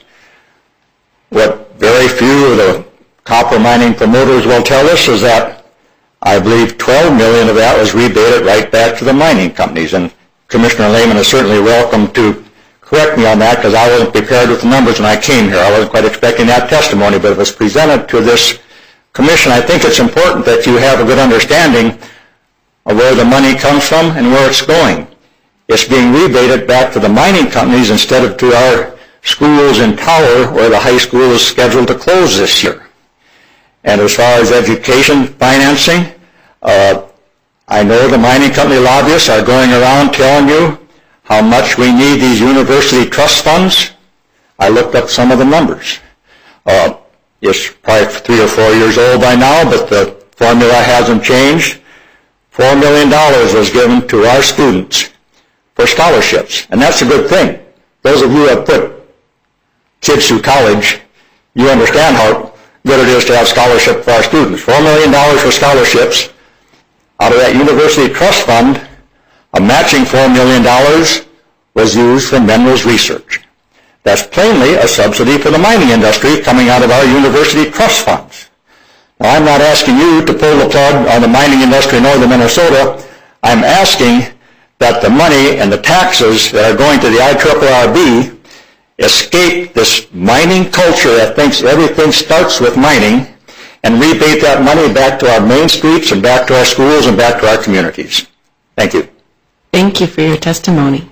What very few of the copper mining promoters will tell us is that I believe twelve million dollars of that was rebated right back to the mining companies. And Commissioner Lehman is certainly welcome to correct me on that, because I wasn't prepared with the numbers when I came here. I wasn't quite expecting that testimony, but if it's presented to this commission, I think it's important that you have a good understanding of where the money comes from and where it's going. It's being rebated back to the mining companies instead of to our schools in Tower, where the high school is scheduled to close this year. And as far as education financing, uh, I know the mining company lobbyists are going around telling you how much we need these university trust funds. I looked up some of the numbers. Uh, it's probably three or four years old by now, but the formula hasn't changed. Four million dollars was given to our students for scholarships, and that's a good thing. Those of you who have put kids through college, you understand how good it is to have scholarship for our students. Four million dollars for scholarships. Out of that university trust fund, a matching four million dollars was used for minerals research. That's plainly a subsidy for the mining industry coming out of our university trust funds. Now, I'm not asking you to pull the plug on the mining industry in northern Minnesota. I'm asking that the money and the taxes that are going to the I R R R B escape this mining culture that thinks everything starts with mining and rebate that money back to our main streets and back to our schools and back to our communities. Thank you. Thank you for your testimony.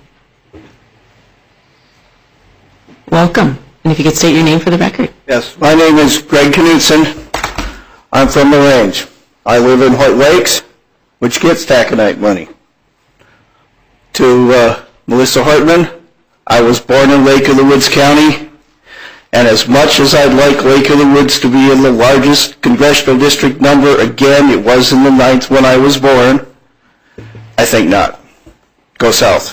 Welcome. And if you could state your name for the record. Yes, my name is Greg Knudsen. I'm from the range. I live in Hoyt Lakes, which gets taconite money. To uh, Melissa Hartman, I was born in Lake of the Woods County, and as much as I'd like Lake of the Woods to be in the largest congressional district number, again, it was in the ninth when I was born, I think not. Go south.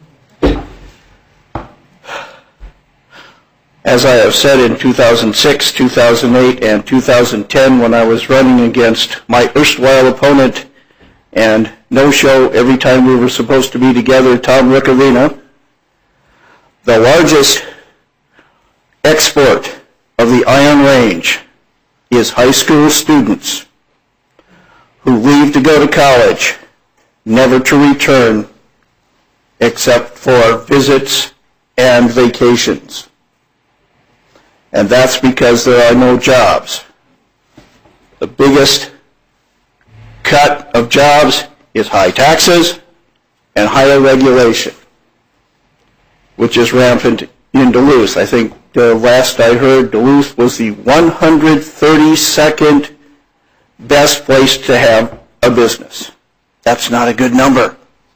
As I have said in two thousand six, two thousand eight, and two thousand ten when I was running against my erstwhile opponent and no-show every time we were supposed to be together, Tom Riccovina, the largest export of the Iron Range is high school students who leave to go to college, never to return except for visits and vacations. And that's because there are no jobs. The biggest cut of jobs is high taxes and higher regulation, which is rampant in Duluth. I think the last I heard, Duluth was the one hundred thirty-second best place to have a business. That's not a good number.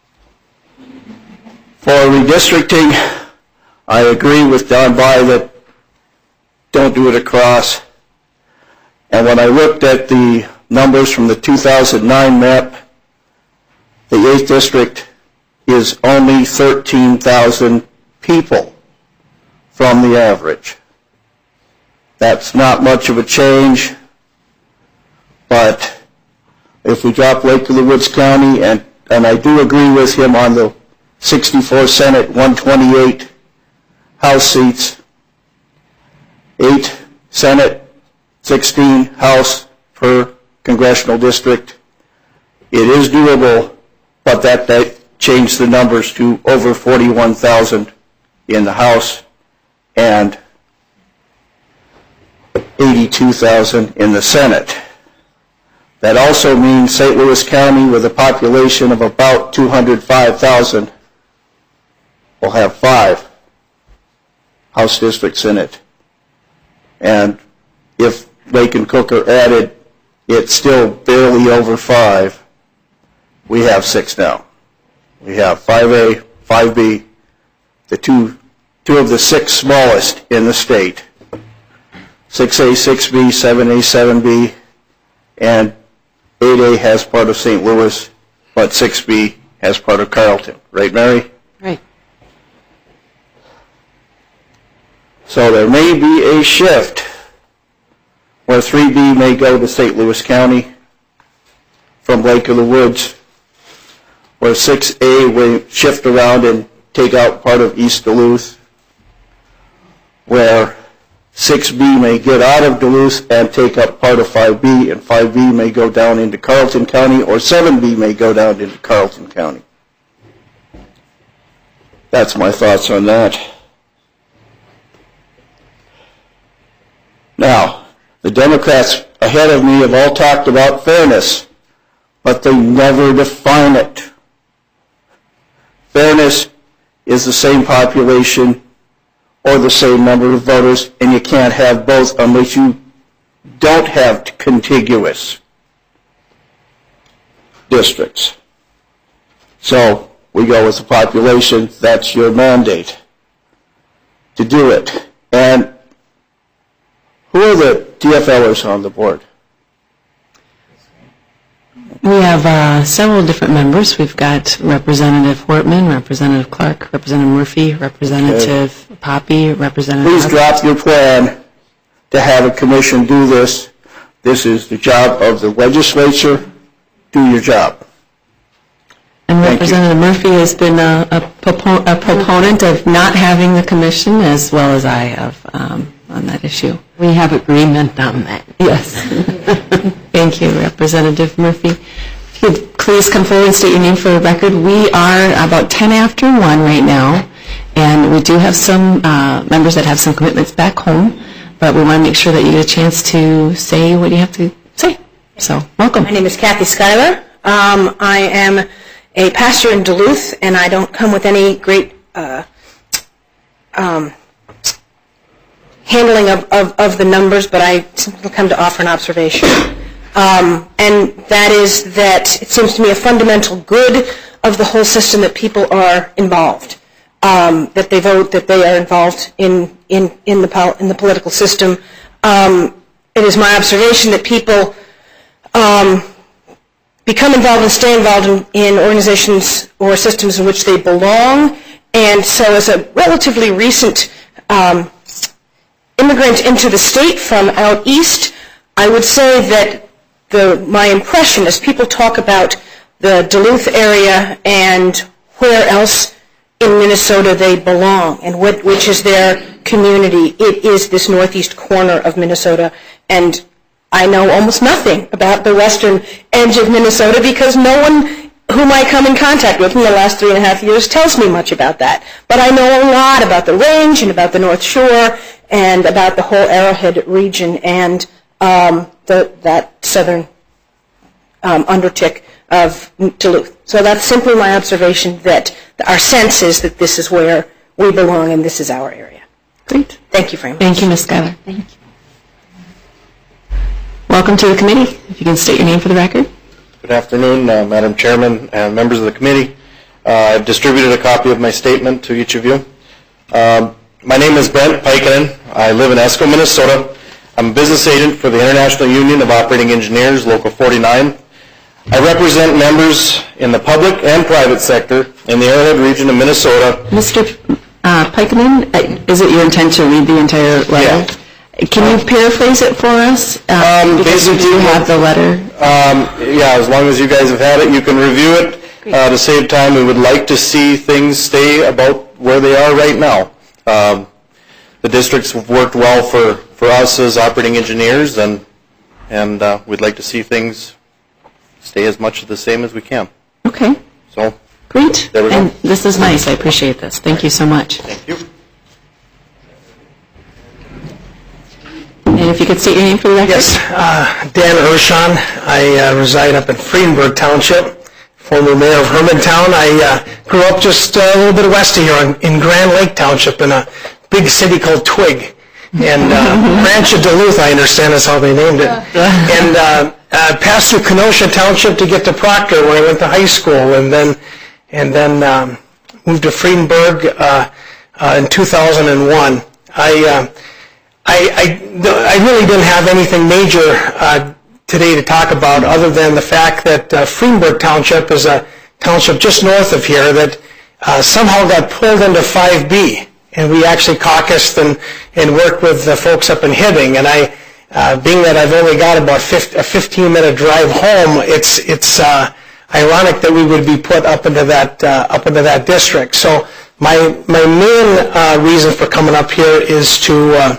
For redistricting, I agree with Don By that don't do it across. And when I looked at the numbers from the two thousand nine map, the eighth district is only thirteen thousand people from the average. That's not much of a change, but if we drop Lake of the Woods County, and, and I do agree with him on the sixty-four Senate, one twenty-eight House seats, eight Senate, sixteen House per congressional district. It is doable, but that, that changed the numbers to over forty-one thousand in the House and eighty-two thousand in the Senate. That also means Saint Louis County, with a population of about two hundred five thousand, will have five House districts in it. And if Lake and Cook are added, it's still barely over five. We have six now. We have five A, five B, the two, two of the six smallest in the state. six A, six B, seven A, seven B, and eight A has part of Saint Louis, but six B has part of Carleton. Right, Mary? Right. So there may be a shift where three B may go to Saint Louis County from Lake of the Woods, where six A will shift around and take out part of East Duluth, where six B may get out of Duluth and take up part of five B, and five B may go down into Carleton County, or seven B may go down into Carleton County. That's my thoughts on that. Now, the Democrats ahead of me have all talked about fairness, but they never define it. Fairness is the same population or the same number of voters, and you can't have both unless you don't have contiguous districts. So we go with the population. That's your mandate to do it. And who are the D F Lers on the board? We have uh, several different members. We've got Representative Hortman, Representative Clark, Representative Murphy, Representative okay. Poppy, Representative... Please drop your plan to have a commission do this. This is the job of the legislature. Do your job. And Thank Representative Murphy has been a, a, propo- a proponent of not having the commission, as well as I have, um, on that issue. We have agreement on that. Yes. Thank you, Representative Murphy. If you could please come forward and state your name for the record. We are about ten after one right now, and we do have some uh, members that have some commitments back home, but we want to make sure that you get a chance to say what you have to say. So, welcome. My name is Kathy Schuyler. Um, I am a pastor in Duluth, and I don't come with any great uh, um, handling of, of, of the numbers, but I simply come to offer an observation. Um, and that is that it seems to me a fundamental good of the whole system that people are involved, um, that they vote, that they are involved in, in, in, the, pol- in the political system. Um, it is my observation that people um, become involved and stay involved in, in organizations or systems in which they belong. And so as a relatively recent um, immigrant into the state from out east, I would say that the, my impression as people talk about the Duluth area and where else in Minnesota they belong and what, which is their community, it is this northeast corner of Minnesota. And I know almost nothing about the western edge of Minnesota because no one whom I come in contact with in the last three and a half years tells me much about that. But I know a lot about the range and about the North Shore and about the whole Arrowhead region and um, the, that southern um, undertick of Duluth. So that's simply my observation that our sense is that this is where we belong and this is our area. Great. Thank you very much. Thank you, Miz Schuyler. Thank you. Welcome to the committee. If you can state your name for the record. Good afternoon, uh, Madam Chairman and members of the committee. Uh, I've distributed a copy of my statement to each of you. Um, my name is Brent Pykinen. I live in Esko, Minnesota. I'm a business agent for the International Union of Operating Engineers, Local forty-nine. I represent members in the public and private sector in the Arrowhead region of Minnesota. Mister Uh, Pykinen, is it your intent to read the entire letter? Yeah. Can you paraphrase it for us? Um, um, because we do have the letter. Um, yeah, as long as you guys have had it, you can review it. Uh, to save time, we would like to see things stay about where they are right now. Um, the districts have worked well for, for us as operating engineers, and and uh, we'd like to see things stay as much the same as we can. Okay. So, great. There we go. And this is nice. I appreciate this. Thank you so much. Thank you. And if you could state your name for the record. Yes, uh, Dan Urshon. I uh, reside up in Friedenberg Township, former mayor of Hermantown. I uh, grew up just uh, a little bit west of here in, in Grand Lake Township in a big city called Twig. And uh, Ranch of Duluth, I understand, is how they named it. And uh, uh, passed through Kenosha Township to get to Proctor when I went to high school, and then and then um, moved to Friedenberg uh, uh, in two thousand one. I, uh, I, I, I really didn't have anything major uh, today to talk about other than the fact that uh, Friedenberg Township is a township just north of here that uh, somehow got pulled into five B. And we actually caucused and, and worked with the folks up in Hibbing. And I, uh, being that I've only got about a fifteen-minute drive home, it's it's uh, ironic that we would be put up into that uh, up into that district. So my my main uh, reason for coming up here is to uh,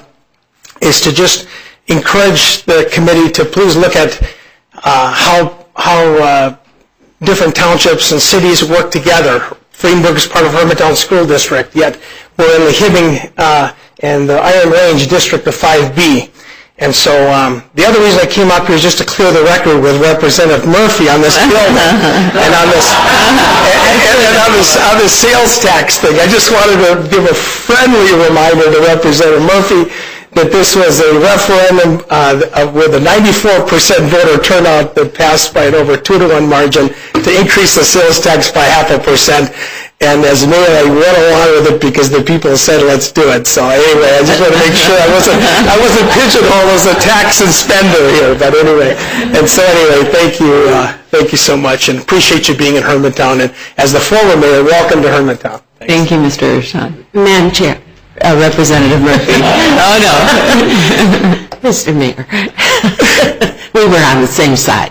is to just encourage the committee to please look at uh, how how uh, different townships and cities work together. Friedenberg is part of Hermantown School District, yet we're in the Hibbing uh, and the Iron Range District of five B. And so um, the other reason I came up here is just to clear the record with Representative Murphy on this bill and on this and, and on this on this sales tax thing. I just wanted to give a friendly reminder to Representative Murphy that this was a referendum uh, with a ninety-four percent voter turnout that passed by an over two to one margin to increase the sales tax by half a percent. And as mayor, I went along with it because the people said, let's do it. So anyway, I just want to make sure I wasn't, I wasn't pigeonholed as a tax and spender here. But anyway, and so anyway, thank you, uh, thank you so much, and appreciate you being in Hermantown. And as the former mayor, welcome to Hermantown. Thanks. Thank you, Mister Urshon. Madam Chair. Uh, Representative Murphy. Oh, no. Mister Mayor. we were on the same side.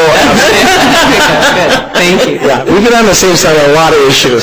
Thank you. Yeah, we've been on the same side on a lot of issues.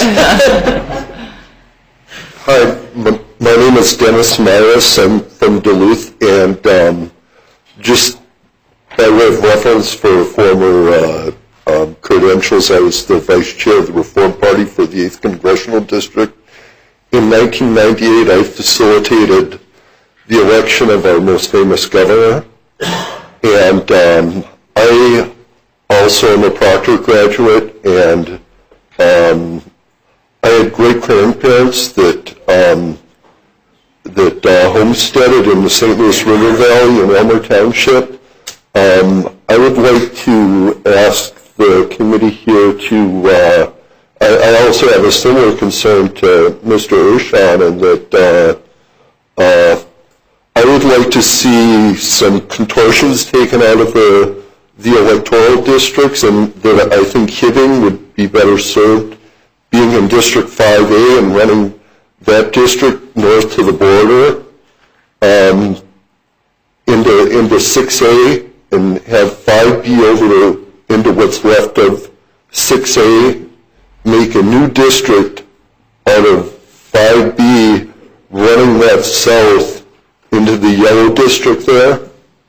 Hi, m- my name is Dennis Maris. I'm from Duluth, and um, just by way of reference for former uh, um, credentials, I was the vice chair of the Reform Party for the eighth Congressional District. In nineteen ninety-eight, I facilitated the election of our most famous governor, and um, I also am a Proctor graduate, and um, I had great grandparents that um, that uh, homesteaded in the Saint Louis River Valley in Elmer Township. Um, I would like to ask the committee here to, uh, I, I also have a similar concern to Mister Urshon, in that uh, uh, I would like to see some contortions taken out of the, the electoral districts, and that I think Hibbing would be better served being in District five A and running that district north to the border um, into, into six A, and have five B over to, into what's left of six A, make a new district out of five B, running that south into the yellow district there.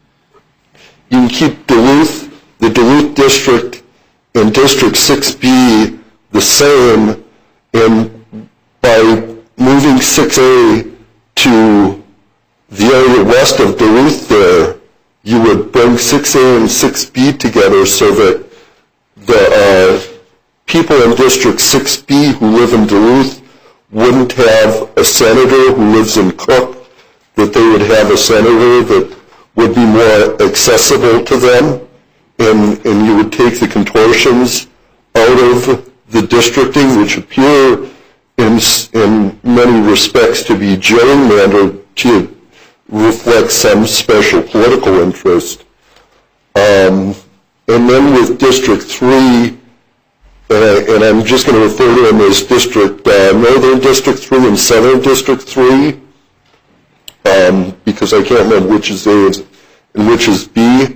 You can keep Duluth, the Duluth district, and District six B the same, and by moving six A to the area west of Duluth there, you would bring six A and six B together so that the uh, people in District six B who live in Duluth wouldn't have a senator who lives in Cook, that they would have a senator that would be more accessible to them, and, and you would take the contortions out of the districting, which appear in, in many respects to be gerrymandered to reflect some special political interest. Um, and then with District three, and, I, and I'm just going to refer to them as District uh, Northern District three and Southern District three, um, because I can't remember which is A and which is B.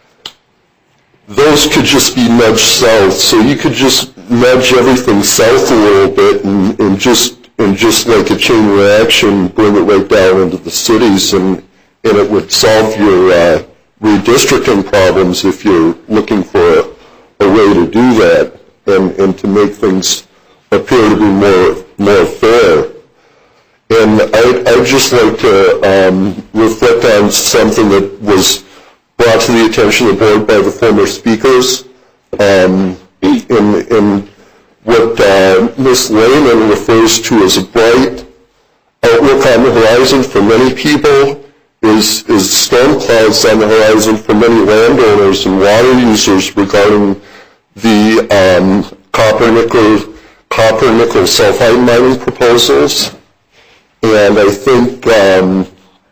Those could just be nudged south, so you could just nudge everything south a little bit, and, and just and just like a chain reaction, bring it right down into the cities, and and it would solve your uh, redistricting problems if you're looking for a, a way to do that, and, and to make things appear to be more more fair. And I I'd just like to um, reflect on something that was brought to the attention of the board by the former speakers, um, in, in what uh, Miz Lehman refers to as a bright outlook on the horizon for many people is, is storm clouds on the horizon for many landowners and water users regarding the um, copper nickel copper nickel sulfide mining proposals. And I think um,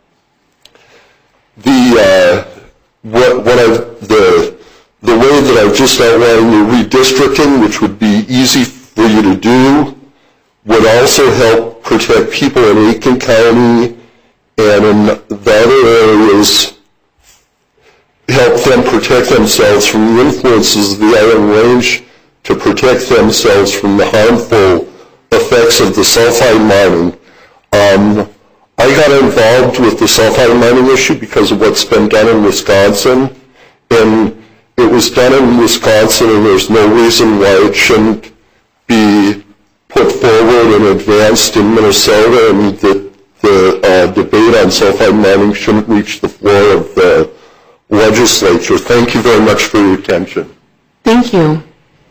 the uh, What, what I've, the, the way that I've just outlined the redistricting, which would be easy for you to do, would also help protect people in Aiken County and in the other areas, help them protect themselves from the influences of the Iron Range, to protect themselves from the harmful effects of the sulfide mining. Um, I got involved with the sulfide mining issue because of what's been done in Wisconsin, and it was done in Wisconsin, and there's no reason why it shouldn't be put forward and advanced in Minnesota, and that the uh, debate on sulfide mining shouldn't reach the floor of the legislature. Thank you very much for your attention. Thank you.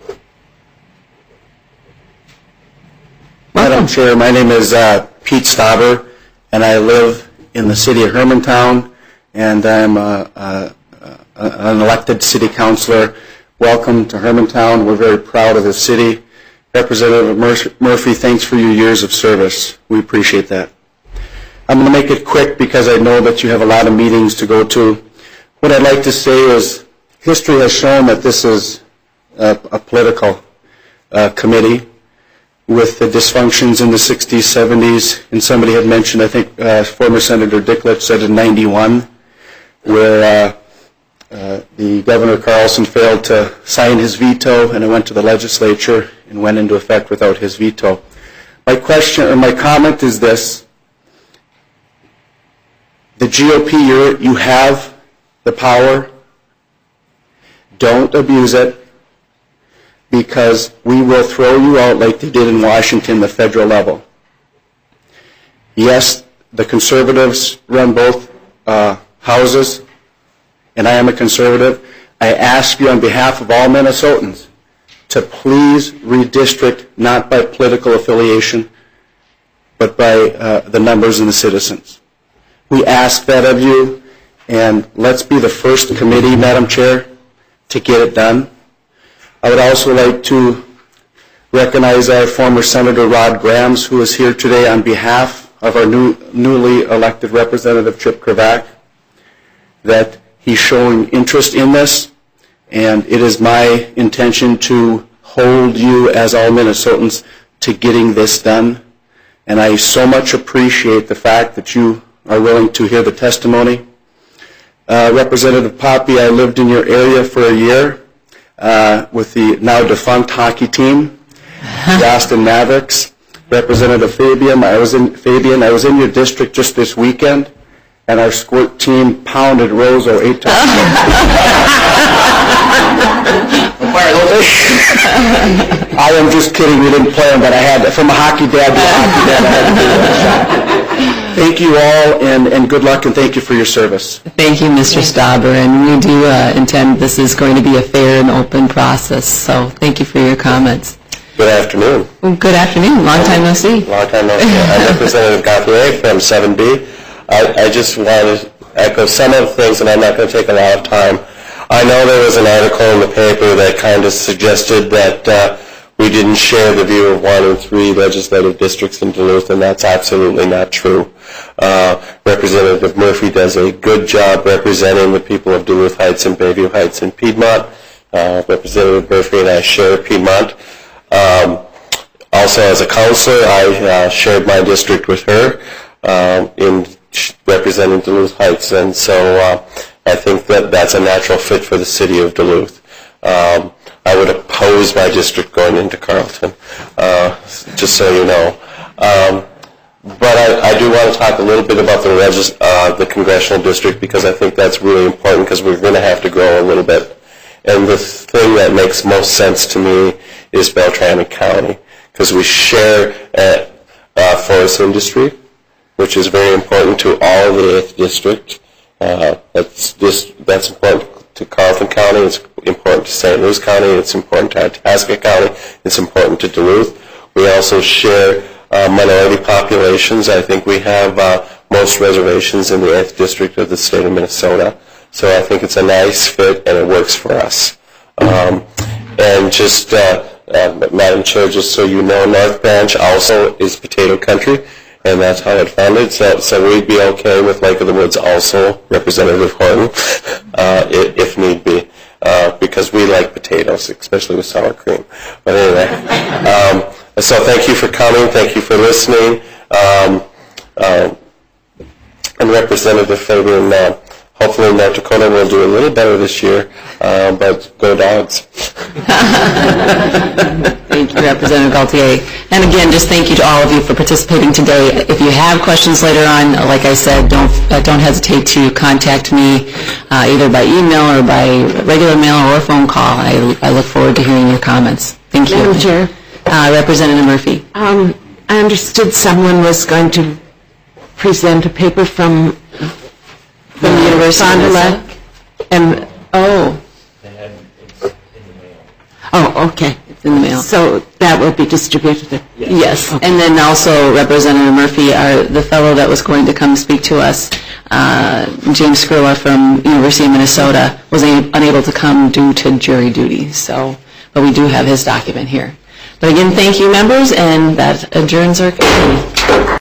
Madam Chair, my name is uh, Pete Stauber, and I live in the city of Hermantown, and I'm uh, uh, uh, an elected city councilor. Welcome to Hermantown. We're very proud of the city. Representative Mur- Murphy, thanks for your years of service. We appreciate that. I'm going to make it quick because I know that you have a lot of meetings to go to. What I'd like to say is history has shown that this is a, a political uh, committee, with the dysfunctions in the sixties, seventies, and somebody had mentioned, I think uh, former Senator Dicklett said in ninety-one, where uh, uh, the Governor Carlson failed to sign his veto, and it went to the legislature and went into effect without his veto. My question, or my comment is this: the G O P, you're, you have the power. Don't abuse it, because we will throw you out like they did in Washington, the federal level. Yes, the conservatives run both uh, houses, and I am a conservative. I ask you on behalf of all Minnesotans to please redistrict, not by political affiliation, but by uh, the members and the citizens. We ask that of you, and let's be the first committee, Madam Chair, to get it done. I would also like to recognize our former Senator Rod Grams, who is here today on behalf of our new, newly elected Representative Chip Kravac, that he's showing interest in this, and it is my intention to hold you as all Minnesotans to getting this done. And I so much appreciate the fact that you are willing to hear the testimony. Uh, Representative Poppy, I lived in your area for a year uh, with the now defunct hockey team, the Austin Mavericks. Representative Fabian, I was in Fabian, I was in your district just this weekend, and our squirt team pounded Roseau eight times. I am just kidding. We didn't play them, but I had from a hockey dad to a hockey dad. I had to do that. Thank you all, and, and good luck, and thank you for your service. Thank you, Mister Stauber, and we do uh, intend this is going to be a fair and open process, so thank you for your comments. Good afternoon. Well, good afternoon. Long time no see. Long time no see. I'm Representative Gauthier from seven B. I, I just want to echo some of the things, and I'm not going to take a lot of time. I know there was an article in the paper that kind of suggested that uh, we didn't share the view of one and three legislative districts in Duluth, and that's absolutely not true. Uh, Representative Murphy does a good job representing the people of Duluth Heights and Bayview Heights and Piedmont. Uh, Representative Murphy and I share Piedmont. Um, also, as a counselor, I uh, shared my district with her um, in representing Duluth Heights, and so uh, I think that that's a natural fit for the city of Duluth. Um, I would oppose my district going into Carleton, uh, just so you know. Um, but I, I do want to talk a little bit about the, regis- uh, the congressional district, because I think that's really important, because we're going to have to grow a little bit. And the thing that makes most sense to me is Beltrami County, because we share a uh, forest industry, which is very important to all of the eighth District. Uh, that's, this, that's important to Carleton County, it's important to Saint Louis County, it's important to Itasca County, it's important to Duluth. We also share uh, minority populations. I think we have uh, most reservations in the eighth District of the state of Minnesota. So I think it's a nice fit, and it works for us. Um, and just, uh, uh, Madam Chair, just so you know, North Branch also is potato country, and that's how it founded. So, so we'd be okay with Lake of the Woods also, Representative Horton, uh, if, if need be, uh, because we like potatoes, especially with sour cream. But anyway, um, so thank you for coming. Thank you for listening. Um, uh, and Representative Fabian, uh, hopefully North Dakota will do a little better this year, uh, but go Dogs. Thank you, Representative Gauthier. And again, just thank you to all of you for participating today. If you have questions later on, like I said, don't uh, don't hesitate to contact me uh, either by email or by regular mail or a phone call. I, I look forward to hearing your comments. Thank you. Madam Chair. Uh, Representative Murphy. Um, I understood someone was going to present a paper from From the University of Minnesota? And, oh. Oh, okay. It's in the mail. So that will be distributed? Yes. Okay. And then also Representative Murphy, our, the fellow that was going to come speak to us, uh, James Skrilla from University of Minnesota, was a, unable to come due to jury duty. So, but we do have his document here. But again, thank you, members, and that adjourns our committee.